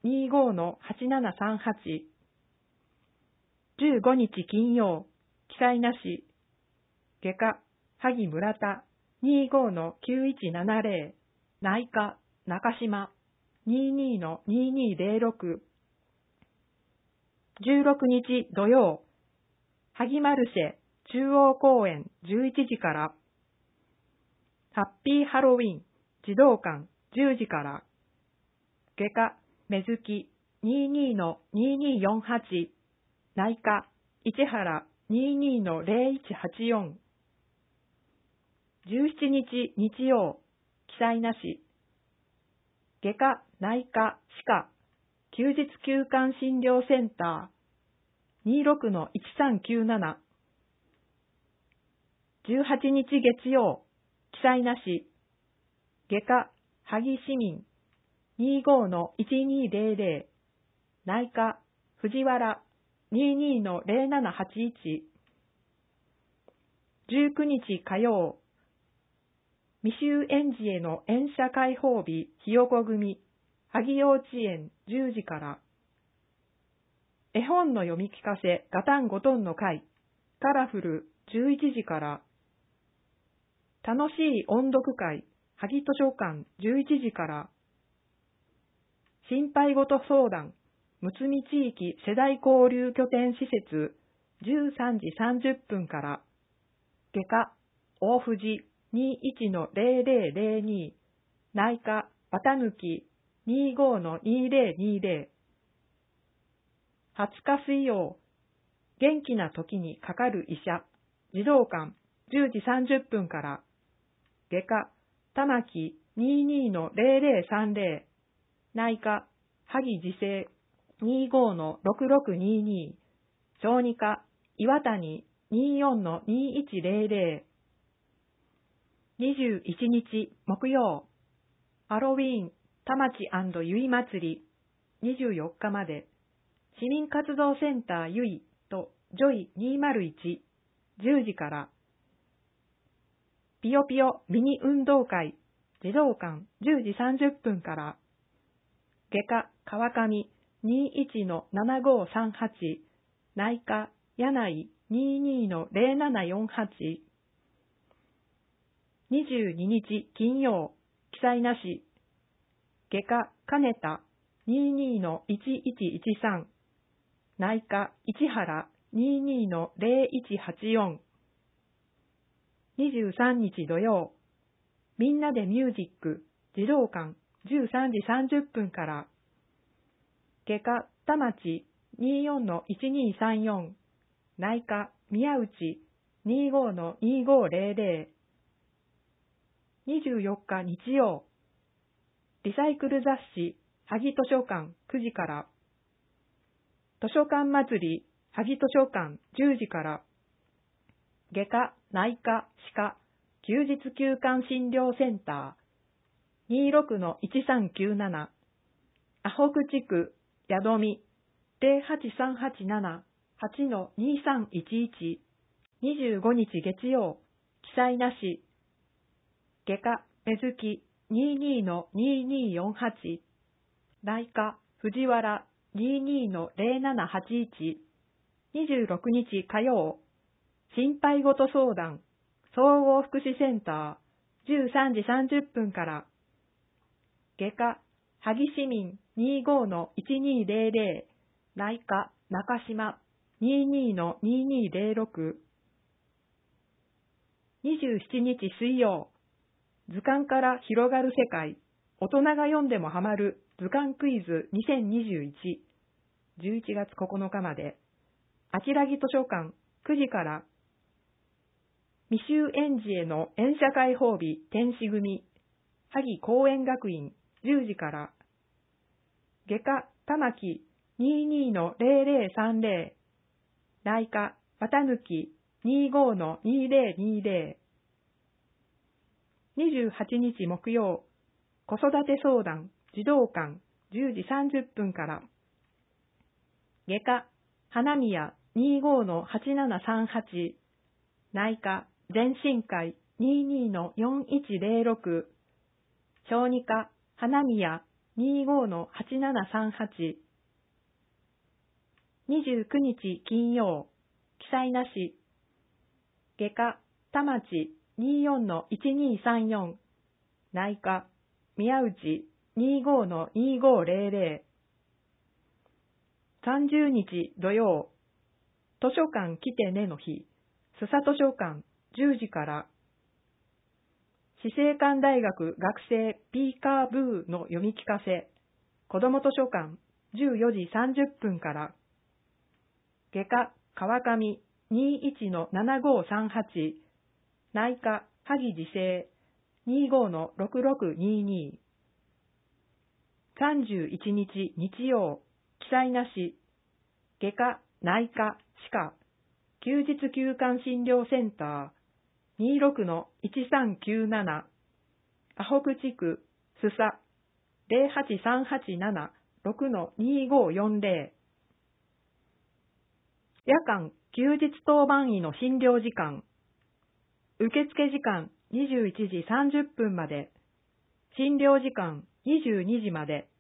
にじゅうごのはちななさんはち。じゅうごにち金曜、記載なし。外科、萩村田、にじゅうごのきゅういちななぜろ。内科、中島、にじゅうにのにじゅうにぜろろく。じゅうろくにち土曜、萩マルシェ中央公園じゅういちじから。ハッピーハロウィン児童館じゅうじから。外科、目月にじゅうにのにじゅうによんはち。内科、市原にじゅうにのぜろいちはちよん。じゅうしちにち日曜、記載なし。外科、内科、歯科、休日休館診療センター、にじゅうろくのいちさんきゅうなな。じゅうはちにち月曜、記載なし。外科、萩市民、にじゅうごのいちにぜろぜろ。内科、藤原、にじゅうにのぜろななはちいち。じゅうくにち火曜、未就園児への園舎開放日ひよこ組、萩幼稚園じゅうじから。絵本の読み聞かせガタンゴトンの会、カラフルじゅういちじから。楽しい音読会、萩図書館じゅういちじから。心配事相談、むつみ地域世代交流拠点施設じゅうさんじさんじゅっぷんから。外科、大藤にじゅういちのぜろぜろぜろに。内科、綿抜きにじゅうごのにぜろにぜろ。はつか水曜、元気な時にかかる医者、児童館じゅうじさんじゅっぷんから。外科、玉木にじゅうにのぜろぜろさんぜろ。内科、萩自生にじゅうごのろくろくにに。小児科、岩谷にじゅうよんのにいちぜろぜろ。にじゅういちにち木曜、ハロウィーン田町&ゆい祭りにじゅうよっかまで。市民活動センターゆいとジョイにせんいちじゅうじから。ぴよぴよミニ運動会児童館じゅうじさんじゅっぷんから。外科川上にじゅういちのななごさんはち。内科柳井にじゅうにのぜろななよんはち。にじゅうににち金曜、記載なし。外科金田にじゅうにのいちいちいちさん。内科市原にじゅうにのぜろいちはちよん。にじゅうさんにち土曜、みんなでミュージック児童館じゅうさんじさんじゅっぷんから。外科田町にじゅうよんのいちにさんよん。内科宮内にじゅうごのにごぜろぜろ。にじゅうよっか日曜、リサイクル雑誌萩図書館くじから。図書館祭り萩図書館じゅうじから。外科内科歯科休日休館診療センターにじゅうろくのいちさんきゅうなな。阿北地区宿見ぜろはちさんはちなな はちのにさんいちいち。にじゅうごにち月曜、記載なし。外科目月にじゅうにのにによんはち。内科藤原にじゅうにのぜろななはちいち。にじゅうろくにち火曜、心配事相談総合福祉センターじゅうさんじさんじゅっぷんから。外科萩市民にじゅうごのいちにぜろぜろ。内科中島にじゅうにのににぜろろく。にじゅうしちにち水曜、図鑑から広がる世界、大人が読んでもハマる図鑑クイズにせんにじゅういち。じゅういちがつここのかまで。あきらぎ図書館くじから。未就園児への園舎開放日天使組、萩公園学院じゅうじから。外科玉木にじゅうにのぜろぜろさんぜろ。内科綿抜きにじゅうごのにぜろにぜろ。にじゅうはちにち木曜、子育て相談児童館じゅうじさんじゅっぷんから。外科花宮にじゅうごのはちななさんはち。内科全身会にじゅうにのよんいちぜろろく。小児科花宮にじゅうごのはちななさんはち、にじゅうくにち金曜、記載なし。外科、田町にじゅうよんのいちにさんよん、内科、宮内にじゅうごのにじゅうごぜろぜろ、さんじゅうにち土曜、図書館来てねの日、須佐図書館じゅうじから、死生館大学学生ピーカーブーの読み聞かせ、子ども図書館じゅうよじさんじゅっぷんから、外科川上にじゅういちのななごさんはち、内科萩自生にじゅうごのろくろくにに、さんじゅういちにち日曜、記載なし。外科、内科、歯科、休日休館診療センター、にじゅうろくのいちさんきゅうなな、アホク地区、須佐、ぜろはちさんはちなな、ろくのにごよんぜろ、夜間、休日当番医の診療時間、受付時間にじゅういちじさんじゅっぷんまで、診療時間にじゅうにじまで、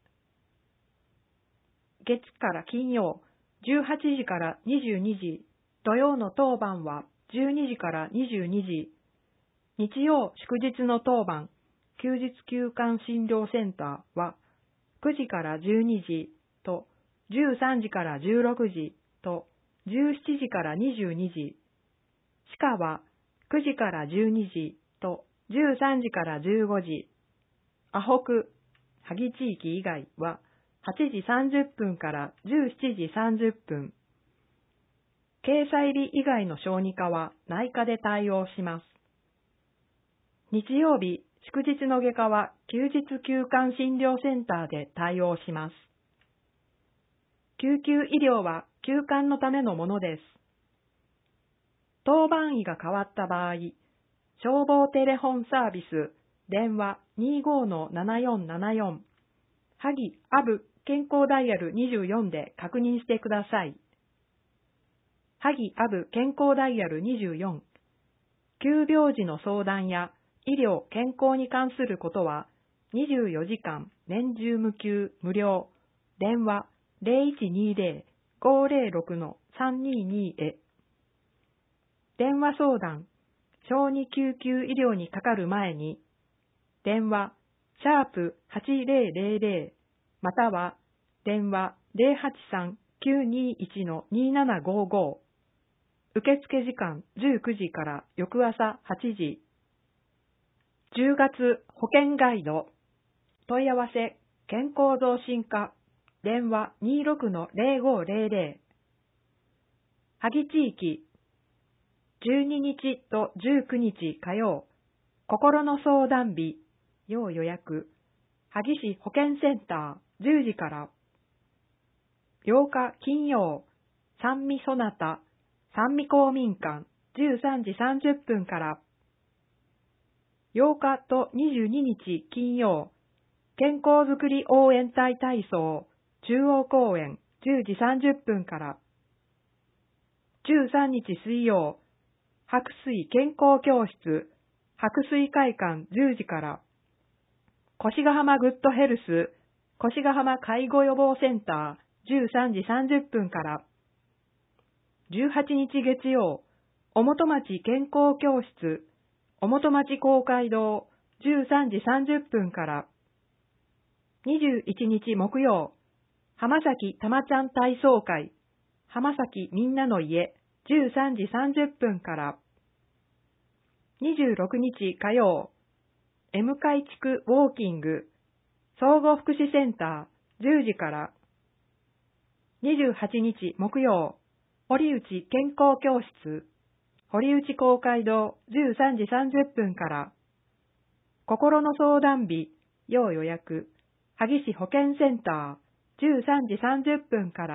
月から金曜、じゅうはちじからにじゅうにじ、土曜の当番はじゅうにじからにじゅうにじ、日曜祝日の当番、休日休館診療センターはくじからじゅうにじとじゅうさんじからじゅうろくじとじゅうしちじからにじゅうにじ、歯科はくじからじゅうにじとじゅうさんじからじゅうごじ、アホク、萩地域以外ははちじさんじゅっぷんからじゅうしちじさんじゅっぷん。経済日以外の小児科は内科で対応します。日曜日、祝日の外科は休日休館診療センターで対応します。救急医療は休館のためのものです。当番医が変わった場合、消防テレホンサービス、電話にじゅうごのななよんななよん、萩アブ健康ダイヤルにじゅうよんで確認してください。萩アブ健康ダイヤルにじゅうよん、急病時の相談や医療健康に関することはにじゅうよじかん年中無休無料、電話ゼロいちにゼロ ごゼロろくのさんににへ。電話相談、小児救急医療にかかる前に、電話シャープはちゼロゼロゼロまたは電話ゼロはちさん きゅうにいちのにななごご、受付時間じゅうくじから翌朝はちじ。じゅうがつ保険ガイド、問い合わせ健康増進課、電話にじゅうろくのゼロごゼロゼロ。萩地域、じゅうににちとじゅうくにち火曜、心の相談日、要予約、萩市保健センターじゅうじから。ようか金曜、三味そなた、三味公民館じゅうさんじさんじゅっぷんから。ようかとにじゅうににち金曜、健康づくり応援隊体操中央公園じゅうじさんじゅっぷんから。じゅうさんにち水曜、白水健康教室白水会館じゅうじから。越ヶ浜グッドヘルス越ヶ浜介護予防センターじゅうさんじさんじゅっぷんから。じゅうはちにち月曜、おもと町健康教室おもと町公会堂じゅうさんじさんじゅっぷんから。にじゅういちにち木曜、浜崎たまちゃん体操会浜崎みんなの家じゅうさんじさんじゅっぷんから。にじゅうろくにち火曜、M 海地区ウォーキング総合福祉センターじゅうじから。にじゅうはちにち木曜、堀内健康教室堀内公会堂じゅうさんじさんじゅっぷんから。心の相談日、要予約、萩市保健センターじゅうさんじさんじゅっぷんから。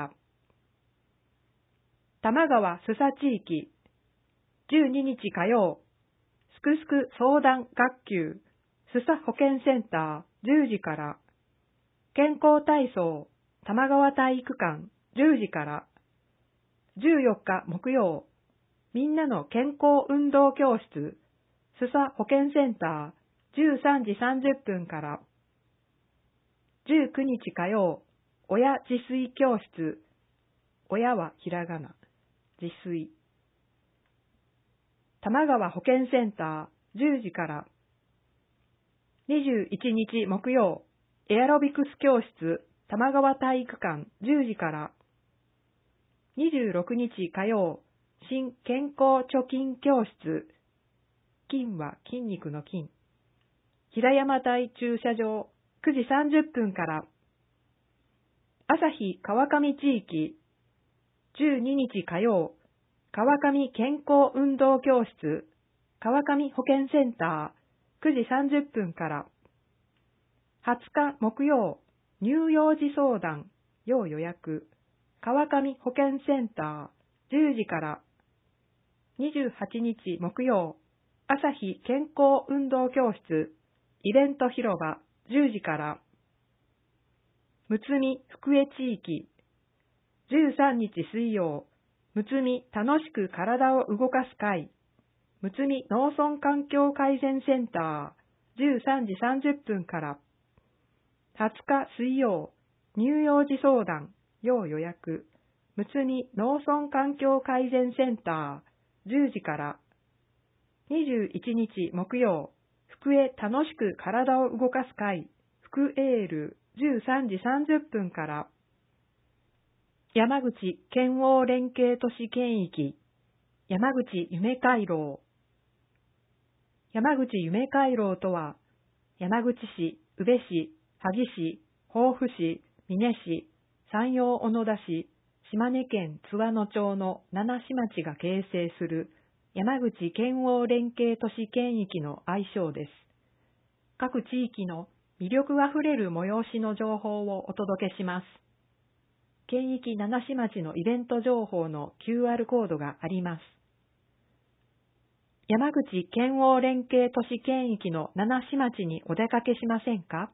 玉川須佐地域、じゅうににち火曜、すくすく相談学級須佐保健センターじゅうじから。健康体操玉川体育館じゅうじから。じゅうよっか木曜、みんなの健康運動教室須佐保健センターじゅうさんじさんじゅっぷんから。 じゅうくにち火曜、親自炊教室。親はひらがな。自炊。玉川保健センター、じゅうじから。にじゅういちにち木曜、エアロビクス教室、玉川体育館、じゅうじから。にじゅうろくにち火曜、新健康貯金教室。筋は筋肉の筋。平山台駐車場、くじさんじゅっぷんから。朝日川上地域、じゅうににち火曜、川上健康運動教室、川上保健センター、くじさんじゅっぷんから。はつか木曜、乳幼児相談、要予約、川上保健センター、じゅうじから。にじゅうはちにち木曜、朝日健康運動教室、イベント広場、じゅうじから。むつみ福江地域、じゅうさんにち水曜、むつみ楽しく体を動かす会、むつみ農村環境改善センター、じゅうさんじさんじゅっぷんから。はつか水曜、乳幼児相談、要予約、むつみ農村環境改善センター、じゅうじから。にじゅういちにち木曜、福江楽しく体を動かす会、福エール、じゅうさんじさんじゅっぷんから。山口県央連携都市圏域、山口夢回廊。山口夢回廊とは、山口市、宇部市、萩市、防府市、美祢市、山陽小野田市、島根県津和野町のななし町が形成する山口県央連携都市圏域の愛称です。各地域の魅力あふれる催しの情報をお届けします。県域ななし町のイベント情報の キューアール コードがあります。山口県央連携都市圏域のななし町にお出かけしませんか？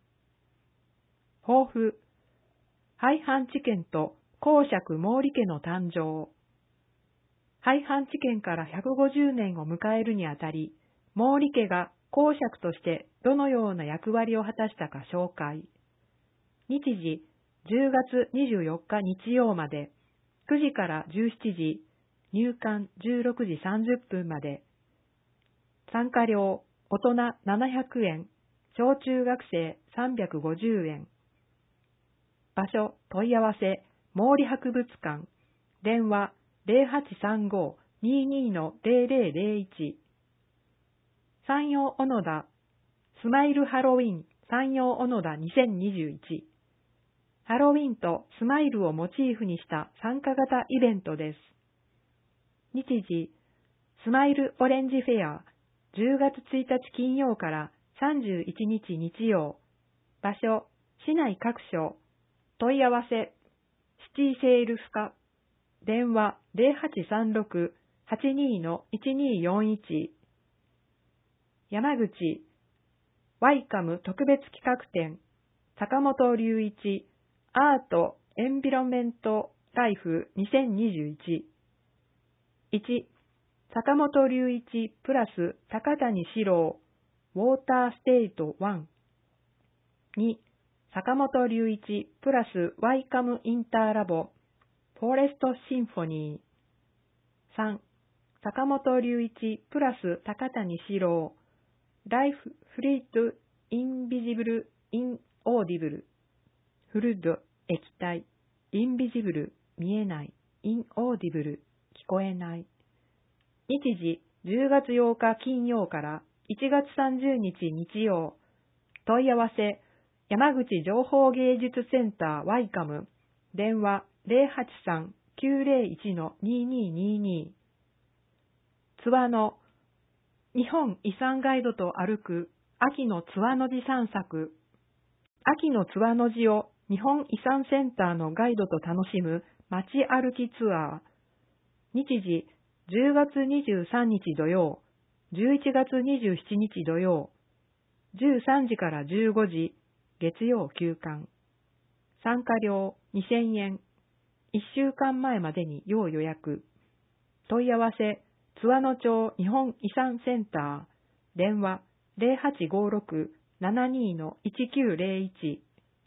抱負、廃藩置県と公爵毛利家の誕生。廃藩置県からひゃくごじゅうねんを迎えるにあたり、毛利家が公爵としてどのような役割を果たしたか紹介。日時、じゅうがつにじゅうよっか日曜まで、くじからじゅうしちじ、入館じゅうろくじさんじゅっぷんまで。参加料、大人ななひゃくえん、小中学生さんびゃくごじゅうえん。場所、問い合わせ、毛利博物館、電話ゼロはちさんご にーにー のゼロゼロゼロいち。山陽小野田、スマイルハロウィン山陽小野田にせんにじゅういち。ハロウィンとスマイルをモチーフにした参加型イベントです。日時、スマイルオレンジフェア、じゅうがつついたち金曜からさんじゅういちにち日曜。場所、市内各所。問い合わせ、シティセールス課。電話ゼロはちさんろく はちにー のいちにーよんいち。山口、ワイカム特別企画展、坂本龍一、アート・エンビロメント・ライフにせんにじゅういち。いち、坂本龍一プラス高谷史郎、ウォーターステートいち。に、坂本龍一プラスワイカムインターラボ、フォレストシンフォニー。さん、坂本龍一プラス高谷史郎、ライフフリートインビジブルインオーディブル、フルード液体、インビジブル見えない、インオーディブル聞こえない。日時じゅうがつようか金曜からいちがつさんじゅうにち日曜。問い合わせ、山口情報芸術センターワイカム、電話ゼロはちさん きゅうゼロいち のにーにーにーにー。津和野、日本遺産ガイドと歩く秋の津和野寺散策。秋の津和野寺を日本遺産センターのガイドと楽しむ街歩きツアー。日時、じゅうがつにじゅうさんにち土曜、じゅういちがつにじゅうしちにち土曜、じゅうさんじからじゅうごじ、月曜休館。参加料にせんえん。いっしゅうかんまえまでに要予約。問い合わせ、津和野町日本遺産センター。電話ゼロはちごろく ななにー のいちきゅうゼロいち。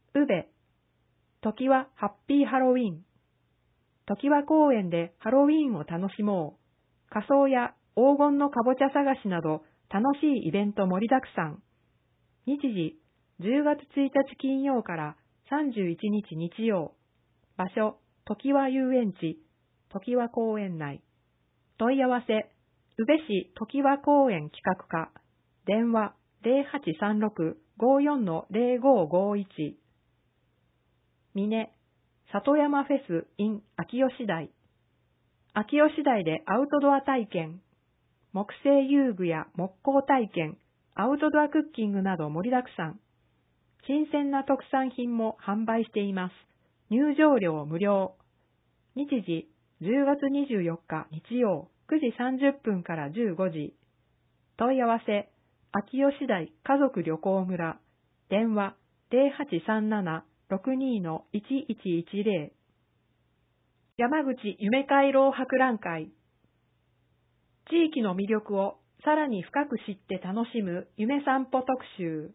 宇部、時はハッピーハロウィン。時は公園でハロウィーンを楽しもう。仮装や黄金のかぼちゃ探しなど楽しいイベント盛りだくさん。日時、じゅうがつついたち金曜からさんじゅういちにち日曜。場所、時は遊園地、時は公園内。問い合わせ、宇部市時は公園企画課。電話、ゼロはちさんろく ごよんのゼロごごいち。峰、里山フェス in 秋吉台。秋吉台でアウトドア体験。木製遊具や木工体験、アウトドアクッキングなど盛りだくさん。新鮮な特産品も販売しています。入場料無料。日時、じゅうがつにじゅうよっか日曜くじさんじゅっぷんからじゅうごじ。問い合わせ、秋吉台家族旅行村。電話、ゼロはちさんなな ろくにのいちいちいちゼロ。山口夢回廊博覧会。地域の魅力をさらに深く知って楽しむ夢散歩特集。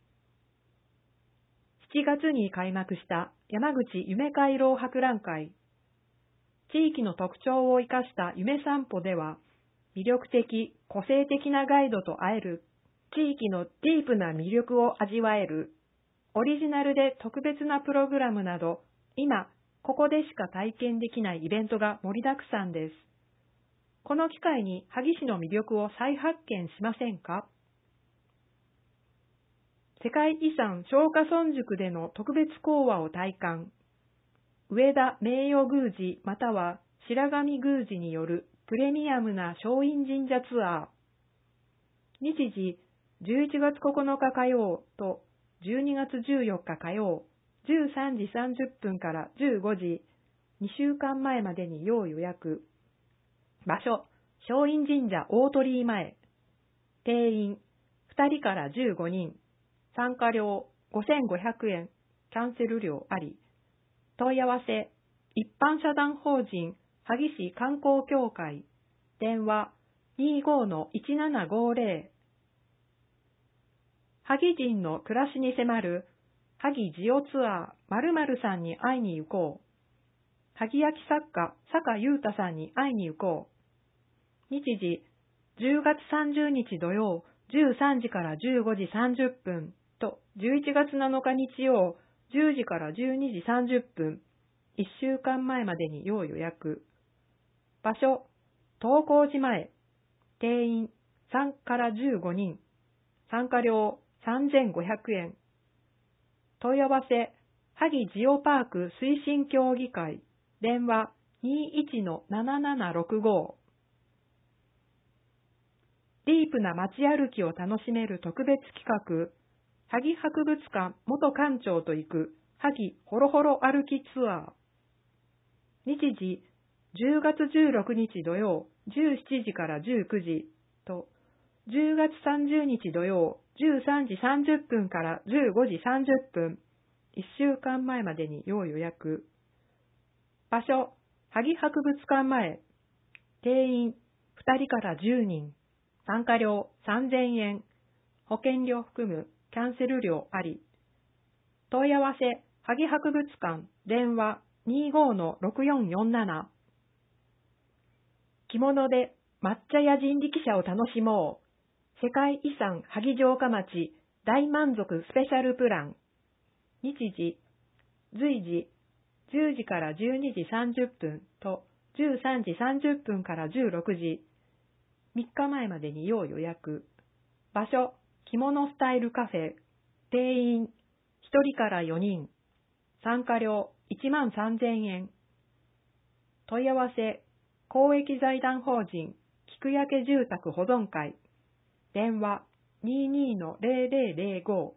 しちがつに開幕した山口夢回廊博覧会。地域の特徴を生かした夢散歩では、魅力的、個性的なガイドと会える、地域のディープな魅力を味わえる、オリジナルで特別なプログラムなど、今、ここでしか体験できないイベントが盛りだくさんです。この機会に萩市の魅力を再発見しませんか？世界遺産松下村塾での特別講話を体感。上田名誉宮司または白神宮司によるプレミアムな松陰神社ツアー。日時、じゅういちがつここのか火曜とじゅうにがつじゅうよっか火曜、じゅうさんじさんじゅっぷんからじゅうごじ、にしゅうかんまえまでに要予約。場所、松陰神社大鳥居前。定員、ふたりからじゅうごにん。参加料、ごせんごひゃくえん。キャンセル料あり。問い合わせ、一般社団法人萩市観光協会。電話、にじゅうごのいちななごゼロ。萩人の暮らしに迫る、萩ジオツアー〇〇さんに会いに行こう。萩焼き作家、坂優太さんに会いに行こう。日時、じゅうがつさんじゅうにち土曜、じゅうさんじからじゅうごじさんじゅっぷんとじゅういちがつなのか日曜、じゅうじからじゅうにじさんじゅっぷん、いっしゅうかんまえまでに要予約。場所、東光寺前。定員さんからじゅうごにん。参加料さんぜんごひゃくえん。問い合わせ、萩ジオパーク推進協議会。電話 にじゅういちのななななろくご。ディープな街歩きを楽しめる特別企画、萩博物館元館長と行く萩ホロホロ歩きツアー。日時、じゅうがつじゅうろくにち土曜、じゅうしちじからじゅうくじと、じゅうがつさんじゅうにち土曜、じゅうさんじさんじゅっぷんからじゅうごじさんじゅっぷん、いっしゅうかんまえまでに要予約。場所、萩博物館前。定員、ふたりからじゅうにん。参加料さんぜんえん。保険料含むキャンセル料あり。問い合わせ、萩博物館、電話にじゅうごのろくよんよんなな。着物で抹茶や人力車を楽しもう。世界遺産萩城下町大満足スペシャルプラン。日時、随時、じゅうじからじゅうにじさんじゅっぷんとじゅうさんじさんじゅっぷんからじゅうろくじ。みっかまえまでに要予約。場所、着物スタイルカフェ。定員、ひとりからよにん。参加料いちまんさんぜんえん。問い合わせ、公益財団法人菊焼住宅保存会。電話 にじゅうにのゼロゼロゼロご。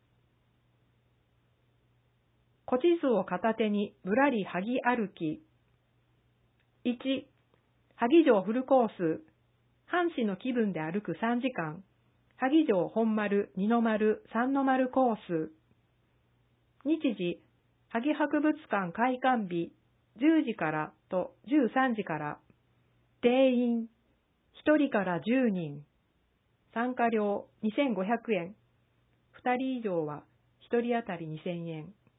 古地図を片手にぶらり萩歩き。いち、萩城フルコース。藩士の気分で歩くさんじかん。萩城本丸、二の丸、三の丸コース。日時、萩博物館開館日、じゅうじからとじゅうさんじから。定員、ひとりからじゅうにん。参加料にせんごひゃくえん。ふたり以上はひとり当たりにせんえん。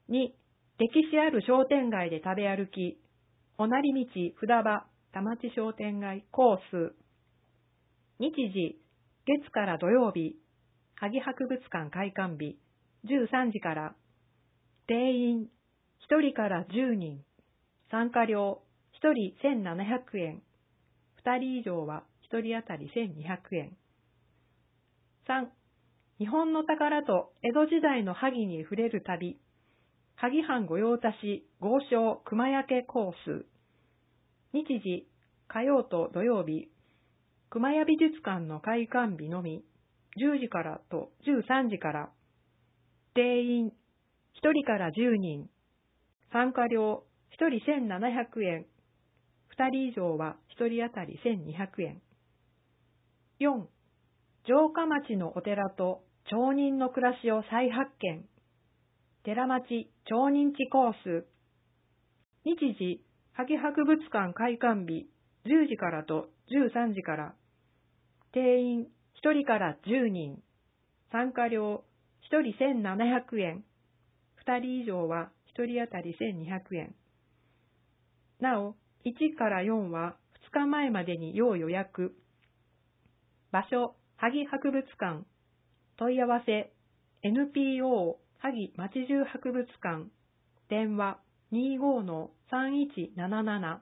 に、歴史ある商店街で食べ歩き、おなり道、札場、田町商店街コース。日時、月から土曜日、萩博物館開館日、じゅうさんじから。定員、ひとりからじゅうにん。参加料、ひとりせんななひゃくえん。ふたり以上はひとり当たりせんにひゃくえん。さん. 日本の宝と江戸時代の萩に触れる旅。萩藩御用達豪商熊焼コース。日時、火曜と土曜日。熊谷美術館の開館日のみ、じゅうじからとじゅうさんじから。定員、ひとりからじゅうにん。参加料、ひとりせんななひゃくえん。ふたり以上はひとり当たりせんにひゃくえん。よん. 城下町のお寺と町人の暮らしを再発見。寺町町人地コース。日時、萩博物館開館日、じゅうじからとじゅうさんじから。定員ひとりからじゅうにん。参加料ひとりせんななひゃくえん。ふたり以上はひとり当たりせんにひゃくえん。なお、いちからよんはふつかまえまでに要予約。場所、萩博物館。問い合わせ、エヌピーオー 萩町中博物館。電話 にじゅうごのさんいちなななな。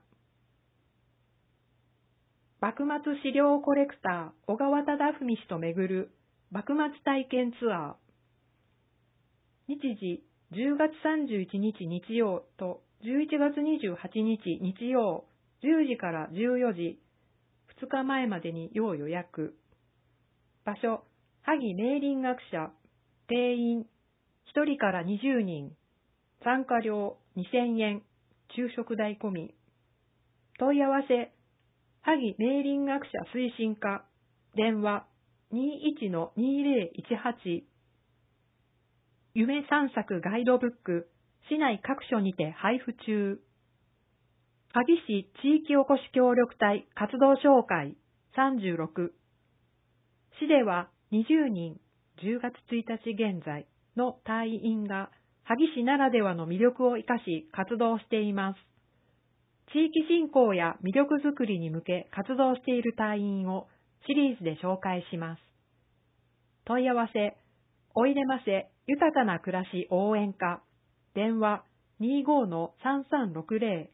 幕末資料コレクター小川忠文氏と巡る幕末体験ツアー。日時、じゅうがつさんじゅういちにち日曜とじゅういちがつにじゅうはちにち日曜、じゅうじからじゅうよじ、ふつかまえまでに要予約。場所、萩明林学者。定員、ひとりからにじゅうにん。参加料にせんえん。昼食代込み。問い合わせ、萩明林学者推進課。電話 にじゅういちのにじゅういちはち。夢散策ガイドブック、市内各所にて配布中。萩市地域おこし協力隊活動紹介さんじゅうろく。市ではにじゅうにん、じゅうがつついたち現在の隊員が萩市ならではの魅力を生かし活動しています。地域振興や魅力づくりに向け活動している隊員をシリーズで紹介します。問い合わせ、おいでませ豊かな暮らし応援課。電話 にじゅうごのさんさんろくぜろ。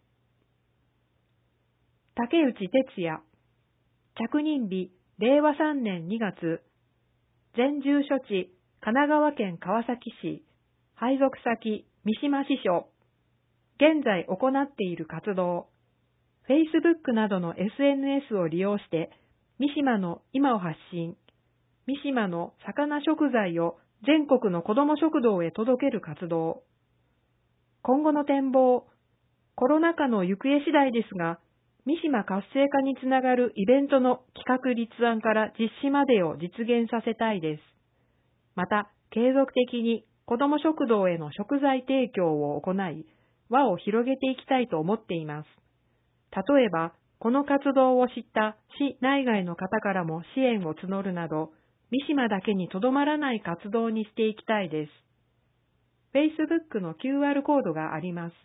竹内哲也。着任日、れいわさんねんにがつ。前住所地、神奈川県川崎市。配属先、三島支所。現在行っている活動。Facebook などの エスエヌエス を利用して、三島の今を発信。三島の魚食材を全国の子ども食堂へ届ける活動。今後の展望。コロナ禍の行方次第ですが、三島活性化につながるイベントの企画立案から実施までを実現させたいです。また、継続的に子ども食堂への食材提供を行い、輪を広げていきたいと思っています。例えば、この活動を知った市内外の方からも支援を募るなど、三島だけにとどまらない活動にしていきたいです。Facebook の キューアール コードがあります。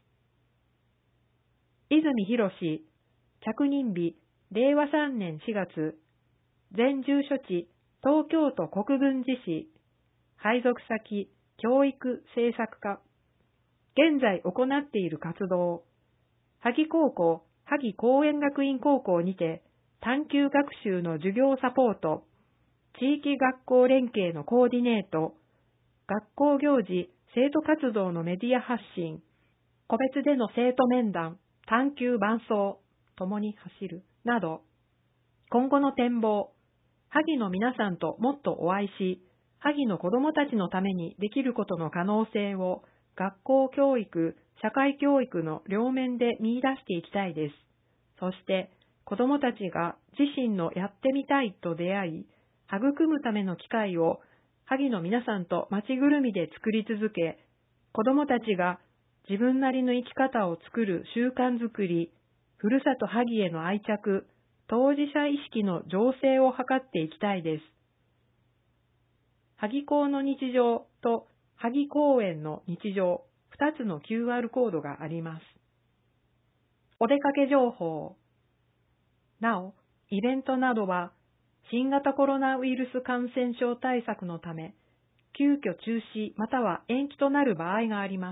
泉博史。着任日、れいわさんねんしがつ。前住所地、東京都国分寺市。配属先、教育政策課。現在行っている活動。萩高校、萩公園学院高校にて、探究学習の授業サポート。地域学校連携のコーディネート。学校行事、生徒活動のメディア発信。個別での生徒面談、探究伴走。共に走る、など、今後の展望、萩の皆さんともっとお会いし、萩の子どもたちのためにできることの可能性を、学校教育、社会教育の両面で見出していきたいです。そして、子どもたちが自身のやってみたいと出会い、育むための機会を、萩の皆さんと町ぐるみで作り続け、子どもたちが自分なりの生き方を作る習慣づくり、ふるさと萩への愛着、当事者意識の醸成を図っていきたいです。萩校の日常と萩公園の日常ふたつの キューアール コードがあります。お出かけ情報。なお、イベントなどは新型コロナウイルス感染症対策のため、急遽中止または延期となる場合があります。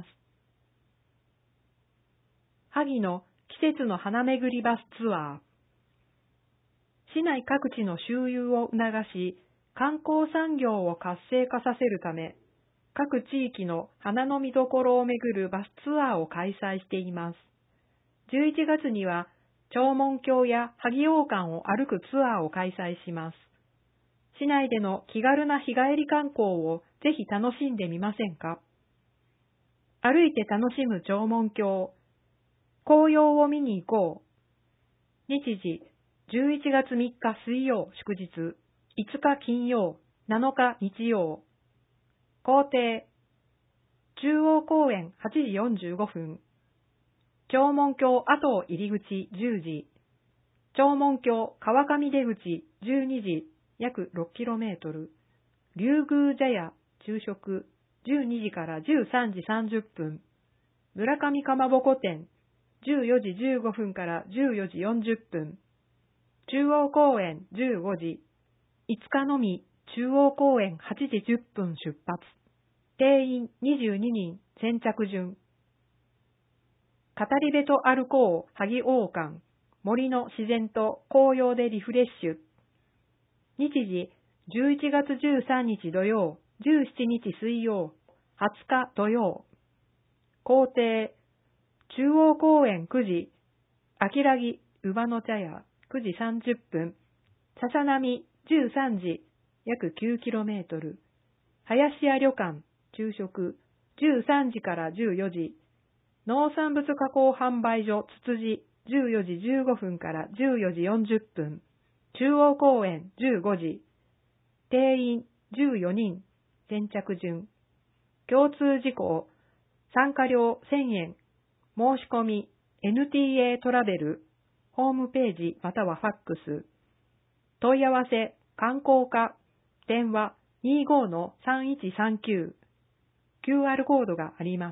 萩の季節の花巡りバスツアー。市内各地の周遊を促し、観光産業を活性化させるため、各地域の花の見どころを巡るバスツアーを開催しています。じゅういちがつには、長門峡や萩王館を歩くツアーを開催します。市内での気軽な日帰り観光をぜひ楽しんでみませんか？歩いて楽しむ長門峡。紅葉を見に行こう。日時、じゅういちがつみっか水曜祝日、いつか金曜、なのか日曜。行程、中央公園はちじよんじゅうごふん。長門峡跡入り口じゅうじ。長門峡川上出口じゅうにじ、約 ろっキロメートル。龍宮茶屋昼食じゅうにじからじゅうさんじさんじゅっぷん。村上かまぼこ店じゅうよじじゅうごふんからじゅうよじよんじゅっぷん。中央公園じゅうごじ。いつかのみ中央公園はちじじゅっぷん出発。定員にじゅうににん先着順。語り部と歩こう萩王館。森の自然と紅葉でリフレッシュ。日時、じゅういちがつじゅうさんにち土曜、じゅうしちにち水曜、はつか土曜。行程、中央公園くじ、あきらぎ乳母の茶屋くじさんじゅっぷん、笹波じゅうさんじ、約 きゅうキロメートル、林家旅館昼食じゅうさんじからじゅうよじ、農産物加工販売所つつじじゅうよじじゅうごふんからじゅうよじよんじゅっぷん、中央公園じゅうごじ、定員じゅうよにん、先着順、共通事項、参加料せんえん、申し込み エヌティーエー トラベル、ホームページまたはファックス、問い合わせ観光課、電話 にじゅうごのさんいちさんきゅう、キューアール コードがあります。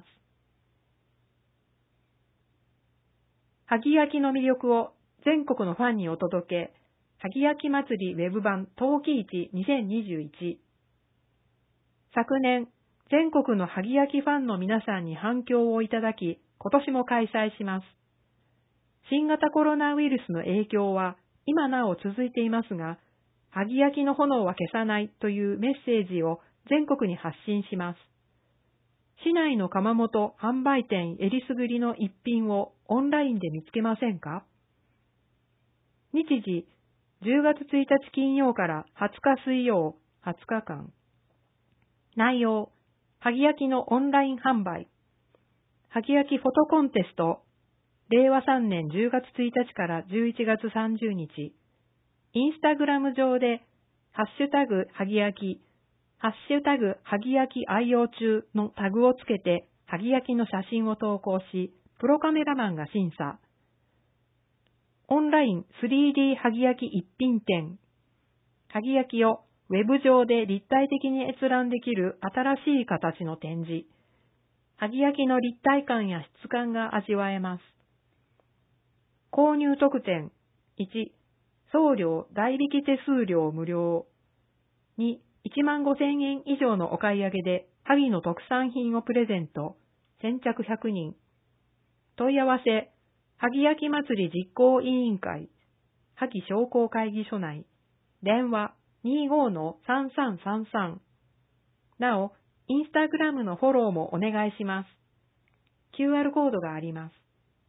萩焼きの魅力を全国のファンにお届け、萩焼き祭りウェブ版陶器市にせんにじゅういち。昨年、全国の萩焼きファンの皆さんに反響をいただき、今年も開催します。新型コロナウイルスの影響は今なお続いていますが、萩焼きの炎は消さないというメッセージを全国に発信します。市内の窯元販売店えりすぐりの一品をオンラインで見つけませんか？日時、じゅうがつついたち金曜からはつか水曜、はつかかん。内容、萩焼きのオンライン販売。萩焼きフォトコンテスト。れいわさんねんじゅうがつついたちからじゅういちがつさんじゅうにち。インスタグラム上で、ハッシュタグ萩焼き、ハッシュタグ萩焼き愛用中のタグをつけて、萩焼きの写真を投稿し、プロカメラマンが審査。オンライン スリーディー 萩焼き一品展。萩焼きをウェブ上で立体的に閲覧できる新しい形の展示。萩焼きの立体感や質感が味わえます。購入特典。いち、送料代引き手数料無料。に、いちまんごせんえん以上のお買い上げで萩の特産品をプレゼント。先着ひゃくにん。問い合わせ、萩焼き祭り実行委員会、萩商工会議所内、電話 にじゅうごのさんさんさんさん。なお、インスタグラムのフォローもお願いします。キューアール コードがあります。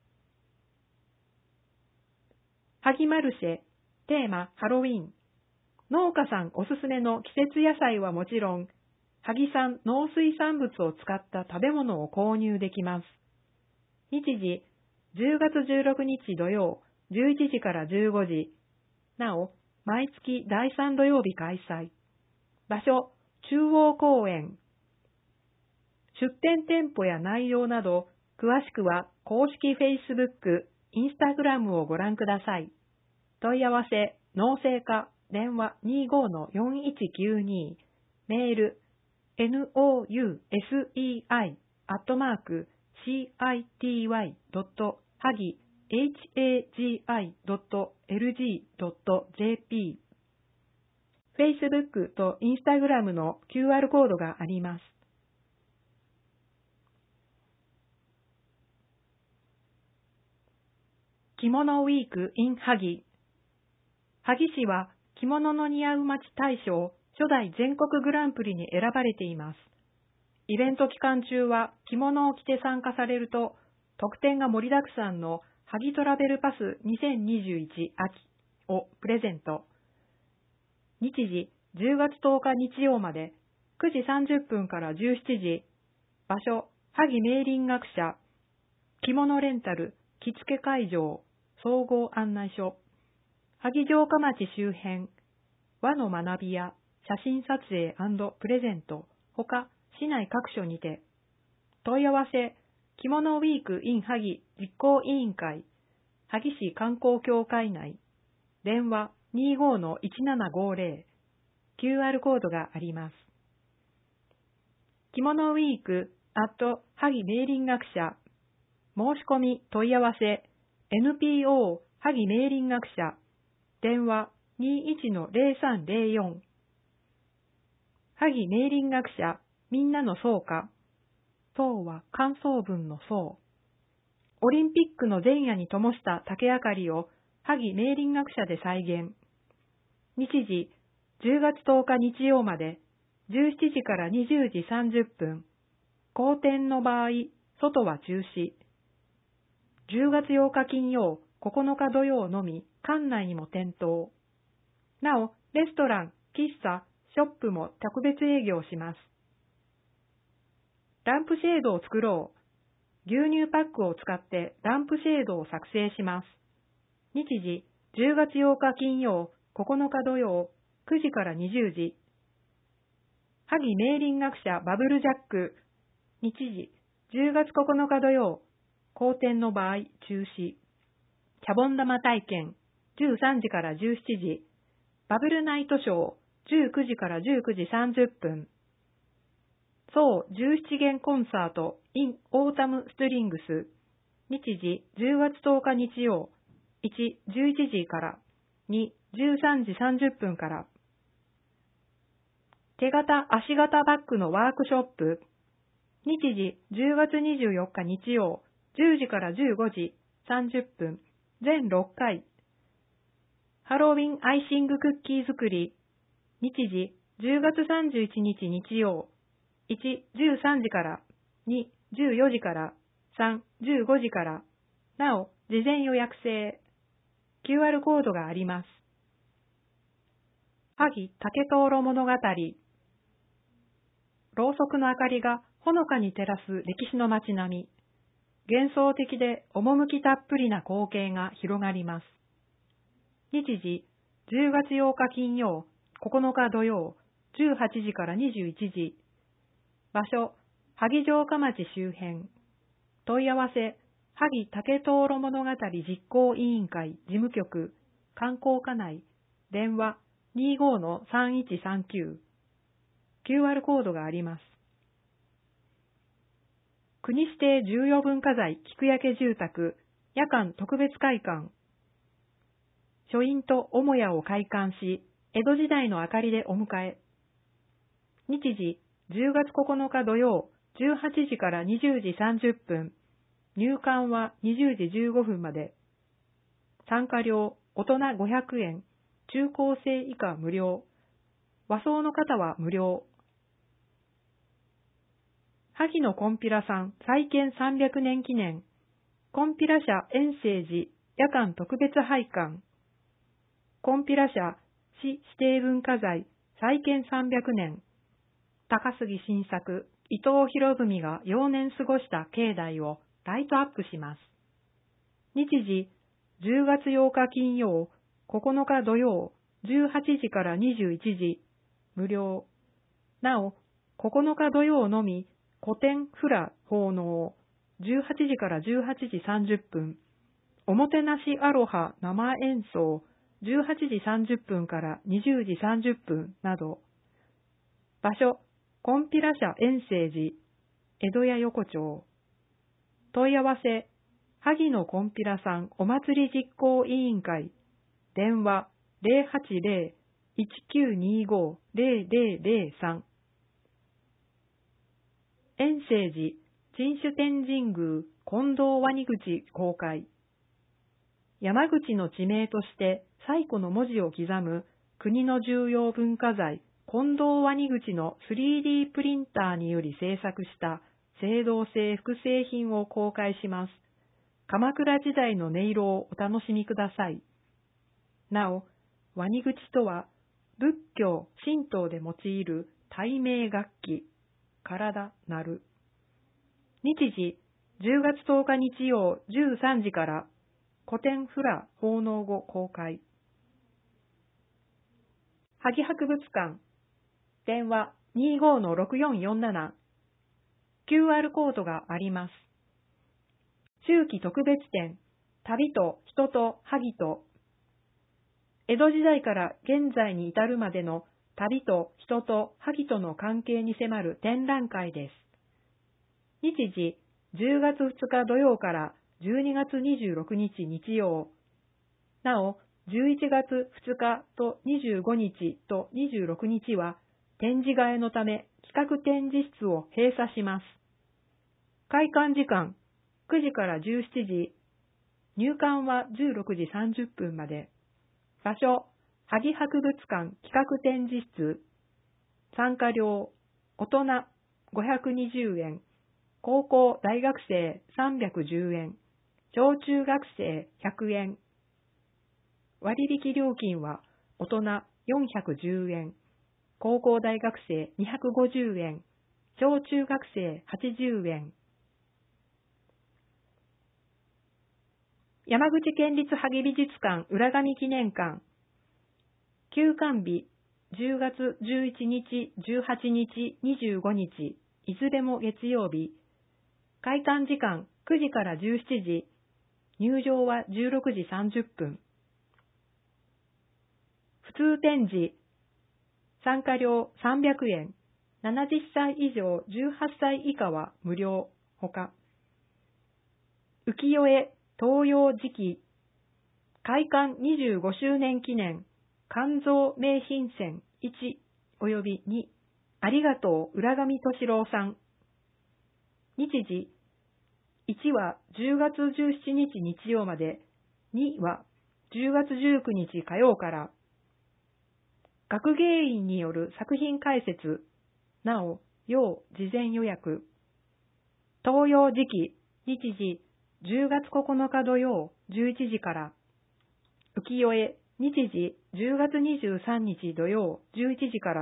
萩マルシェ、テーマハロウィン。農家さんおすすめの季節野菜はもちろん、萩産農水産物を使った食べ物を購入できます。日時、じゅうがつじゅうろくにち土曜、じゅういちじからじゅうごじ。なお、毎月だいさん土曜日開催。場所、中央公園。出店店舗や内容など、詳しくは公式 Facebook、Instagram をご覧ください。問い合わせ、農政課、電話 にじゅうごのよんいちきゅうに。メール、ノウセイアットマーク、シーアイティーワイドットハギ、エイチエージーアイドットエルジードットジェーピー、Facebook と Instagram の キューアール コードがあります。着物ウィーク in 萩。萩市は着物の似合う街大賞初代全国グランプリに選ばれています。イベント期間中は着物を着て参加されると特典が盛りだくさんの萩トラベルパスにせんにじゅういち秋をプレゼント。日時じゅうがつとおか日曜までくじさんじゅっぷんからじゅうしちじ。場所萩明林学者。着物レンタル着付け会場総合案内所。萩城下町周辺。和の学びや写真撮影&プレゼントほか市内各所にて。問い合わせ着物ウィーク in 萩実行委員会萩市観光協会内。電話 にじゅうごのいちななごぜろ。キューアール コードがあります。着物ウィーク at 萩明林学者。申し込み問い合わせ エヌピーオー 萩明林学者。電話 にじゅういちのぜろさんぜろよん。萩明林学者みんなの総歌。総は感想文の総。オリンピックの前夜に灯した竹明かりを萩明林学者で再現。日時じゅうがつとおか日曜までじゅうしちじからにじゅうじさんじゅっぷん。公展の場合、外は中止。じゅうがつようか金曜、ここのか土曜のみ館内にも点灯。なお、レストラン、喫茶、ショップも特別営業します。ランプシェードを作ろう。牛乳パックを使ってランプシェードを作成します。日時じゅうがつようか金曜、ここのか土曜、くじからにじゅうじ。萩明林学者バブルジャック。日時じゅうがつここのか土曜、公展の場合中止。シャボン玉体験じゅうさんじからじゅうしちじ。バブルナイトショーじゅうくじからじゅうくじさんじゅっぷん。総じゅうなな弦コンサート in オータムストリングス。日時じゅうがつとおか日曜。いち、じゅういちじからに、じゅうさんじさんじゅっぷんから。手形足形バッグのワークショップ。日時じゅうがつにじゅうよっか日曜。じゅうじからじゅうごじさんじゅっぷん。全ろっかい。ハロウィンアイシングクッキー作り。日時じゅうがつさんじゅういちにち日曜。いち、じゅうさんじから。に、じゅうよじから。さん、じゅうごじから。なお、事前予約制。キューアール コードがあります。萩竹灯物語。ろうそくの明かりがほのかに照らす歴史の街並み。幻想的で趣たっぷりな光景が広がります。日時じゅうがつようか金曜、ここのか土曜、じゅうはちじからにじゅういちじ。場所、萩城下町周辺。問い合わせ、萩竹灯物語実行委員会事務局、観光課内、電話 にじゅうごのさんいちさんきゅう。キューアール コードがあります。国指定重要文化財菊焼住宅、夜間特別会館。書院と母屋を開館し、江戸時代の明かりでお迎え。日時、じゅうがつここのか土曜、じゅうはちじからにじゅうじさんじゅっぷん。入館はにじゅうじじゅうごふんまで。参加料、大人ごひゃくえん、中高生以下無料。和装の方は無料。萩のこんぴらさん再建さんびゃくねん記念。こんぴら社遠征寺夜間特別拝観。こんぴら社市指定文化財再建さんびゃくねん。高杉晋作、伊藤博文が幼年過ごした境内をライトアップします。日時、じゅうがつようか金曜、ここのか土曜、じゅうはちじからにじゅういちじ、無料。なお、ここのか土曜のみ、古典フラ奉納、じゅうはちじからじゅうはちじさんじゅっぷん。おもてなしアロハ生演奏、じゅうはちじさんじゅっぷんからにじゅうじさんじゅっぷんなど。場所、こんぴら社遠征寺。 江戸屋横丁。問い合わせ、萩野こんぴらさんお祭り実行委員会。電話 ゼロはちゼロ いちきゅうにご ゼロゼロゼロさん。遠征寺鎮守天神宮金堂鰐口公開。山口の地名として最古の文字を刻む国の重要文化財金堂鰐口の スリーディー プリンターにより制作した青銅製複製品を公開します。鎌倉時代の音色をお楽しみください。なお、鰐口とは仏教、神道で用いる大名楽器、体鳴る。日時、じゅうがつとおか日曜じゅうさんじから古典フラ奉納後公開。萩博物館、電話 にじゅうごのろくよんよんなな、キューアール コードがあります。秋季特別展、旅と人と萩と、江戸時代から現在に至るまでの旅と人と萩との関係に迫る展覧会です。日時、じゅうがつふつか土曜からじゅうにがつにじゅうろくにち日曜。なお、じゅういちがつふつかとにじゅうごにちとにじゅうろくにちは展示替えのため企画展示室を閉鎖します。開館時間くじからじゅうしちじ、入館はじゅうろくじさんじゅっぷんまで。場所、萩博物館企画展示室。参加料、大人ごひゃくにじゅうえん、高校大学生さんびゃくじゅうえん、小中学生ひゃくえん。割引料金は大人よんひゃくじゅうえん、高校大学生にひゃくごじゅうえん、小中学生はちじゅうえん。山口県立萩美術館浦上記念館。休館日、じゅうがつじゅういちにち、じゅうはちにち、にじゅうごにち、いずれも月曜日。開館時間くじからじゅうしちじ、入場はじゅうろくじさんじゅっぷん。普通展示、参加料さんびゃくえん、ななじゅっさい以上じゅうはっさい以下は無料ほか。浮世絵東洋磁器、開館にじゅうごしゅうねん記念、肝臓名品選いちおよびに、ありがとう浦上敏郎さん。日時、いちはじゅうがつじゅうしちにち日曜まで、にはじゅうがつじゅうくにち火曜から。学芸員による作品解説、なお、要事前予約。東洋磁器、日時、じゅうがつここのか土曜じゅういちじから。浮世絵、日時、じゅうがつにじゅうさんにち土曜じゅういちじから。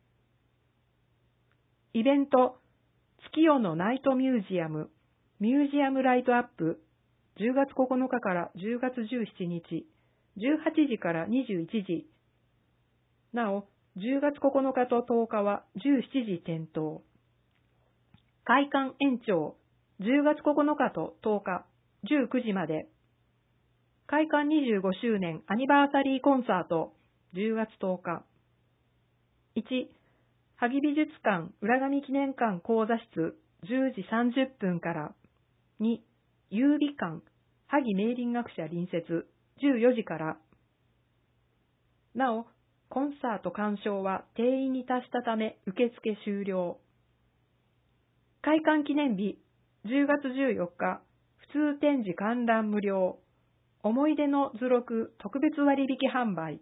イベント、月夜のナイトミュージアム、ミュージアムライトアップ、じゅうがつここのかからじゅうがつじゅうしちにち、じゅうはちじからにじゅういちじ。なお、じゅうがつここのかととおかはじゅうしちじ点灯。開館延長、じゅうがつここのかととおか、じゅうくじまで。開館にじゅうごしゅうねんアニバーサリーコンサート、じゅうがつとおか。いち、萩美術館浦上記念館講座室、じゅうじさんじゅっぷんから。に、優美館萩明林学者隣接、じゅうよじから。なお、コンサート鑑賞は定員に達したため受付終了。開館記念日、じゅうがつじゅうよっか、普通展示観覧無料。思い出の図録特別割引販売。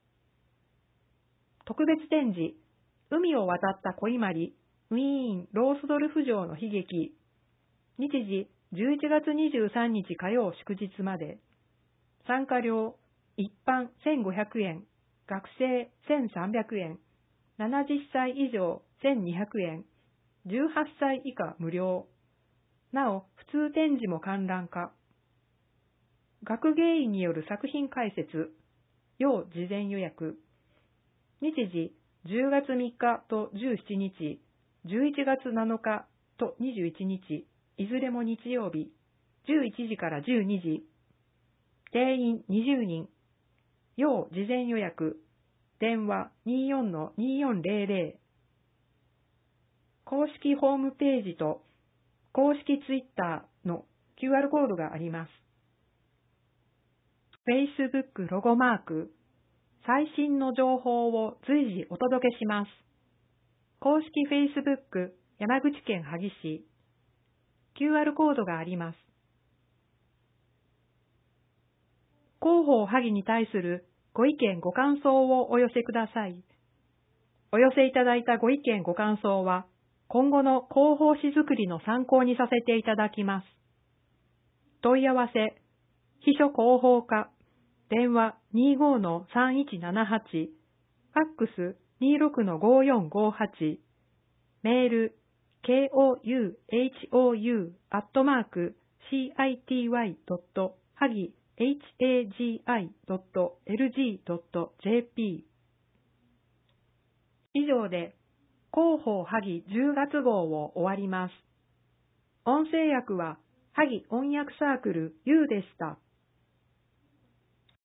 特別展示、海を渡った小伊万里、ウィーン・ロースドルフ城の悲劇。日時、じゅういちがつにじゅうさんにち火曜祝日まで。参加料、一般せんごひゃくえん、学生せんさんびゃくえん、ななじゅっさい以上せんにひゃくえん、じゅうはっさい以下無料。なお、普通展示も観覧可。学芸員による作品解説、要事前予約。日時、じゅうがつみっかとじゅうしちにち、じゅういちがつなのかとにじゅういちにち、いずれも日曜日、じゅういちじからじゅうにじ。定員にじゅうにん。要事前予約。電話 にじゅうよんのにじゅうよんゼロゼロ。 公式ホームページと公式ツイッターの キューアール コードがあります。Facebook ロゴマーク、最新の情報を随時お届けします。公式 Facebook 山口県萩市、キューアール コードがあります。広報萩に対するご意見ご感想をお寄せください。お寄せいただいたご意見ご感想は、今後の広報誌作りの参考にさせていただきます。問い合わせ、秘書広報課、電話 にじゅうごのさんいちななはち、ファックス にじゅうろくのごよんごはち、メール、ケーオーユーエイチオーユー アットマーク シーアイティーワイ ドット ハギ エイチエージーアイ ドット エルジー ドット ジェーピー。以上で、広報萩じゅうがつ号を終わります。音声訳は、萩音訳サークル U でした。